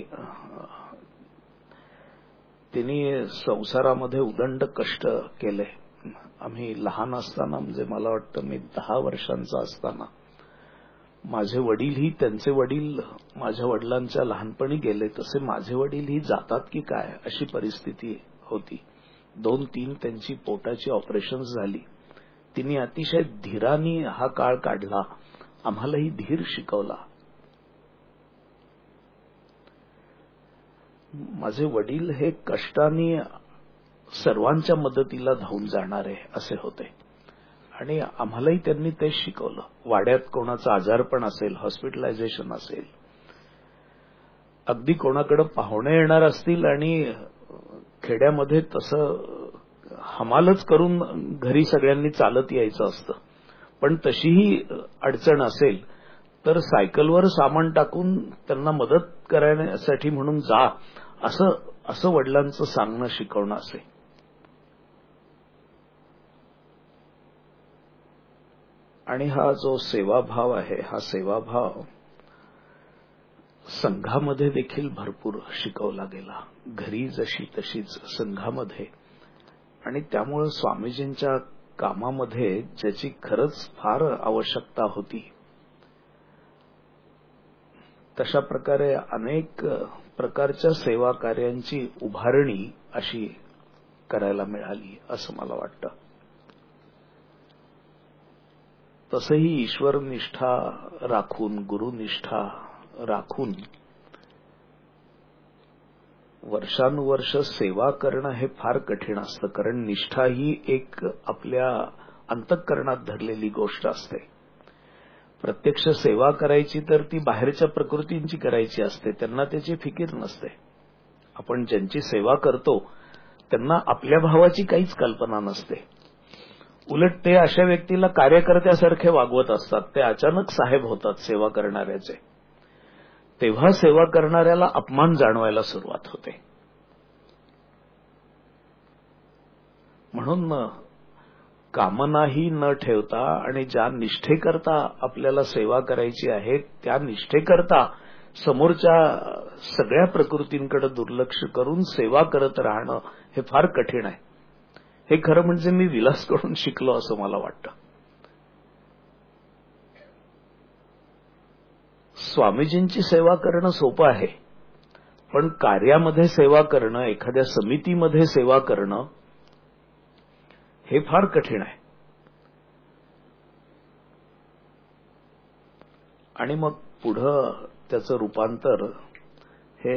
तिने संसारामध्ये उदंड कष्ट केले. आम्ही लहान असताना, म्हणजे मला वाटतं मी 10 वर्षांचा असताना, माझे वडीलही, त्यांचे वडील माझ्या वडिलांच्या लहानपणी गेले तसे माझे वडीलही जातात की काय अशी परिस्थिती होती. 2-3 त्यांची पोटाची ऑपरेशन्स झाली. तिने अतिशय धीराने हा काळ काढला, आम्हालाही धीर शिकवला. माझे वडील हे कष्टाने सर्वांच्या मदतीला धावून जाणारे असे होते आणि आम्हालाही त्यांनी ते शिकवलं. वाड्यात कोणाचा आजारपण असेल, हॉस्पिटलायझेशन असेल, अगदी कोणाकडे पाहुणे येणार असतील आणि खेड्यामध्ये तसं हमालच करून घरी सगळ्यांनी चालत यायचं असतं, पण तशीही अडचण असेल तर सायकलवर सामान टाकून त्यांना मदत करण्यासाठी म्हणून जा, असं वडिलांचं सांगणं, शिकवणं असे. आणि हा जो सेवाभाव आहे, हा सेवाभाव संघामध्ये देखील भरपूर शिकवला गेला. घरी जशी तशीच संघामध्ये. आणि त्यामुळे स्वामीजींच्या कामामध्ये ज्याची खरंच फार आवश्यकता होती, तशा प्रकारे अनेक प्रकारच्या सेवा कार्यांची उभारणी अशी करायला मिळाली असं मला वाटतं. तसंही ईश्वरनिष्ठा राखून, गुरुनिष्ठा राखून वर्षानुवर्ष सेवा करणं हे फार कठीण असतं. कारण निष्ठा ही एक आपल्या अंतःकरणात धरलेली गोष्ट असते. प्रत्यक्ष सेवा करायची तर ती बाहेरच्या प्रकृतींची करायची असते, त्यांना त्याची फिकीर नसते. आपण ज्यांची सेवा करतो त्यांना आपल्या भावाची काहीच कल्पना नसते. उलट ते अशा व्यक्तीला कार्यकर्त्यासारखे वागवत असतात. ते अचानक साहेब होतात सेवा करणाऱ्याचे. तेव्हा सेवा करणाऱ्याला अपमान जाणवायला सुरुवात होते. म्हणून कामनाही न ठेवता आणि ज्या निष्ठेकरता आपल्याला सेवा करायची आहे त्या निष्ठेकरता समोरच्या सगळ्या प्रकृतींकडे दुर्लक्ष करून सेवा करत राहणं हे फार कठीण आहे. हे खरं म्हणजे मी विलासकडून शिकलो असं मला वाटतं. स्वामीजींची सेवा करणं सोपं आहे, पण कार्यामध्ये सेवा करणं, एखाद्या समितीमध्ये सेवा करणं हे फार कठीण आहे. आणि मग पुढं त्याचं रूपांतर हे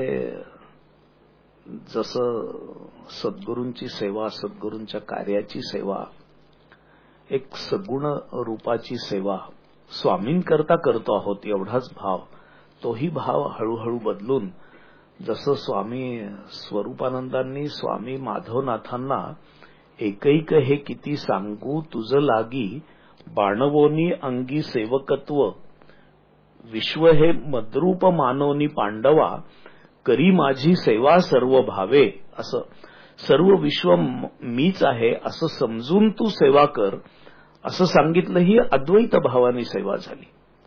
जसं सद्गुरूंची सेवा, सद्गुरूंच्या कार्याची सेवा, एक सगुण रूपाची सेवा स्वामींकरता करतो आहोत एवढाच भाव, तोही भाव हळूहळू बदलून जसं स्वामी स्वरूपानंदांनी स्वामी माधवनाथांना एकैक हे किती सांगू तुझ लागी, बाणवोनी अंगी सेवकत्व, विश्व हे मद्रूप मानवनी पांडवा, करी माझी सेवा सर्व भावे, असं सर्व विश्व मीच आहे असं समजून तू सेवा कर असं सांगितलं. ही अद्वैत भावानी सेवा झाली.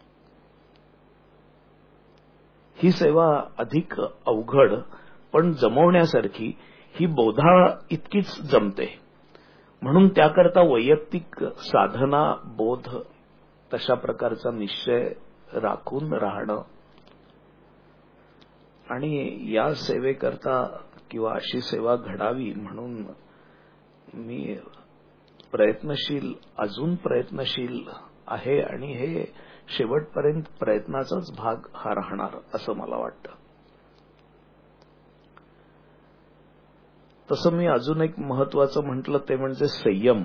ही सेवा अधिक अवघड पण जमवण्यासारखी, ही बोधा इतकीच जमते. म्हणून त्याकरता वैयक्तिक साधना, बोध तशा प्रकारचा निश्चय राखून राहणं आणि या सेवेकरता किंवा अशी सेवा घडावी म्हणून मी प्रयत्नशील, अजून प्रयत्नशील आहे आणि हे शेवटपर्यंत प्रयत्नाचाच भाग हा राहणार असं मला वाटतं. तसं मी अजून एक महत्वाचं म्हटलं ते म्हणजे संयम.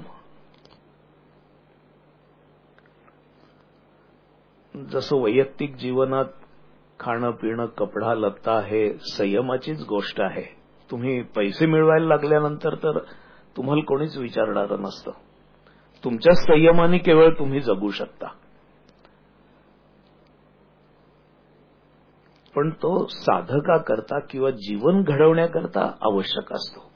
जसं वैयक्तिक जीवनात खाणं पिणं कपडा लत्ता हे संयमाचीच गोष्ट आहे. तुम्ही पैसे मिळवायला लागल्यानंतर तर तुम्हाला कोणीच विचारणारं नसतं. तुमच्या संयमाने केवळ तुम्ही जगू शकता. पण तो साधकाकरता किंवा जीवन घडवण्याकरता आवश्यक असतो.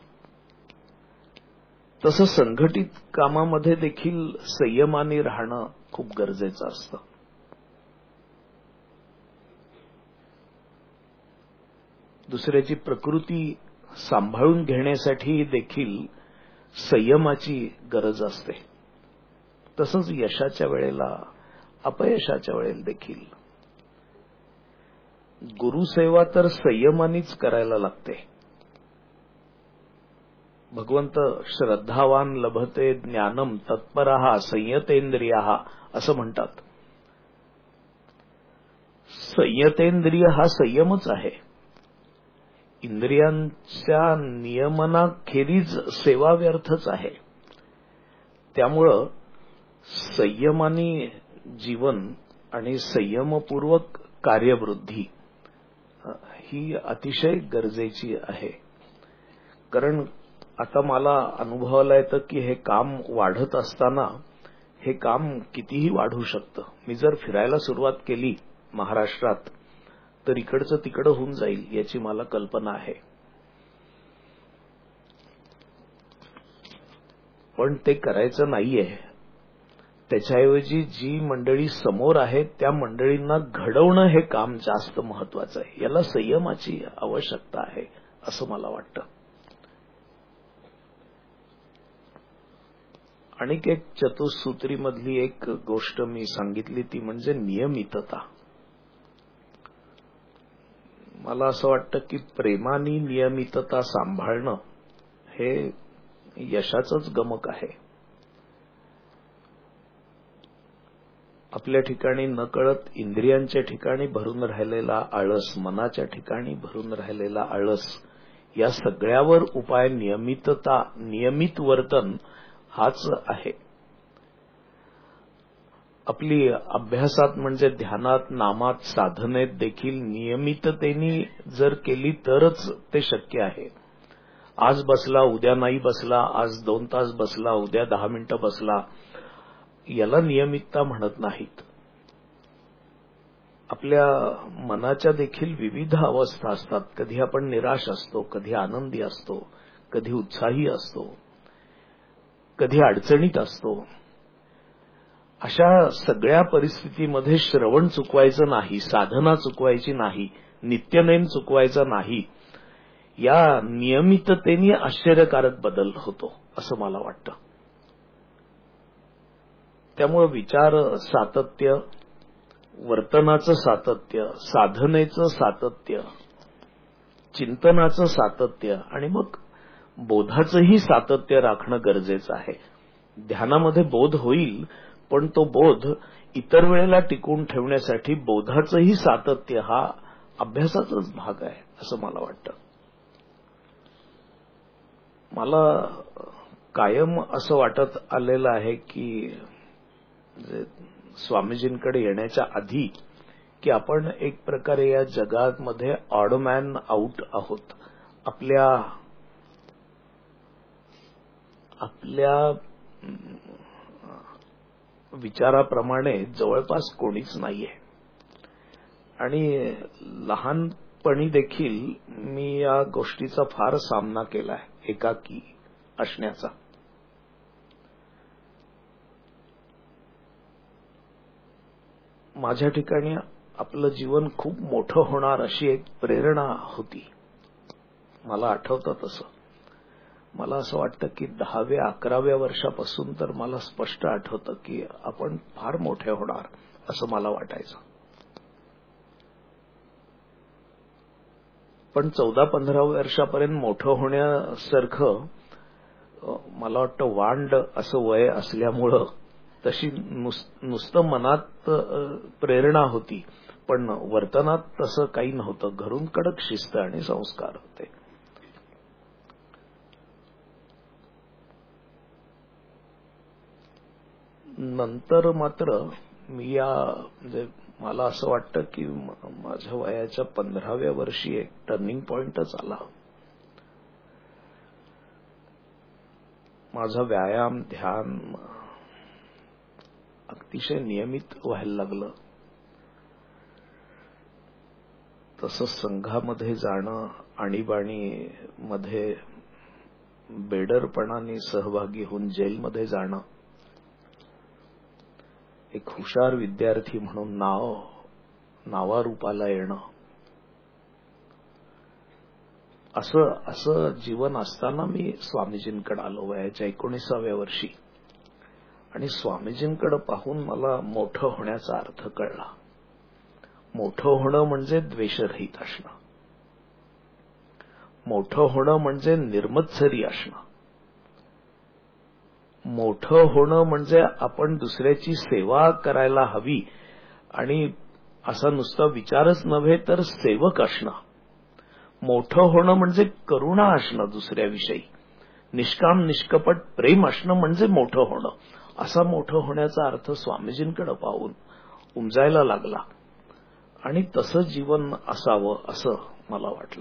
तसं संघटित कामामध्ये देखील संयमाने राहणं खूप गरजेचं असतं. दुसऱ्याची प्रकृती सांभाळून घेण्यासाठी देखील संयमाची गरज असते. तसंच यशाच्या वेळेला, अपयशाच्या वेळेला देखील गुरुसेवा तर संयमानेच करायला लागते. भगवंत श्रद्धावान लभते ज्ञानम तत्परः संयतेंद्रियः असं म्हणतात. संयतेंद्रिय हा संयमच आहे. इंद्रियांच्या नियमनाखेरीज सेवा व्यर्थच आहे. त्यामुळं संयमाने जीवन आणि संयमपूर्वक कार्यवृद्धी ही अतिशय गरजेची आहे. कारण आता मला अनुभवायला येतं की हे काम वाढत असताना हे काम कितीही वाढू शकतं. मी जर फिरायला सुरुवात केली महाराष्ट्रात तर इकडचं तिकडं होऊन जाईल याची मला कल्पना आहे. पण ते करायचं नाहीये. त्याच्याऐवजी जी मंडळी समोर आहेत त्या मंडळींना घडवणं हे काम जास्त महत्वाचं आहे. याला संयमाची आवश्यकता आहे असं मला वाटतं. आणि एक चतुसूत्रीमधली एक गोष्ट मी सांगितली ती म्हणजे नियमितता. मला असं वाटतं की प्रेमाने नियमितता सांभाळणं हे यशाचंच गमक आहे. आपल्या ठिकाणी नकळत इंद्रियांच्या ठिकाणी भरून राहिलेला आळस, मनाच्या ठिकाणी भरून राहिलेला आळस, या सगळ्यावर उपाय नियमितता, नियमित वर्तन हाच आहे. आपली अभ्यासात म्हणजे ध्यानात, नामात, साधनेत देखील नियमिततेने जर केली तरच ते शक्य आहे. आज बसला, उद्या नाही बसला, आज 2 तास बसला, उद्या 10 मिनिटं बसला, याला नियमितता म्हणत नाहीत. आपल्या मनाच्या देखील विविध अवस्था असतात. कधी आपण निराश असतो, कधी आनंदी असतो, कधी उत्साही असतो, कधी अडचणीत असतो. अशा सगळ्या परिस्थितीमध्ये श्रवण चुकवायचं नाही, साधना चुकवायची नाही, नित्यनेम चुकवायचा नाही, या नियमिततेने आश्चर्यकारक बदल होतो असं मला वाटतं. त्यामुळे विचार सातत्य, वर्तनाचं सातत्य, साधनेचं सातत्य, चिंतनाचं सातत्य आणि मग बोधाचंही सातत्य राखणं गरजेचं आहे. ध्यानामध्ये बोध होईल, पण तो बोध इतर वेळेला टिकून ठेवण्यासाठी बोधाचंही सातत्य हा अभ्यासाचाच भाग आहे असं मला वाटतं. मला कायम असं वाटत आलेलं आहे की स्वामीजींकडे येण्याच्या आधी की आपण एक प्रकारे या जगामध्ये ऑड मॅन आउट आहोत. आपल्या विचाराप्रमाणे जवळपास कोणीच नाहीये. आणि लहानपणी देखील मी या गोष्टीचा फार सामना केलाय, एकाकी असण्याचा. माझ्या ठिकाणी आपलं जीवन खूप मोठं होणार अशी एक प्रेरणा होती. मला आठवतं तसं. मला असं वाटतं की 10व्या-11व्या वर्षापासून तर मला स्पष्ट आठवतं की आपण फार मोठे होणार असं मला वाटायचं. पण 14-15 वर्षापर्यंत मोठं होण्यासारखं मला वाटतं वांड असं वय असल्यामुळं तशी नुसतं मनात प्रेरणा होती, पण वर्तनात तसं काही नव्हतं. घरून कडक शिस्त आणि संस्कार होते. नंतर मात्र मी म्हणजे मला असं वाटतं की माझ्या वयाच्या 15व्या वर्षी एक टर्निंग पॉइंटच आला. माझा व्यायाम, ध्यान अतिशय नियमित व्हायला लागलं. तसंच संघामध्ये जाणं, आणीबाणीमध्ये बेडरपणाने सहभागी होऊन जेलमध्ये जाणं, एक हुशार विद्यार्थी म्हणून नावारूपाला येणं, असं जीवन असताना मी स्वामीजींकडे आलो वयाच्या 19व्या वर्षी. आणि स्वामीजींकडे पाहून मला मोठं होण्याचा अर्थ कळला. मोठं होणं म्हणजे द्वेषरहित असणं, मोठं होणं म्हणजे निर्मत्सरी असणं, मोठं होणं म्हणजे आपण दुसऱ्याची सेवा करायला हवी आणि असा नुसता विचारच नव्हे तर सेवक असणं. मोठं होणं म्हणजे करुणा असणं दुसऱ्याविषयी, निष्काम निष्कपट प्रेम असणं म्हणजे मोठं होणं. असा मोठं होण्याचा अर्थ स्वामीजींकडे पाहून उमजायला लागला आणि तसं जीवन असावं असं मला वाटलं.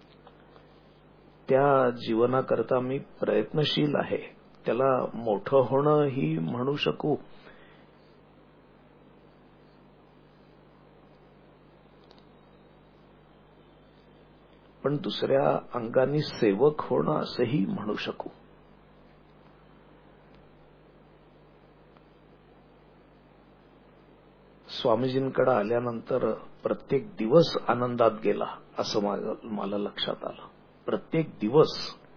त्या जीवनाकरता मी प्रयत्नशील आहे. त्याला मोठं होणं ही म्हणू शकू. पण दुसऱ्या अंगाने सेवक होणं असंही म्हणू शकू. स्वामीजींकडे आल्यानंतर प्रत्येक दिवस आनंदात गेला असं मला लक्षात आलं. प्रत्येक दिवस.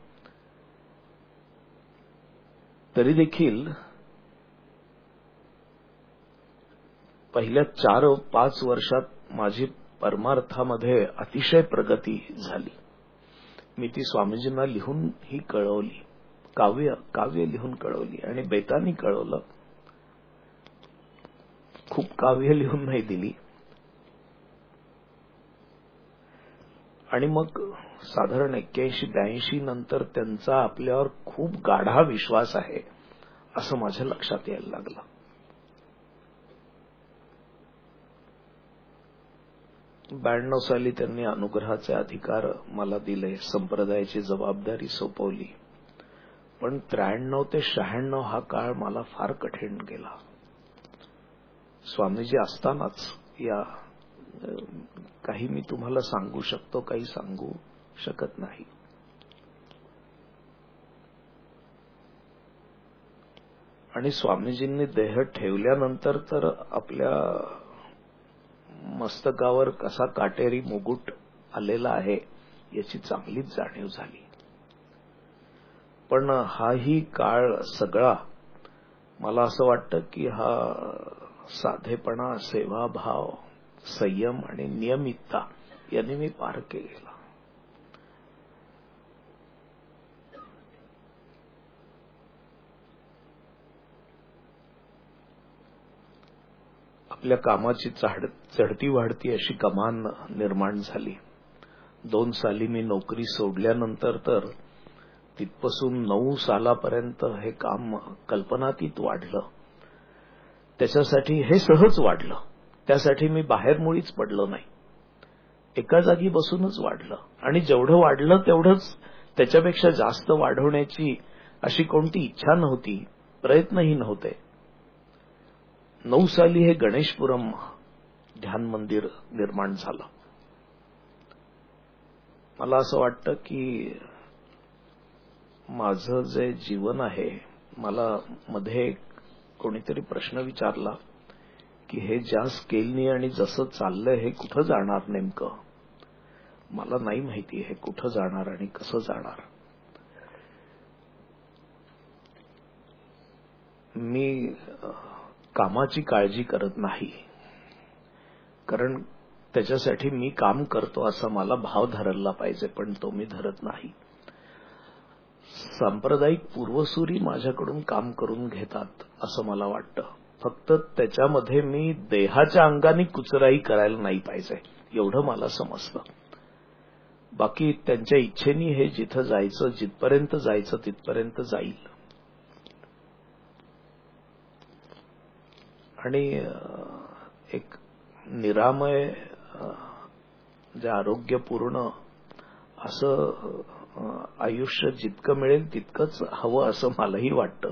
तरी देखील पहिल्या 4-5 वर्षात माझी परमार्थामध्ये अतिशय प्रगती झाली. मी ती स्वामीजींना लिहून ही कळवली, काव्य लिहून कळवली आणि बेतानी कळवलं. खूप काव्य लिहून नाही दिली. आणि मग साधारण 81-82 नंतर त्यांचा आपल्यावर खूप गाढा विश्वास आहे असं माझ्या लक्षात यायला लागलं. ब्याण्णव साली त्यांनी अनुग्रहाचे अधिकार मला दिले, संप्रदायाची जबाबदारी सोपवली. पण 93 ते 96 हा काळ मला फार कठीण गेला. स्वामीजी असतानाच या काही मी तुम्हाला सांगू शकतो, काही सांगू शकत नाही. आणि स्वामीजींनी देह ठेवल्यानंतर तर आपल्या मस्तकावर कसा काटेरी मुकुट आलेला आहे याची चांगलीच जाणीव झाली. पण हाही काळ सगळा मला असं वाटतं की हा साधेपणा, सेवाभाव, संयम आणि नियमितता यांनी मी पार केलेला. आपल्या कामाची चढती वाढती अशी कमान निर्माण झाली. 2 साली मी नोकरी सोडल्यानंतर तर तिथपासून 9 सालापर्यंत हे काम कल्पनातीत वाढलं. त्याच्यासाठी हे सहज वाढलं. त्यासाठी मी बाहेर मुळीच पडलो नाही. एका जागी बसूनच वाढलं. आणि जेवढं वाढलं तेवढंच त्याच्यापेक्षा जास्त वाढवण्याची अशी कोणती इच्छा नव्हती, प्रयत्नही नव्हते. 9 साली हे गणेशपुरम ध्यान मंदिर निर्माण झालं. मला असं वाटतं की माझं जे जीवन आहे, मला मध्ये कोणीतरी प्रश्न विचारला की हे ज्या स्केलनी आणि जसं चाललंय हे कुठं जाणार नेमकं. मला नाही माहिती हे कुठं जाणार आणि कसं जाणार. मी कामाची काळजी करत नाही, कारण त्याच्यासाठी मी काम करतो असा मला भाव धरला पाहिजे, पण तो मी धरत नाही. सांप्रदायिक पूर्वसुरी माझ्याकडून काम करून घेतात असं मला वाटतं. फक्त त्याच्यामध्ये मी देहाच्या अंगाने कुचराई करायला नाही पाहिजे एवढं मला समजतं. बाकी त्यांच्या इच्छेनी हे जिथं जायचं, जिथपर्यंत जायचं तिथपर्यंत जाईल. आणि एक निरामय, जे आरोग्यपूर्ण असं आयुष्य जितकं मिळेल तितकंच हवं असं मलाही वाटतं.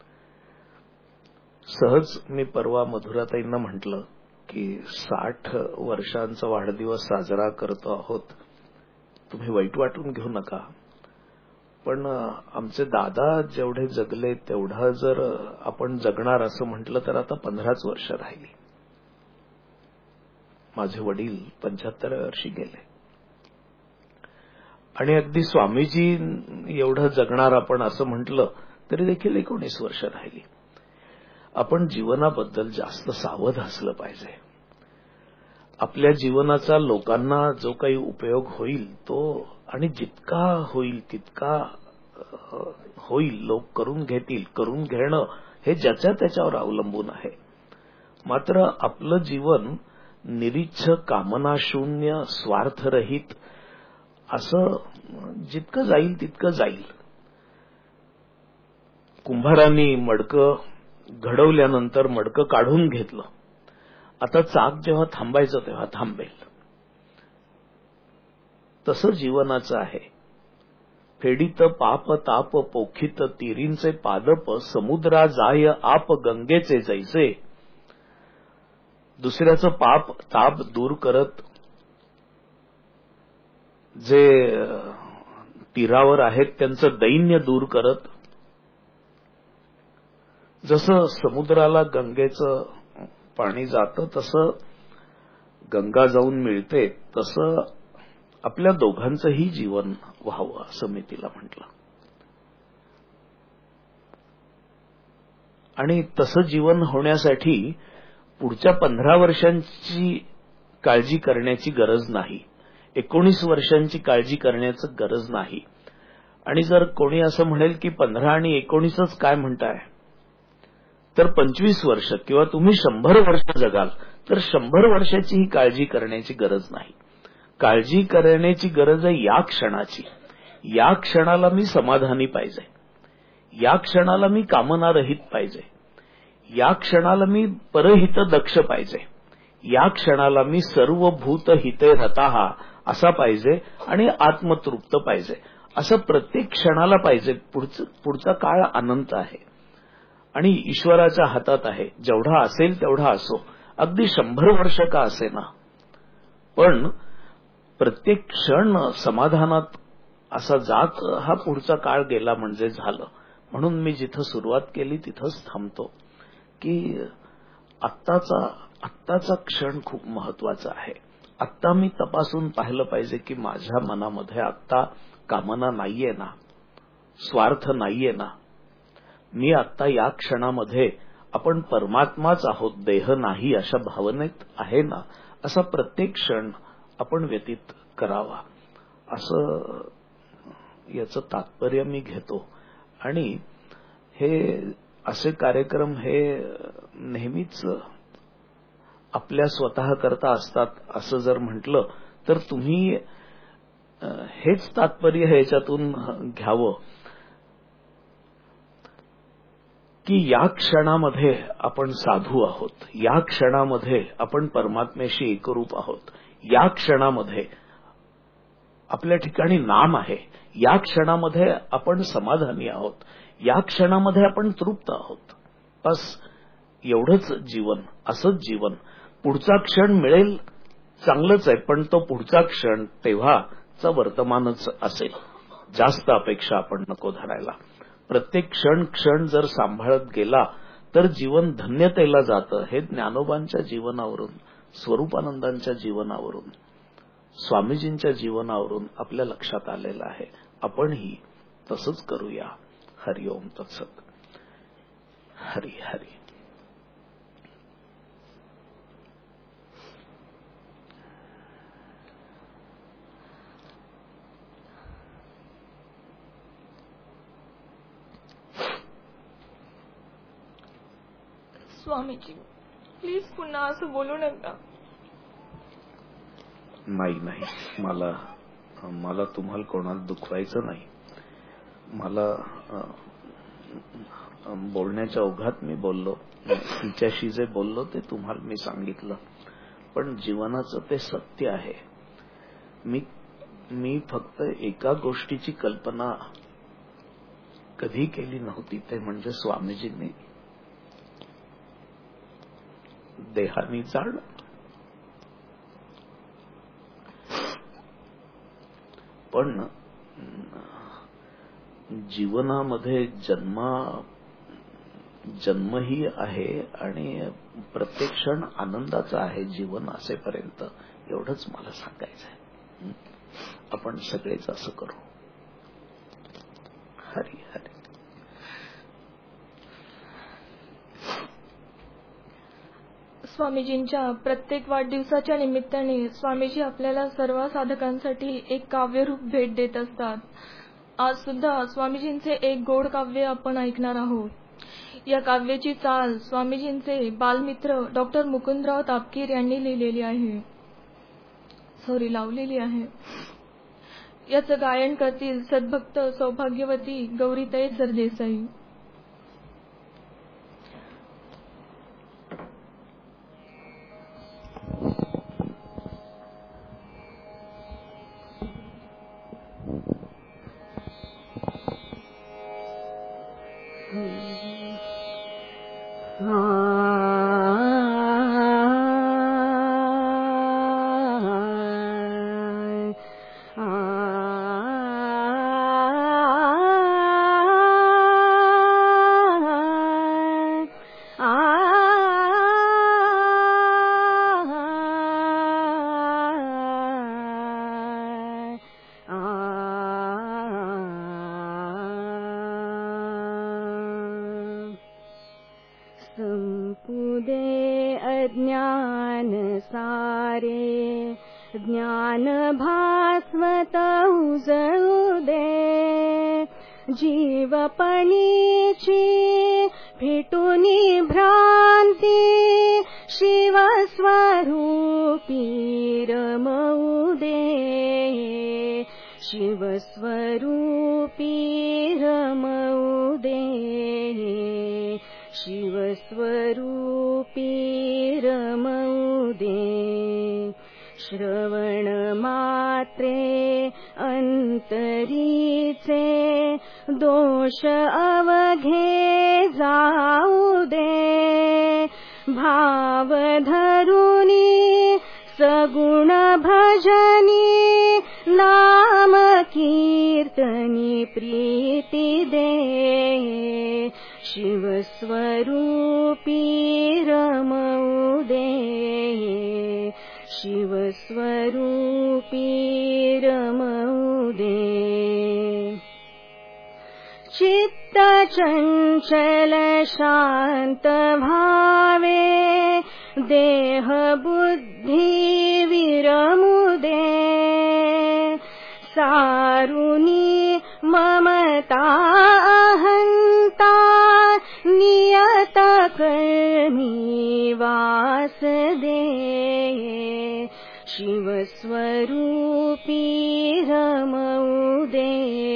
सहज मी परवा मधुराताईंना म्हटलं की 60 वर्षांचा वाढदिवस साजरा करतो आहोत, तुम्ही वाईट वाटून घेऊ नका, पण आमचे दादा जेवढे जगले तेवढा जर आपण जगणार असं म्हटलं तर आता 15च वर्ष राहिली. माझे वडील 75व्या वर्षी गेले. आणि अगदी स्वामीजी एवढं जगणार आपण असं म्हटलं तरी देखील 19 वर्ष राहिली. आपण जीवनाबद्दल जास्त सावध असलं पाहिजे. आपल्या जीवनाचा लोकांना जो काही उपयोग होईल तो, आणि जितका होईल तितका होईल, लोक करून घेतील. करून घेणं हे ज्याच्या त्याच्यावर अवलंबून आहे. मात्र आपलं जीवन निरीच्छ, कामनाशून्य, स्वार्थरहित असं जितकं जाईल तितकं जाईल. कुंभारांनी मडकं घडवल्यानंतर मडकं काढून घेतलं. आता चाक जेव्हा थांबायचं तेव्हा थांबेल. तसं जीवनाचं आहे. फेडीत पाप ताप पोखित तिरींचे पादप, समुद्रा जाय आप गंगेचे जैसे. दुसऱ्याचं पाप ताप दूर करत जे तीरावर आहेत त्यांचं दैन्य दूर करत, जसं समुद्राला गंगेचं पाणी जातं तसं गंगा जाऊन मिळते, तसं आपल्या दोघांचंही जीवन व्हावं असं मी तिला म्हटलं. आणि तसं जीवन होण्यासाठी पुढच्या 15 वर्षांची काळजी करण्याची गरज नाही, 19 वर्षांची काळजी करण्याची गरज नाही. आणि जर कोणी असं म्हणेल की 15 आणि 19च काय म्हणताय, तर 25 वर्ष किंवा तुम्ही 100 वर्ष जगाल तर 100 वर्षाची ही काळजी करण्याची गरज नाही. काळजी करण्याची गरज आहे या क्षणाची. या क्षणाला मी समाधानी पाहिजे, या क्षणाला मी कामनारहित पाहिजे, या क्षणाला मी परहित दक्ष पाहिजे, या क्षणाला मी सर्वभूत हिते रताः असा पाहिजे आणि आत्मतृप्त पाहिजे. असं प्रत्येक क्षणाला पाहिजे. पुढचा काळ अनंत आहे आणि ईश्वराच्या हातात आहे. जेवढा असेल तेवढा असो, अगदी 100 वर्ष का असेना, पण प्रत्येक क्षण समाधानात असा जात हा पुढचा काळ गेला म्हणजे झालं. म्हणून मी जिथं सुरुवात केली तिथंच थांबतो की आत्ताचा क्षण खूप महत्वाचा आहे. आत्ता मी तपासून पाहिलं पाहिजे की माझ्या मनामध्ये आत्ता कामना नाहीये ना, स्वार्थ नाहीये ना. मी आत्ता या क्षणामध्ये आपण परमात्माच आहोत, देह नाही अशा भावनेत आहे ना, असा प्रत्येक क्षण आपण व्यतीत करावा, असं याचं तात्पर्य मी घेतो. आणि हे असे कार्यक्रम हे नेहमीच आपल्या स्वतः करता असतात असं जर म्हटलं तर तुम्ही हेच तात्पर्य ह्याच्यातून घ्यावं की या क्षणामध्ये आपण साधू आहोत, या क्षणामध्ये आपण परमात्म्याशी एकरूप आहोत, या क्षणामध्ये आपल्या ठिकाणी नाम आहे, या क्षणामध्ये आपण समाधानी आहोत, या क्षणामध्ये आपण तृप्त आहोत. बस एवढंच जीवन, असंच जीवन. पुढचा क्षण मिळेल चांगलंच आहे, पण तो पुढचा क्षण तेव्हाचा वर्तमानच असेल. जास्त अपेक्षा आपण नको धरायला. प्रत्येक क्षण जर सांभाळत गेला तर जीवन धन्यतेला जातं. हे ज्ञानोबांच्या जीवनावरून, स्वरूपानंदांच्या जीवनावरून, स्वामीजींच्या जीवनावरून आपल्या लक्षात आलेलं आहे. आपणही तसंच करूया. हरिओम तत्सत. हरी हरी. स्वामीजी, प्लीज पुन्हा असं बोलू नका. नाही, मला तुम्हाला कोणाला दुखवायचं नाही. मला बोलण्याच्या ओघात मी बोललो, तिच्याशी जे बोललो ते तुम्हाला मी सांगितलं. पण जीवनाचं ते सत्य आहे. मी फक्त एका गोष्टीची कल्पना कधी केली नव्हती, ते म्हणजे स्वामीजींनी देहानी जाणं. पण जीवनामध्ये जन्मही आहे आणि प्रत्येक क्षण आनंदाचा आहे जीवन असेपर्यंत. एवढंच मला सांगायचं आहे. आपण सगळेच असं करू. हरी हरी. स्वामीजींच्या प्रत्येक वाढदिवसाच्या निमित्ताने स्वामीजी आपल्याला सर्व साधकांसाठी एक काव्यरूप भेट देत असतात. आज सुद्धा स्वामीजींचे एक गोड काव्य आपण ऐकणार आहोत. या काव्याची चाल स्वामीजींचे बालमित्र डॉक्टर मुकुंदराव तापकीर यांनी लावलेली आहे. याचं गायन करतील सद्भक्त सौभाग्यवती गौरीताई सरदेसाई. सगुण भजनी नाम की कीर्तनी प्रीति दे शिवस्वरूपी रमऊ दे शिवस्वरूपी रमऊ दे चित्त चंचल शांत भावे देह बुद्धि विरमु दे सारुनी ममता अहंता नियत कर्मी वास दे शिवस्वरूपी रमऊ दे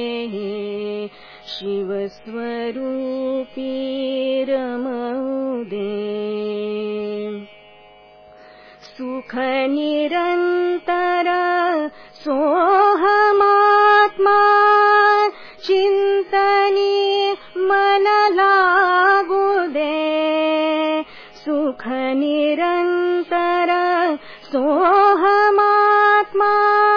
शिवस्वरूपी रमऊ दे सुख निरंतर सोहमात्मा चिंतनी मन लागू दे सुख निरंतर सोहमात्मा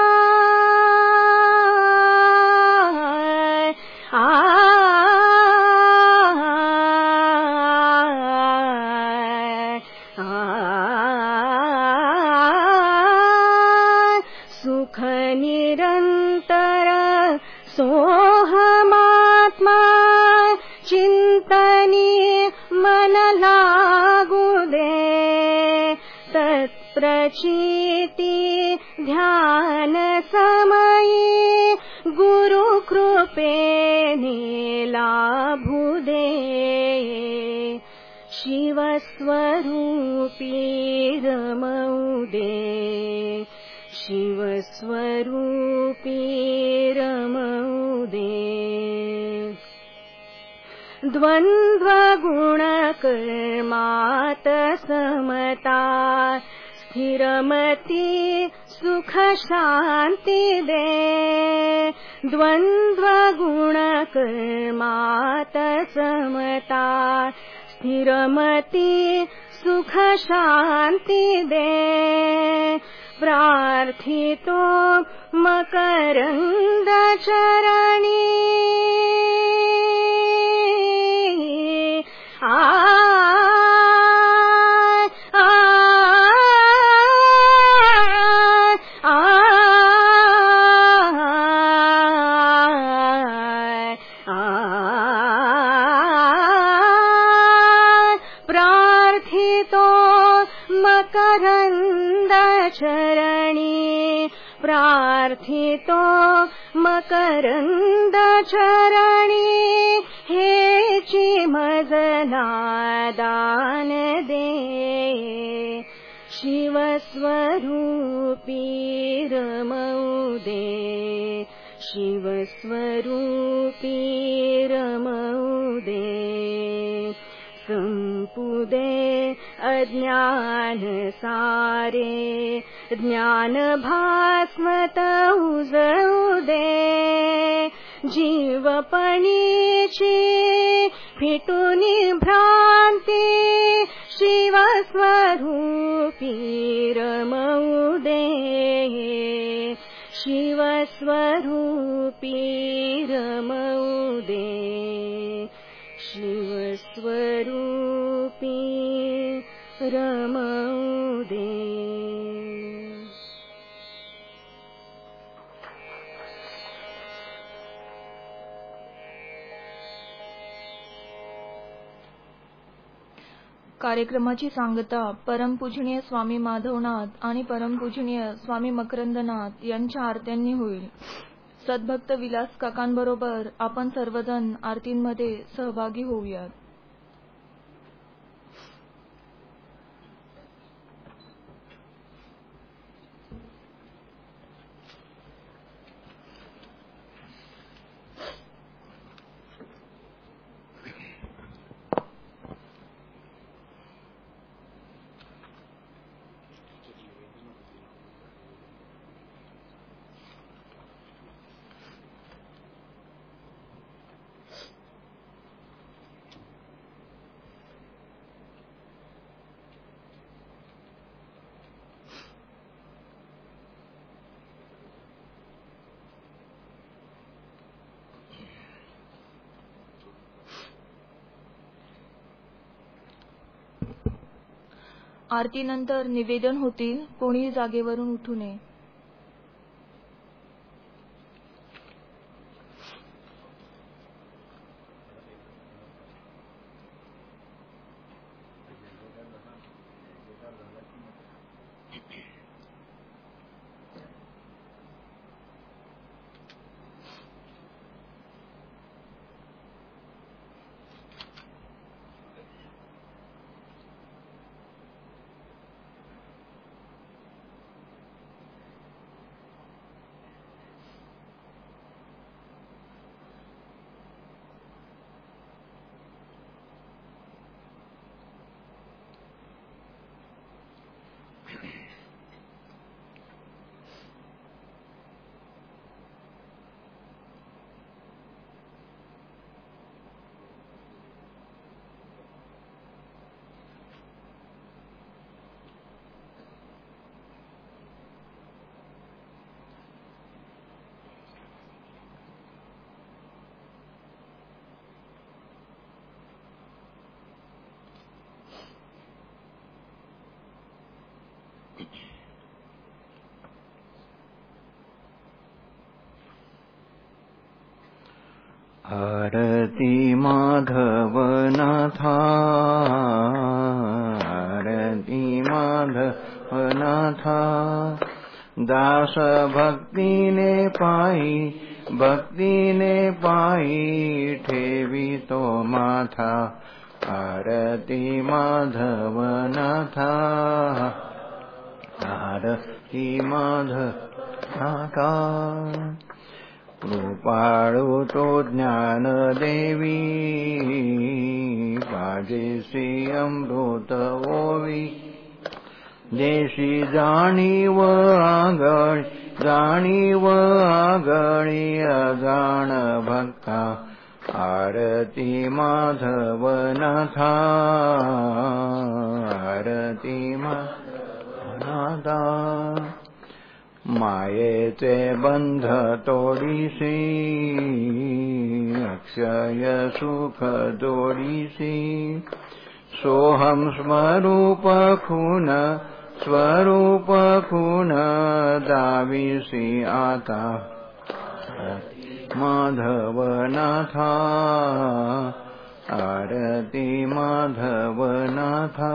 सुख निरंतर सोहमात्मा चिंतनी मन लागू दे तत्प्रचीति ध्यान समयी गुरु कृपेने लाभू दे शिवस्वरूपी रमऊ दे शिवस्वरूपी रमऊ दे द्वंद्व गुण कर्मात समता स्थिरमति सुख शांति दे द्वंद्व गुण कर्मात समता स्थिरमति सुख शांति दे प्रार्थितो मकरंद चरणी प्रार्थितो मकरंद चरणी प्रार्थितो मकरंद चरणी हेची मजना दान दे शिवस्वरूपी रमऊ दे शिवस्वरूपी रमऊ दे संपुदे अज्ञान सारे ज्ञान भास्मत उजळू दे जीवपणीची फिटुनी भ्रांती शिवस्वरूपी रमऊ दे शिवस्वरूपी रमऊ दे शिवस्वरूपी रमऊ दे कार्यक्रमाची सांगता परमपूजनीय स्वामी माधवनाथ आणि परमपूजनीय स्वामी मकरंदनाथ यांच्या आरत्यांनी होईल. सद्भक्त विलास काकांबरोबर आपण सर्वजण आरतींमध्ये सहभागी होऊयात. आरतीनंतर निवेदन होतील. कोणीही जागेवरून उठू नये. आरती माधवनाथा, आरती माधवनाथा, दास भक्तीने पायी ठेवितो माथा. आरती माधवनाथा, आरती माधवनाथा. कृपाळू तो ज्ञानदेवी, पाजेसी अमृत ओवी. देशी जाणीव आगळी अजाण भक्ता. आरती माधवनाथा, आरती माधवनाथा. मायेचे बंध तोडीसी, अक्षय सुख जोडीसी. सोहम स्वरूप खून दाविसी आता. माधवनाथा, आरती माधवनाथा.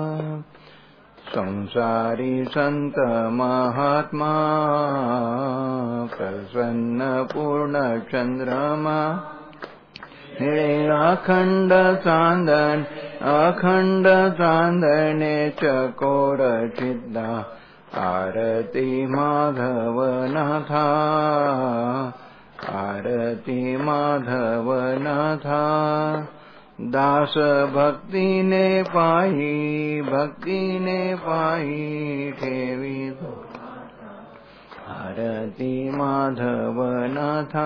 संसारी संत महात्मा, प्रसन्न पूर्ण चंद्रमा. निळे अखंड चांदणे चकोर चिद्दा. आरती माधवनाथा, आरती माधवनाथा. दास भक्तीने पायी ठेवितो. आरती माधवनाथा,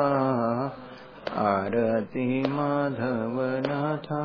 आरती माधवनाथा.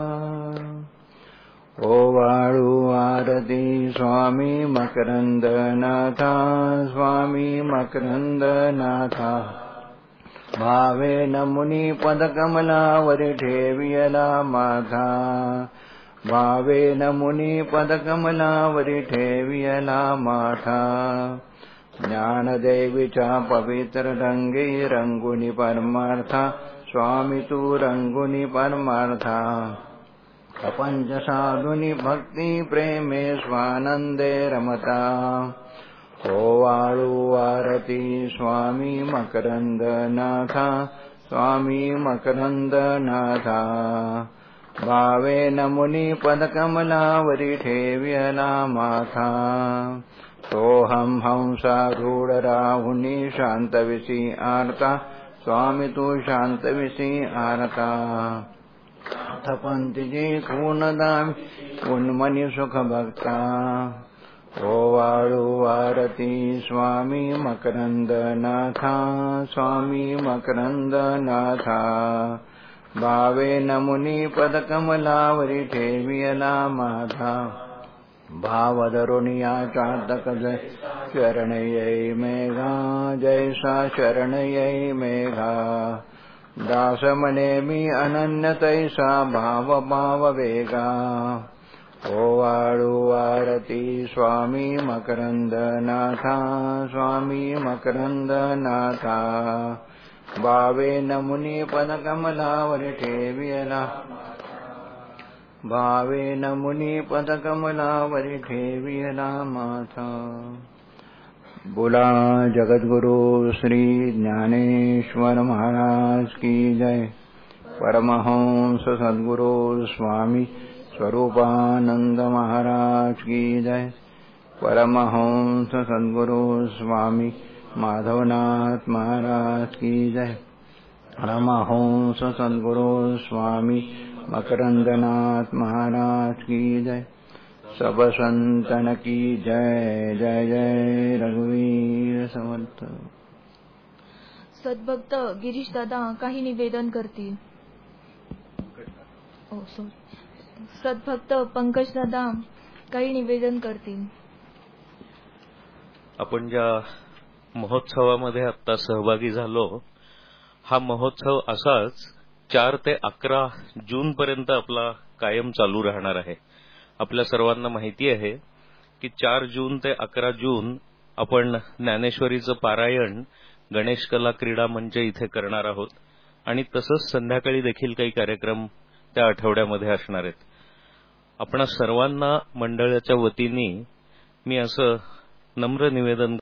ओवाळू आरती स्वामी मकरंदनाथा, स्वामी मकरंदनाथा. भावेन मुनी पदकमलावरी ठेवियला माथा. भावेन मुनी पदकमलावरी ठेवियला माथा. ज्ञानदेवीच्या पवित्र रंगी रंगुनी परमार्था. स्वामी तू रंगुनी परमार्था. प्रपंच साधुनी भक्ती प्रेमे स्वानंदे रमता. ओवाळू आरती स्वामी मकरंदनाथा, स्वामी मकरंदनाथा. भावेन मुनी पदकमलावरी ठेवियला माथा. सोहम हंसारूढ राहुनी शांतविसी आरता. स्वामी तू शांतविसी आरता. पंथजी खूनदामी उन्मनी सुख भक्ता. ओवाळू आरती स्वामी मकरंदनाथा, स्वामी मकरंदनाथा. भावेन मुनी पदकमलावरी ठेवियला माथा. भावधरुनिया चातक जय शरणयै मेघा, जैसा शरणयै मेघा. दास म्हणे मी अनन्य तैसा भाव वेगा. ओवाळू आरती स्वामी मकरंदनाथा स्वामी मकरंदनाथा भावे नमुनी पदकमलावर ठेविला भावे नमुनी पदकमलावर ठेविला माथा बोला जगद्गुरु श्री ज्ञानेश्वर महाराज की जय परमहंस सद्गुरु स्वामी स्वरूपानंद महाराज की जय परमहंस सद्गुरु स्वामी माधवनाथ महाराज की जय परमहंस सद्गुरु स्वामी मकरंदनाथ महाराज की जय सब संतन की जय जय जय रघुवीर समर्थ. सद्भक्त गिरीश दादा काही निवेदन करतील. सद्भक्त पंकज दादा काही निवेदन करतील. आपण ज्या महोत्सवामध्ये आता सहभागी झालो, हा महोत्सव असाच 4 ते 11 जून पर्यंत आपला कायम चालू राहणार आहे. आपल्या सर्वांना माहिती आहे की 4 जून ते 11 जून आपण ज्ञानेश्वरीचं पारायण गणेश कला क्रीडा मंच इथे करणार आहोत आणि तसंच संध्याकाळी देखील काही कार्यक्रम त्या आठवड्यामध्ये असणार आहेत. आपणा सर्वांना मंडळाच्या वतीने मी असं नम्र निवेदन